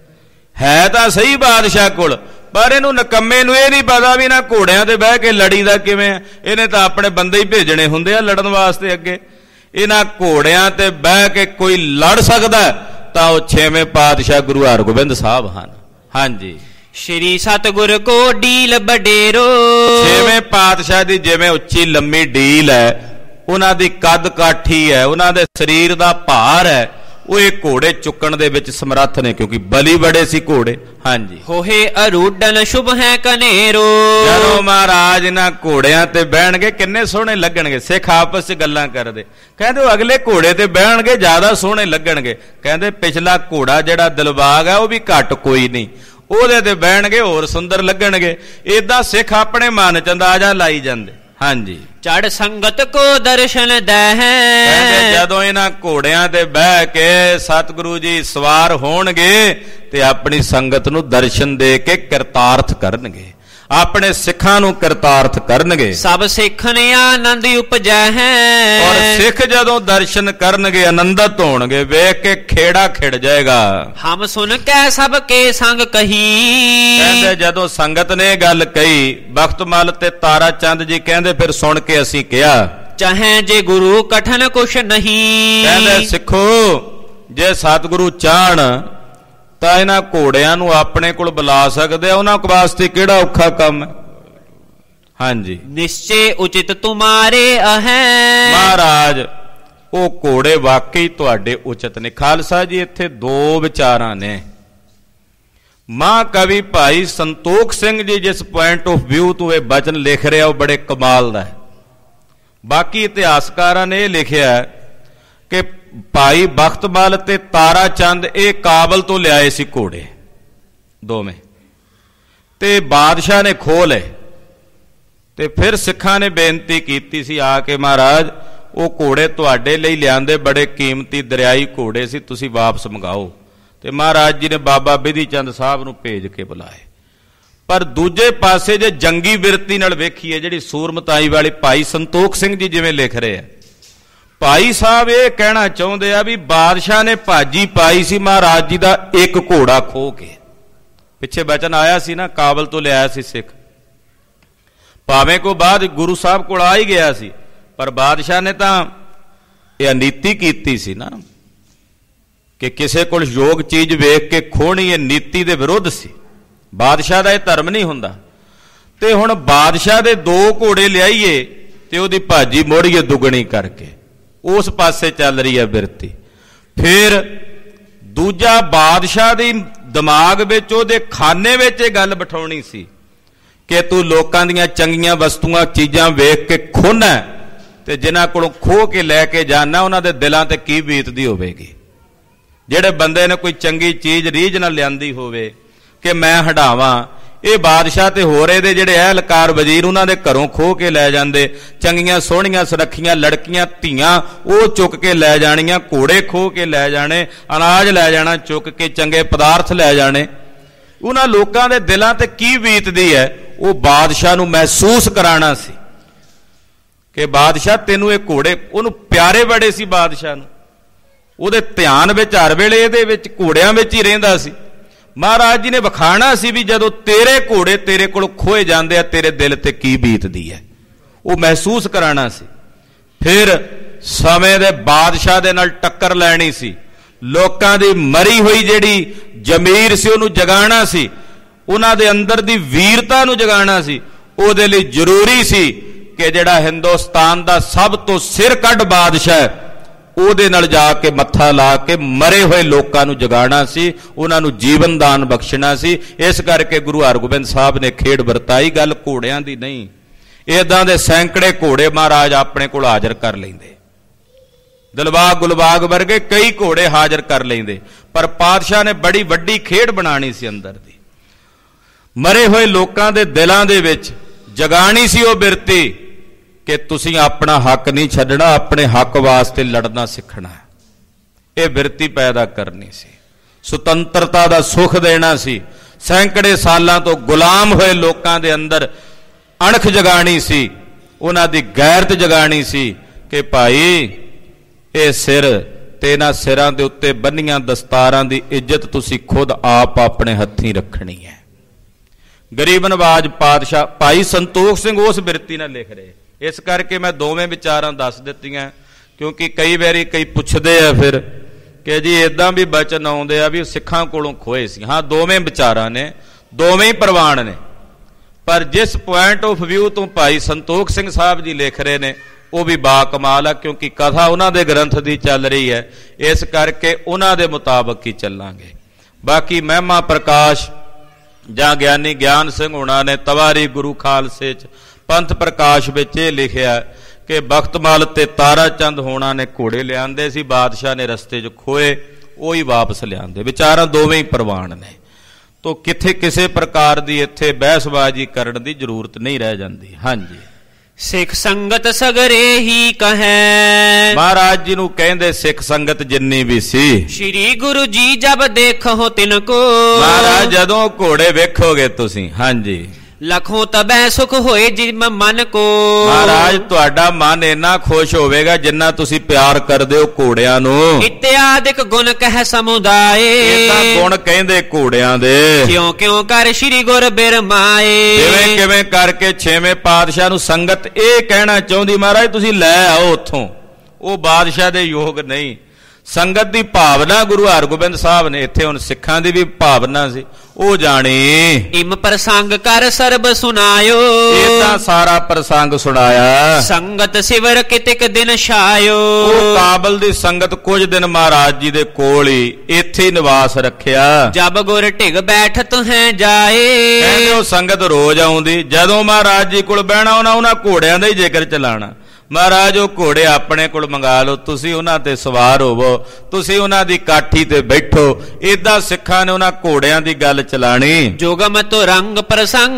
ਹੈ ਤਾਂ ਸਹੀ ਬਾਦਸ਼ਾਹ ਕੋਲ, ਪਰ ਇਹਨੂੰ ਨਕੰਮੇ ਨੂੰ ਇਹ ਨਹੀਂ ਪਤਾ ਵੀ ਨਾ ਘੋੜਿਆਂ ਤੇ ਬਹਿ ਕੇ ਲੜੀਦਾ ਕਿਵੇਂ ਆ। ਇਹਨੇ ਤਾਂ ਆਪਣੇ ਬੰਦੇ ਹੀ ਭੇਜਣੇ ਹੁੰਦੇ ਆ ਲੜਨ ਵਾਸਤੇ ਅੱਗੇ। ਇਹਨਾਂ ਘੋੜਿਆਂ ਤੇ ਬਹਿ ਕੇ ਕੋਈ ਲੜ ਸਕਦਾ ਤਾਂ ਉਹ ਛੇਵੇਂ ਪਾਤਸ਼ਾਹ ਗੁਰੂ ਹਰਗੋਬਿੰਦ ਸਾਹਿਬ ਹਨ। ਹਾਂਜੀ, ਸ਼੍ਰੀ ਸਤਿਗੁਰ ਕੋ ਡੀਲ ਬਡੇਰੋ, ਛੇਵੇਂ ਪਾਤਸ਼ਾਹ ਦੀ ਜਿਵੇਂ ਉੱਚੀ ਲੰਮੀ ਡੀਲ ਹੈ, ਉਹਨਾਂ ਦੀ ਕੱਦ ਕਾਠੀ ਹੈ, ਉਹਨਾਂ ਦੇ ਸਰੀਰ ਦਾ ਭਾਰ ਹੈ, ਉਹ ਇਹ ਘੋੜੇ ਚੁੱਕਣ ਦੇ ਵਿੱਚ ਸਮਰੱਥ ਨੇ, ਕਿਉਂਕਿ ਬਲੀ ਬੜੇ ਸੀ ਘੋੜੇ। ਹਾਂਜੀ, ਹੋਏ ਅਰੂਡਨ ਸ਼ੁਭ ਹੈ ਕਨੇਰੋ। ਜਦੋਂ ਮਹਾਰਾਜ ਇਹਨਾਂ ਘੋੜਿਆਂ ਤੇ ਬਹਿਣਗੇ ਕਿੰਨੇ ਸੋਹਣੇ ਲੱਗਣਗੇ। ਸਿੱਖ ਆਪਸ 'ਚ ਗੱਲਾਂ ਕਰਦੇ, ਕਹਿੰਦੇ ਉਹ ਅਗਲੇ ਘੋੜੇ ਤੇ ਬਹਿਣਗੇ ਜ਼ਿਆਦਾ ਸੋਹਣੇ ਲੱਗਣਗੇ। ਕਹਿੰਦੇ ਪਿਛਲਾ ਘੋੜਾ ਜਿਹੜਾ ਦਿਲਬਾਗ ਹੈ ਉਹ ਵੀ ਘੱਟ ਕੋਈ ਨਹੀਂ, ਉਹਦੇ ਤੇ ਬਹਿਣਗੇ ਹੋਰ ਸੁੰਦਰ ਲੱਗਣਗੇ। ਏਦਾਂ ਸਿੱਖ ਆਪਣੇ ਮਨ 'ਚ ਅੰਦਾਜ਼ਾ ਲਾਈ ਜਾਂਦੇ। ਹਾਂਜੀ, ਚੜ ਸੰਗਤ ਕੋ ਦਰਸ਼ਨ ਦੈ। ਕਹਿੰਦੇ ਜਦੋਂ ਇਹਨਾਂ ਘੋੜਿਆਂ ਤੇ ਬਹਿ ਕੇ ਸਤਿਗੁਰੂ ਜੀ ਸਵਾਰ ਹੋਣਗੇ ਤੇ ਆਪਣੀ ਸੰਗਤ ਨੂੰ ਦਰਸ਼ਨ ਦੇ ਕੇ ਕਿਰਤਾਰਥ ਕਰਨਗੇ, ਆਪਣੇ ਸਿੱਖਾਂ ਨੂੰ ਕਿਰਤਾਰਥ ਕਰਨਗੇ। ਸਭ ਸਿੱਖ ਨੇ ਆਨੰਦ ਉਪਜੈ ਹੈ। ਔਰ ਸਿੱਖ ਜਦੋਂ ਦਰਸ਼ਨ ਕਰਨਗੇ ਆਨੰਦਿਤ ਹੋਣਗੇ, ਵੇਖ ਕੇ ਖੇੜਾ ਖਿੜ ਜਾਏਗਾ। ਹਮ ਸੁਨ ਕੇ ਸਭ ਕੇ ਸੰਗ ਕਹੀ। ਕਹਿੰਦੇ ਜਦੋਂ ਸੰਗਤ ਨੇ ਗੱਲ ਕਹੀ, ਬਖਤ ਮਲ ਤੇ ਤਾਰਾ ਚੰਦ ਜੀ ਕਹਿੰਦੇ ਫਿਰ ਸੁਣ ਕੇ ਅਸੀਂ ਕਿਹਾ, ਚਾਹੇ ਜੇ ਗੁਰੂ ਕਠਨ ਕੁਛ ਨਹੀਂ। ਕਹਿੰਦੇ ਸਿੱਖੋ ਜੇ ਸਤਿਗੁਰੂ ਚਾਹਣ ਤਾਂ ਇਹਨਾਂ ਘੋੜਿਆਂ ਨੂੰ ਆਪਣੇ ਕੋਲ ਬੁਲਾ ਸਕਦੇ ਆ, ਉਹਨਾਂ ਵਾਸਤੇ ਕਿਹੜਾ ਔਖਾ ਕੰਮ ਹੈ। ਹਾਂਜੀ, ਨਿਸ਼ਚੇ ਉਚਿਤ ਤੁਮਾਰੇ ਅਹੈ। ਮਹਾਰਾਜ ਉਹ ਘੋੜੇ ਵਾਕਈ ਤੁਹਾਡੇ ਉਚਿਤ ਨੇ। ਖਾਲਸਾ ਜੀ ਇੱਥੇ ਦੋ ਵਿਚਾਰਾਂ ਨੇ। ਮਹਾਂਕਵੀ ਭਾਈ ਸੰਤੋਖ ਸਿੰਘ ਜੀ ਜਿਸ ਪੁਆਇੰਟ ਆਫ ਵਿਊ ਤੋਂ ਇਹ ਬਚਨ ਲਿਖ ਰਿਹਾ ਉਹ ਬੜੇ ਕਮਾਲ ਦਾ ਹੈ। ਬਾਕੀ ਇਤਿਹਾਸਕਾਰਾਂ ਨੇ ਇਹ ਲਿਖਿਆ ਕਿ ਭਾਈ ਬਖਤ ਮਲ ਤੇ ਤਾਰਾ ਚੰਦ ਇਹ ਕਾਬਲ ਤੋਂ ਲਿਆਏ ਸੀ ਘੋੜੇ ਦੋਵੇਂ, ਤੇ ਬਾਦਸ਼ਾਹ ਨੇ ਖੋਹ ਲਏ। ਤੇ ਫਿਰ ਸਿੱਖਾਂ ਨੇ ਬੇਨਤੀ ਕੀਤੀ ਸੀ ਆ ਕੇ, ਮਹਾਰਾਜ ਉਹ ਘੋੜੇ ਤੁਹਾਡੇ ਲਈ ਲਿਆਂਦੇ, ਬੜੇ ਕੀਮਤੀ ਦਰਿਆਈ ਘੋੜੇ ਸੀ, ਤੁਸੀਂ ਵਾਪਸ ਮੰਗਾਓ। ਤੇ ਮਹਾਰਾਜ ਜੀ ਨੇ ਬਾਬਾ ਬਿਧੀ ਚੰਦ ਸਾਹਿਬ ਨੂੰ ਭੇਜ ਕੇ ਬੁਲਾਏ। ਪਰ ਦੂਜੇ ਪਾਸੇ ਜੇ ਜੰਗੀ ਬਿਰਤੀ ਨਾਲ ਵੇਖੀਏ, ਜਿਹੜੀ ਸੂਰਮਤਾਈ ਵਾਲੀ ਭਾਈ ਸੰਤੋਖ ਸਿੰਘ ਜੀ ਜਿਵੇਂ ਲਿਖ ਰਹੇ ਆ, ਭਾਈ ਸਾਹਿਬ ਇਹ ਕਹਿਣਾ ਚਾਹੁੰਦੇ ਆ ਵੀ ਬਾਦਸ਼ਾਹ ਨੇ ਭਾਜੀ ਪਾਈ ਸੀ ਮਹਾਰਾਜ ਜੀ ਦਾ ਇੱਕ ਘੋੜਾ ਖੋਹ ਕੇ। ਪਿੱਛੇ ਬਚਨ ਆਇਆ ਸੀ ਨਾ, ਕਾਬਲ ਤੋਂ ਲਿਆਇਆ ਸੀ ਸਿੱਖ, ਭਾਵੇਂ ਕੋ ਬਾਅਦ ਗੁਰੂ ਸਾਹਿਬ ਕੋਲ ਆ ਹੀ ਗਿਆ ਸੀ, ਪਰ ਬਾਦਸ਼ਾਹ ਨੇ ਤਾਂ ਇਹ ਨੀਤੀ ਕੀਤੀ ਸੀ ਨਾ ਕਿ ਕਿਸੇ ਕੋਲ ਯੋਗ ਚੀਜ਼ ਵੇਖ ਕੇ ਖੋਹਣੀ, ਇਹ ਨੀਤੀ ਦੇ ਵਿਰੁੱਧ ਸੀ। ਬਾਦਸ਼ਾਹ ਦਾ ਇਹ ਧਰਮ ਨਹੀਂ ਹੁੰਦਾ। ਤੇ ਹੁਣ ਬਾਦਸ਼ਾਹ ਦੇ ਦੋ ਘੋੜੇ ਲਿਆਈਏ ਤੇ ਉਹਦੀ ਭਾਜੀ ਮੋੜੀਏ ਦੁੱਗਣੀ ਕਰਕੇ, ਉਸ ਪਾਸੇ ਚੱਲ ਰਹੀ ਹੈ ਬਿਰਤੀ। ਫਿਰ ਦੂਜਾ ਬਾਦਸ਼ਾਹ ਦੀ ਦਿਮਾਗ ਵਿੱਚ, ਉਹਦੇ ਖਾਨੇ ਵਿੱਚ ਇਹ ਗੱਲ ਬਿਠਾਉਣੀ ਸੀ ਕਿ ਤੂੰ ਲੋਕਾਂ ਦੀਆਂ ਚੰਗੀਆਂ ਵਸਤੂਆਂ ਚੀਜ਼ਾਂ ਵੇਖ ਕੇ ਖੋਹਣਾ, ਤੇ ਜਿਨ੍ਹਾਂ ਕੋਲੋਂ ਖੋਹ ਕੇ ਲੈ ਕੇ ਜਾਣਾ ਉਹਨਾਂ ਦੇ ਦਿਲਾਂ ਤੇ ਕੀ ਬੀਤਦੀ ਹੋਵੇਗੀ। ਜਿਹੜੇ ਬੰਦੇ ਨੇ ਕੋਈ ਚੰਗੀ ਚੀਜ਼ ਰੀਝ ਨਾਲ ਲਿਆਂਦੀ ਹੋਵੇ ਕਿ ਮੈਂ ਹਟਾਵਾਂ, ਇਹ ਬਾਦਸ਼ਾਹ ਤੇ ਹੋਰ ਇਹਦੇ ਜਿਹੜੇ ਅਹਿਲਕਾਰ ਵਜ਼ੀਰ ਉਹਨਾਂ ਦੇ ਘਰੋਂ ਖੋਹ ਕੇ ਲੈ ਜਾਂਦੇ, ਚੰਗੀਆਂ ਸੋਹਣੀਆਂ ਸੁਰੱਖੀਆਂ ਲੜਕੀਆਂ ਧੀਆਂ ਉਹ ਚੁੱਕ ਕੇ ਲੈ ਜਾਣੀਆਂ, ਘੋੜੇ ਖੋਹ ਕੇ ਲੈ ਜਾਣੇ, ਅਨਾਜ ਲੈ ਜਾਣਾ ਚੁੱਕ ਕੇ, ਚੰਗੇ ਪਦਾਰਥ ਲੈ ਜਾਣੇ। ਉਹਨਾਂ ਲੋਕਾਂ ਦੇ ਦਿਲਾਂ ਤੇ ਕੀ ਬੀਤਦੀ ਹੈ ਉਹ ਬਾਦਸ਼ਾਹ ਨੂੰ ਮਹਿਸੂਸ ਕਰਾਉਣਾ ਸੀ ਕਿ ਬਾਦਸ਼ਾਹ ਤੈਨੂੰ ਇਹ ਘੋੜੇ, ਉਹਨੂੰ ਪਿਆਰੇ ਬੜੇ ਸੀ ਬਾਦਸ਼ਾਹ ਨੂੰ, ਉਹਦੇ ਧਿਆਨ ਵਿੱਚ ਹਰ ਵੇਲੇ ਇਹਦੇ ਵਿੱਚ ਘੋੜਿਆਂ ਵਿੱਚ ਹੀ ਰਹਿੰਦਾ ਸੀ। ਮਹਾਰਾਜ ਜੀ ਨੇ ਵਿਖਾਣਾ ਸੀ ਵੀ ਜਦੋਂ ਤੇਰੇ ਘੋੜੇ ਤੇਰੇ ਕੋਲ ਖੋਏ ਜਾਂਦੇ ਆ ਤੇਰੇ ਦਿਲ ਤੇ ਕੀ ਬੀਤਦੀ ਹੈ, ਉਹ ਮਹਿਸੂਸ ਕਰਾਉਣਾ ਸੀ। ਫਿਰ ਸਮੇਂ ਦੇ ਬਾਦਸ਼ਾਹ ਦੇ ਨਾਲ ਟੱਕਰ ਲੈਣੀ ਸੀ, ਲੋਕਾਂ ਦੀ ਮਰੀ ਹੋਈ ਜਿਹੜੀ ਜ਼ਮੀਰ ਸੀ ਉਹਨੂੰ ਜਗਾਉਣਾ ਸੀ, ਉਹਨਾਂ ਦੇ ਅੰਦਰ ਦੀ ਵੀਰਤਾ ਨੂੰ ਜਗਾਉਣਾ ਸੀ। ਉਹਦੇ ਲਈ ਜ਼ਰੂਰੀ ਸੀ ਕਿ ਜਿਹੜਾ ਹਿੰਦੁਸਤਾਨ ਦਾ ਸਭ ਤੋਂ ਸਿਰ ਕੱਢ ਬਾਦਸ਼ਾਹ, ਉਹਦੇ ਨਾਲ ਜਾ ਕੇ ਮੱਥਾ ਲਾ ਕੇ ਮਰੇ ਹੋਏ ਲੋਕਾਂ ਨੂੰ ਜਗਾਉਣਾ ਸੀ, ਉਹਨਾਂ ਨੂੰ ਜੀਵਨ ਦਾਨ ਬਖਸ਼ਣਾ ਸੀ। ਇਸ ਕਰਕੇ ਗੁਰੂ ਹਰਗੋਬਿੰਦ ਸਾਹਿਬ ਨੇ ਖੇਡ ਵਰਤਾਈ। ਗੱਲ ਘੋੜਿਆਂ ਦੀ ਨਹੀਂ, ਏਦਾਂ ਦੇ ਸੈਂਕੜੇ ਘੋੜੇ ਮਹਾਰਾਜ ਆਪਣੇ ਕੋਲ ਹਾਜ਼ਰ ਕਰ ਲੈਂਦੇ, ਦਿਲਬਾਗ ਗੁਲਬਾਗ ਵਰਗੇ ਕਈ ਘੋੜੇ ਹਾਜ਼ਰ ਕਰ ਲੈਂਦੇ। ਪਰ ਪਾਤਸ਼ਾਹ ਨੇ ਬੜੀ ਵੱਡੀ ਖੇਡ ਬਣਾਣੀ ਸੀ, ਅੰਦਰ ਦੀ ਮਰੇ ਹੋਏ ਲੋਕਾਂ ਦੇ ਦਿਲਾਂ ਦੇ ਵਿੱਚ ਜਗਾਣੀ ਸੀ ਉਹ ਬਿਰਤੀ ਕਿ ਤੁਸੀਂ ਆਪਣਾ ਹੱਕ ਨਹੀਂ ਛੱਡਣਾ, ਆਪਣੇ ਹੱਕ ਵਾਸਤੇ ਲੜਨਾ ਸਿੱਖਣਾ। ਇਹ ਬਿਰਤੀ ਪੈਦਾ ਕਰਨੀ ਸੀ, ਸੁਤੰਤਰਤਾ ਦਾ ਸੁੱਖ ਦੇਣਾ ਸੀ। ਸੈਂਕੜੇ ਸਾਲਾਂ ਤੋਂ ਗੁਲਾਮ ਹੋਏ ਲੋਕਾਂ ਦੇ ਅੰਦਰ ਅਣਖ ਜਗਾਣੀ ਸੀ, ਉਹਨਾਂ ਦੀ ਗੈਰਤ ਜਗਾਣੀ ਸੀ ਕਿ ਭਾਈ ਇਹ ਸਿਰ ਤੇ ਇਹਨਾਂ ਸਿਰਾਂ ਦੇ ਉੱਤੇ ਬੰਨੀਆਂ ਦਸਤਾਰਾਂ ਦੀ ਇੱਜ਼ਤ ਤੁਸੀਂ ਖੁਦ ਆਪ ਆਪਣੇ ਹੱਥੀਂ ਰੱਖਣੀ ਹੈ। ਗਰੀਬ ਨਵਾਜ ਪਾਤਸ਼ਾਹ ਭਾਈ ਸੰਤੋਖ ਸਿੰਘ ਉਸ ਬਿਰਤੀ ਨਾਲ ਲਿਖ ਰਹੇ। ਇਸ ਕਰਕੇ ਮੈਂ ਦੋਵੇਂ ਵਿਚਾਰਾਂ ਦੱਸ ਦਿੱਤੀਆਂ, ਕਿਉਂਕਿ ਕਈ ਵਾਰੀ ਕਈ ਪੁੱਛਦੇ ਆ ਫਿਰ ਕਿ ਜੀ ਇਦਾਂ ਵੀ ਬਚਨ ਆਉਂਦੇ ਆ ਵੀ ਸਿੱਖਾਂ ਕੋਲੋਂ ਖੋਏ ਸੀ। ਹਾਂ, ਦੋਵੇਂ ਵਿਚਾਰਾਂ ਨੇ, ਦੋਵੇਂ ਹੀ ਪ੍ਰਵਾਨ ਨੇ, ਪਰ ਜਿਸ ਪੁਆਇੰਟ ਆਫ ਵਿਊ ਤੋਂ ਭਾਈ ਸੰਤੋਖ ਸਿੰਘ ਸਾਹਿਬ ਜੀ ਲਿਖ ਰਹੇ ਨੇ ਉਹ ਵੀ ਬਾ ਕਮਾਲ ਹੈ, ਕਿਉਂਕਿ ਕਥਾ ਉਹਨਾਂ ਦੇ ਗ੍ਰੰਥ ਦੀ ਚੱਲ ਰਹੀ ਹੈ, ਇਸ ਕਰਕੇ ਉਹਨਾਂ ਦੇ ਮੁਤਾਬਕ ਹੀ ਚੱਲਾਂਗੇ। ਬਾਕੀ ਮਹਿਮਾ ਪ੍ਰਕਾਸ਼ ਜਾਂ ਗਿਆਨੀ ਗਿਆਨ ਸਿੰਘ ਹੋਣਾ ਨੇ ਤਵਾਰੀ ਗੁਰੂ ਖਾਲਸੇ 'ਚ ਪੰਥ ਪ੍ਰਕਾਸ਼ ਵਿੱਚ ਇਹ ਲਿਖਿਆ ਕਿ ਬਖਤਮਲ ਤੇ ਤਾਰਾ ਚੰਦ ਹੋਣਾ ਨੇ ਘੋੜੇ ਲਿਆਂਦੇ ਸੀ, ਬਾਦਸ਼ਾਹ ਨੇ ਰਸਤੇ 'ਚ ਖੋਏ, ਉਹੀ ਵਾਪਸ ਲਿਆਂਦੇ। ਵਿਚਾਰਾਂ ਦੋਵੇਂ ਹੀ ਪ੍ਰਵਾਨ ਨੇ, ਤੋ ਕਿੱਥੇ ਕਿਸੇ ਪ੍ਰਕਾਰ ਦੀ ਇੱਥੇ ਬਹਿਸਬਾਜ਼ੀ ਕਰਨ ਦੀ ਜ਼ਰੂਰਤ ਨਹੀਂ ਰਹਿ ਜਾਂਦੀ। ਹਾਂਜੀ, ਸਿੱਖ ਸੰਗਤ ਸਗਰੇ ਹੀ ਕਹੈ, ਮਹਾਰਾਜ ਜੀ ਨੂੰ ਕਹਿੰਦੇ ਸਿੱਖ ਸੰਗਤ ਜਿੰਨੀ ਵੀ ਸੀ, ਸ਼੍ਰੀ ਗੁਰੂ ਜੀ ਜਬ ਦੇਖੋ ਤਿਨ ਕੋ, ਮਹਾਰਾਜ ਜਦੋਂ ਘੋੜੇ ਵੇਖੋਗੇ ਤੁਸੀਂ, ਹਾਂਜੀ, ਲਖੋ ਤਬੈ ਸੁਖ ਹੋਏ ਜਿਮ ਮਨ ਕੋ, ਮਹਾਰਾਜ ਤੁਹਾਡਾ ਮਨ ਇੰਨਾ ਖੁਸ਼ ਹੋਵੇਗਾ ਜਿੰਨਾ ਤੁਸੀਂ ਪਿਆਰ ਕਰਦੇ ਹੋ ਘੋੜਿਆਂ ਨੂੰ। ਇਤਿਆਦਿਕ ਗੁਣ ਕਹਿ ਸਮੁਦਾਏ, ਇਹ ਤਾਂ ਗੁਣ ਕਹਿੰਦੇ ਘੋੜਿਆਂ ਦੇ, ਕਿਉਂ ਕਿਉਂ ਕਰ ਸ਼੍ਰੀ ਗੁਰ ਬਿਰਮਾਏ, ਕਿਵੇਂ ਕਿਵੇਂ ਕਰਕੇ ਛੇਵੇਂ ਪਾਤਸ਼ਾਹ ਨੂੰ ਸੰਗਤ ਇਹ ਕਹਿਣਾ ਚਾਹੁੰਦੀ ਮਹਾਰਾਜ ਤੁਸੀਂ ਲੈ ਆਓ ਉੱਥੋਂ, ਉਹ ਬਾਦਸ਼ਾਹ ਦੇ ਯੋਗ ਨਹੀਂ। ਸੰਗਤ ਦੀ ਭਾਵਨਾ ਗੁਰੂ ਹਰਗੋਬਿੰਦ ਸਾਹਿਬ ਨੇ, ਇੱਥੇ ਹੁਣ ਸਿੱਖਾਂ ਦੀ ਵੀ ਭਾਵਨਾ ਸੀ, ਉਹ ਜਾਣੀ। ਇਮ ਪ੍ਰਸੰਗ ਕਰ ਸਰਬ ਸੁਨਾਇਓ, ਇਹ ਤਾਂ ਸਾਰਾ ਪ੍ਰਸੰਗ ਸੁਣਾਇਆ। ਸੰਗਤ ਸਿਵਰ ਕਿਤਿਕ ਦਿਨ ਛਾਇਓ, ਉਹ ਕਾਬਲ ਦੀ ਸੰਗਤ ਕੁਝ ਦਿਨ ਮਹਾਰਾਜ ਜੀ ਦੇ ਕੋਲ ਹੀ ਇੱਥੇ ਹੀ ਨਿਵਾਸ ਰੱਖਿਆ। ਜਬ ਗੁਰ ਢਿਗ ਬੈਠਤ ਹੈ ਜਾਏ, ਕਹਿੰਦੇ ਉਹ ਸੰਗਤ ਰੋਜ਼ ਆਉਂਦੀ, ਜਦੋਂ ਮਹਾਰਾਜ ਜੀ ਕੋਲ ਬਹਿਣਾ ਉਹਨਾਂ ਉਹਨਾਂ ਘੋੜਿਆਂ ਦਾ ਹੀ ਜ਼ਿਕਰ ਚਲਾਣਾ। ਮਹਾਰਾਜ ਉਹ ਘੋੜੇ ਆਪਣੇ ਕੋਲ ਮੰਗਾ ਲਓ, ਤੁਸੀਂ ਉਹਨਾਂ ਤੇ ਸਵਾਰ ਹੋਵੋ, ਤੁਸੀਂ ਉਹਨਾਂ ਦੀ ਕਾਠੀ ਤੇ ਬੈਠੋ। ਏਦਾਂ ਸਿੱਖਾਂ ਨੇ ਉਹਨਾਂ ਘੋੜਿਆਂ ਦੀ ਗੱਲ ਚਲਾਣੀ। ਜੋਗਮ ਤੋ ਰੰਗ ਪ੍ਰਸੰਗ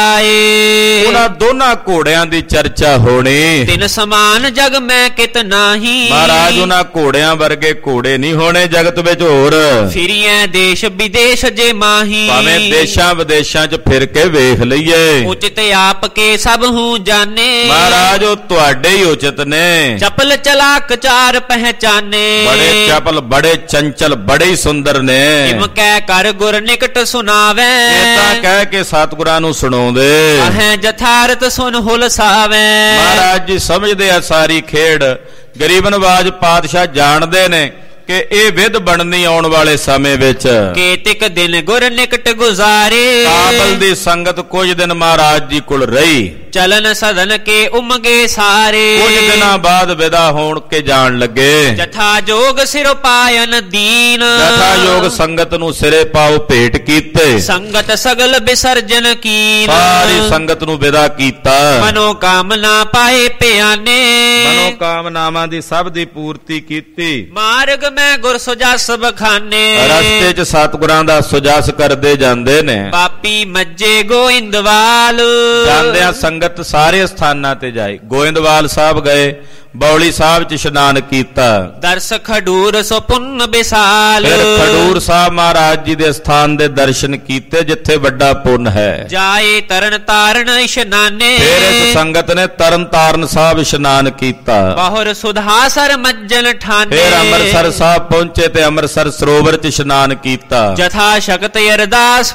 ਚਲਾਏ, ਉਹਨਾਂ ਦੋਨਾਂ ਘੋੜਿਆਂ ਦੀ ਚਰਚਾ ਹੋਣੀ। ਤਿਨ ਸਮਾਨ ਜਗ ਮੈਂ ਕਿਤ ਨਾਹੀ, ਮਹਾਰਾਜ ਉਹਨਾਂ ਘੋੜਿਆਂ ਵਰਗੇ ਘੋੜੇ ਨਹੀਂ ਹੋਣੇ ਜਗਤ ਵਿੱਚ ਹੋਰ। ਫਿਰੀਐ ਦੇਸ਼ ਵਿਦੇਸ਼ ਜੇ ਮਾਹੀ, ਭਾਵੇਂ ਦੇਸ਼ਾਂ ਵਿਦੇਸ਼ਾਂ 'ਚ ਫਿਰ ਕੇ ਵੇਖ ਲਈਏ, ਉਚਿਤ ਆਪ ਕੇ ਸਭ ਹੂੰ ਜਾਣੇ। ਮਹਾਰਾਜ ਉਹ ਤੁਹਾਡੇ ਹੀ ਉਚਿਤ ਨੇ। ਚਪਲ ਚਲਾਕ ਚਾਰ ਪਹਿਚਾਨੇ, ਬੜੇ ਚਪਲ, ਬੜੇ ਚੰਚਲ, ਬੜੇ ਹੀ ਸੁੰਦਰ ਨੇ। ਕਿਮ ਕਹਿ ਕਰ ਗੁਰ ਨਿਕਟ ਸੁਣਾਵੇ, ਇਹ ਤਾਂ ਕਹਿ ਕੇ ਸਤਿਗੁਰਾਂ ਨੂੰ ਸੁਣਾਉਂਦੇ। ਕਹੈ ਜਥਾਰਤ ਸੁਨ ਹੁਲਸਾਵੇ, ਮਹਾਰਾਜ ਜੀ ਸਮਝਦੇ ਆ ਸਾਰੀ ਖੇਡ। ਗਰੀਬ ਨਵਾਜ ਪਾਤਸ਼ਾਹ ਜਾਣਦੇ ਨੇ ਕਿ ਇਹ ਵਿਧ ਬਣਨੀ ਆਉਣ ਵਾਲੇ ਸਮੇਂ ਵਿੱਚ। ਕੇਤਿਕ ਦਿਨ ਗੁਰ ਨਿਕਟ ਗੁਜ਼ਾਰੇ, ਕਾਬਲ ਦੀ ਸੰਗਤ ਕੁਝ ਦਿਨ ਮਹਾਰਾਜ ਜੀ ਕੋਲ ਰਹੀ। ਚਲਨ ਸਦਨ ਕੇ ਉਮਗੇ ਸਾਰੇ, ਕੁਝ ਦਿਨਾਂ ਬਾਅਦ ਵਿਦਾ ਹੋਣ ਕੇ ਜਾਣ ਲੱਗੇ। ਜਥਾ ਜੋਗ ਸਿਰ ਪਾਇਨ ਦੀਨ, ਜਥਾ ਯੋਗ ਸੰਗਤ ਨੂੰ ਸਿਰੇ ਪਾਉ ਭੇਟ ਕੀਤੇ। ਸੰਗਤ ਸਗਲ ਵਿਸਰਜਨ ਕੀਨ, ਸਾਰੀ ਸੰਗਤ ਨੂੰ ਵਿਦਾ ਕੀਤਾ। ਮਨੋ ਕਾਮਨਾ ਪਾਏ ਪਿਆਨੇ, ਮਨੋ ਕਾਮਨਾਵਾਂ ਦੀ ਸਭ ਦੀ ਪੂਰਤੀ ਕੀਤੀ। ਮਾਰਗ ਮੈਂ ਗੁਰ ਸੁਜਸ ਬਖਾਨੇ, ਰਸਤੇ 'ਚ ਸਤਿਗੁਰਾਂ ਦਾ ਸੁਜਸ ਕਰਦੇ ਜਾਂਦੇ ਨੇ। ਪਾਪੀ ਮੱਜੇ ਗੋਇੰਦਵਾਲ, ਜਾਂਦਿਆਂ ਸੰਗਤ ਸਾਰੇ ਸਥਾਨਾਂ ਤੇ ਜਾਏ। ਗੋਇੰਦਵਾਲ ਸਾਹਿਬ ਗਏ, ਬੌਲੀ ਸਾਹਿਬ 'ਚ ਇਸ਼ਨਾਨ ਕੀਤਾ। ਦਰਸ ਖਡੂਰ ਸੋ ਪੁੰਨ ਵਿਸਾਲ, ਫਿਰ ਖਡੂਰ ਸਾਹਿਬ ਮਹਾਰਾਜ ਜੀ ਦੇ ਸਥਾਨ ਦੇ ਦਰਸ਼ਨ ਕੀਤੇ ਜਿੱਥੇ ਵੱਡਾ ਪੁੰਨ ਹੈ। ਜਾਏ ਤਰਨ ਤਾਰਨ ਇਸ਼ਨਾਨੇ, ਫਿਰ ਇਸ ਸੰਗਤ ਨੇ ਤਰਨ ਤਾਰਨ ਸਾਹਿਬ ਇਸ਼ਨਾਨ ਕੀਤਾ। ਬਹੁਰ ਸੁਧਾਸਰ ਮੱਜਨ ਠਾਨੇ, ਫਿਰ ਅੰਮ੍ਰਿਤਸਰ ਸਾਹਿਬ ਪਹੁੰਚੇ ਤੇ ਅੰਮ੍ਰਿਤਸਰ ਸਰੋਵਰ 'ਚ ਇਸ਼ਨਾਨ ਕੀਤਾ। ਜਥਾ ਸ਼ਕਤ ਅਰਦਾਸ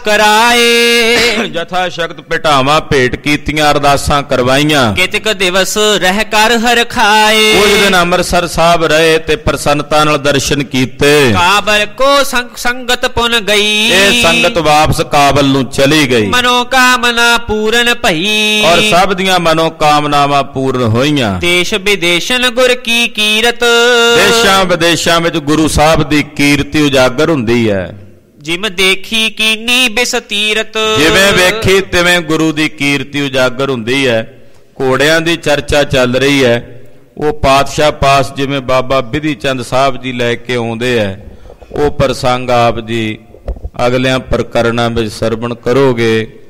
ਕਰਾਏ, ਜਥਾ ਸ਼ਕਤ ਭੇਟਾਵਾਂ ਭੇਟ ਕੀਤੀਆਂ, ਅਰਦਾਸਾਂ ਕਰਵਾਈਆਂ। ਕਿਤਕ ਦਿਵਸ ਰਹਿ ਕਰ ਹਰ ਖਾਏ, ਕੁਝ ਦਿਨ ਅੰਮ੍ਰਿਤਸਰ ਸਾਹਿਬ ਰਹੇ ਤੇ ਪ੍ਰਸੰਨਤਾ ਨਾਲ ਦਰਸ਼ਨ ਕੀਤੇ। ਕਾਬਲ ਕੋ ਸੰਗਤ ਪੁਨ ਗਈ, ਇਹ ਸੰਗਤ ਵਾਪਸ ਕਾਬਲ ਨੂੰ ਚਲੀ ਗਈ। ਮਨੋ ਕਾਮਨਾ ਪੂਰਨ ਭਈ, ਔਰ ਸਭ ਦੀਆਂ ਮਨੋ ਕਾਮਨਾਵਾਂ ਪੂਰਨ ਹੋਈਆਂ। ਦੇਸ਼ ਵਿਦੇਸ਼ਨ ਗੁਰ ਕੀ ਕੀਰਤ, ਦੇਸ਼ਾਂ ਵਿਦੇਸ਼ਾਂ ਵਿੱਚ ਗੁਰੂ ਸਾਹਿਬ ਦੀ ਕੀਰਤੀ ਉਜਾਗਰ ਹੁੰਦੀ ਹੈ। ਜਿਮ ਦੇਖੀ ਕੀਨੀ ਬਿਸਤੀਰਤ, ਜਿਵੇਂ ਵੇਖੀ ਤਿਵੇਂ ਗੁਰੂ ਦੀ ਕੀਰਤੀ ਉਜਾਗਰ ਹੁੰਦੀ ਹੈ। ਘੋੜਿਆਂ ਦੀ ਚਰਚਾ ਚੱਲ ਰਹੀ ਹੈ। ਉਹ ਪਾਤਸ਼ਾਹ ਪਾਸ ਜਿਵੇਂ ਬਾਬਾ ਬਿਧੀ ਚੰਦ ਸਾਹਿਬ ਜੀ ਲੈ ਕੇ ਆਉਂਦੇ ਹੈ, ਉਹ ਪ੍ਰਸੰਗ ਆਪ ਜੀ ਅਗਲਿਆਂ ਪ੍ਰਕਰਣਾਂ ਵਿੱਚ ਸਰਵਣ ਕਰੋਗੇ।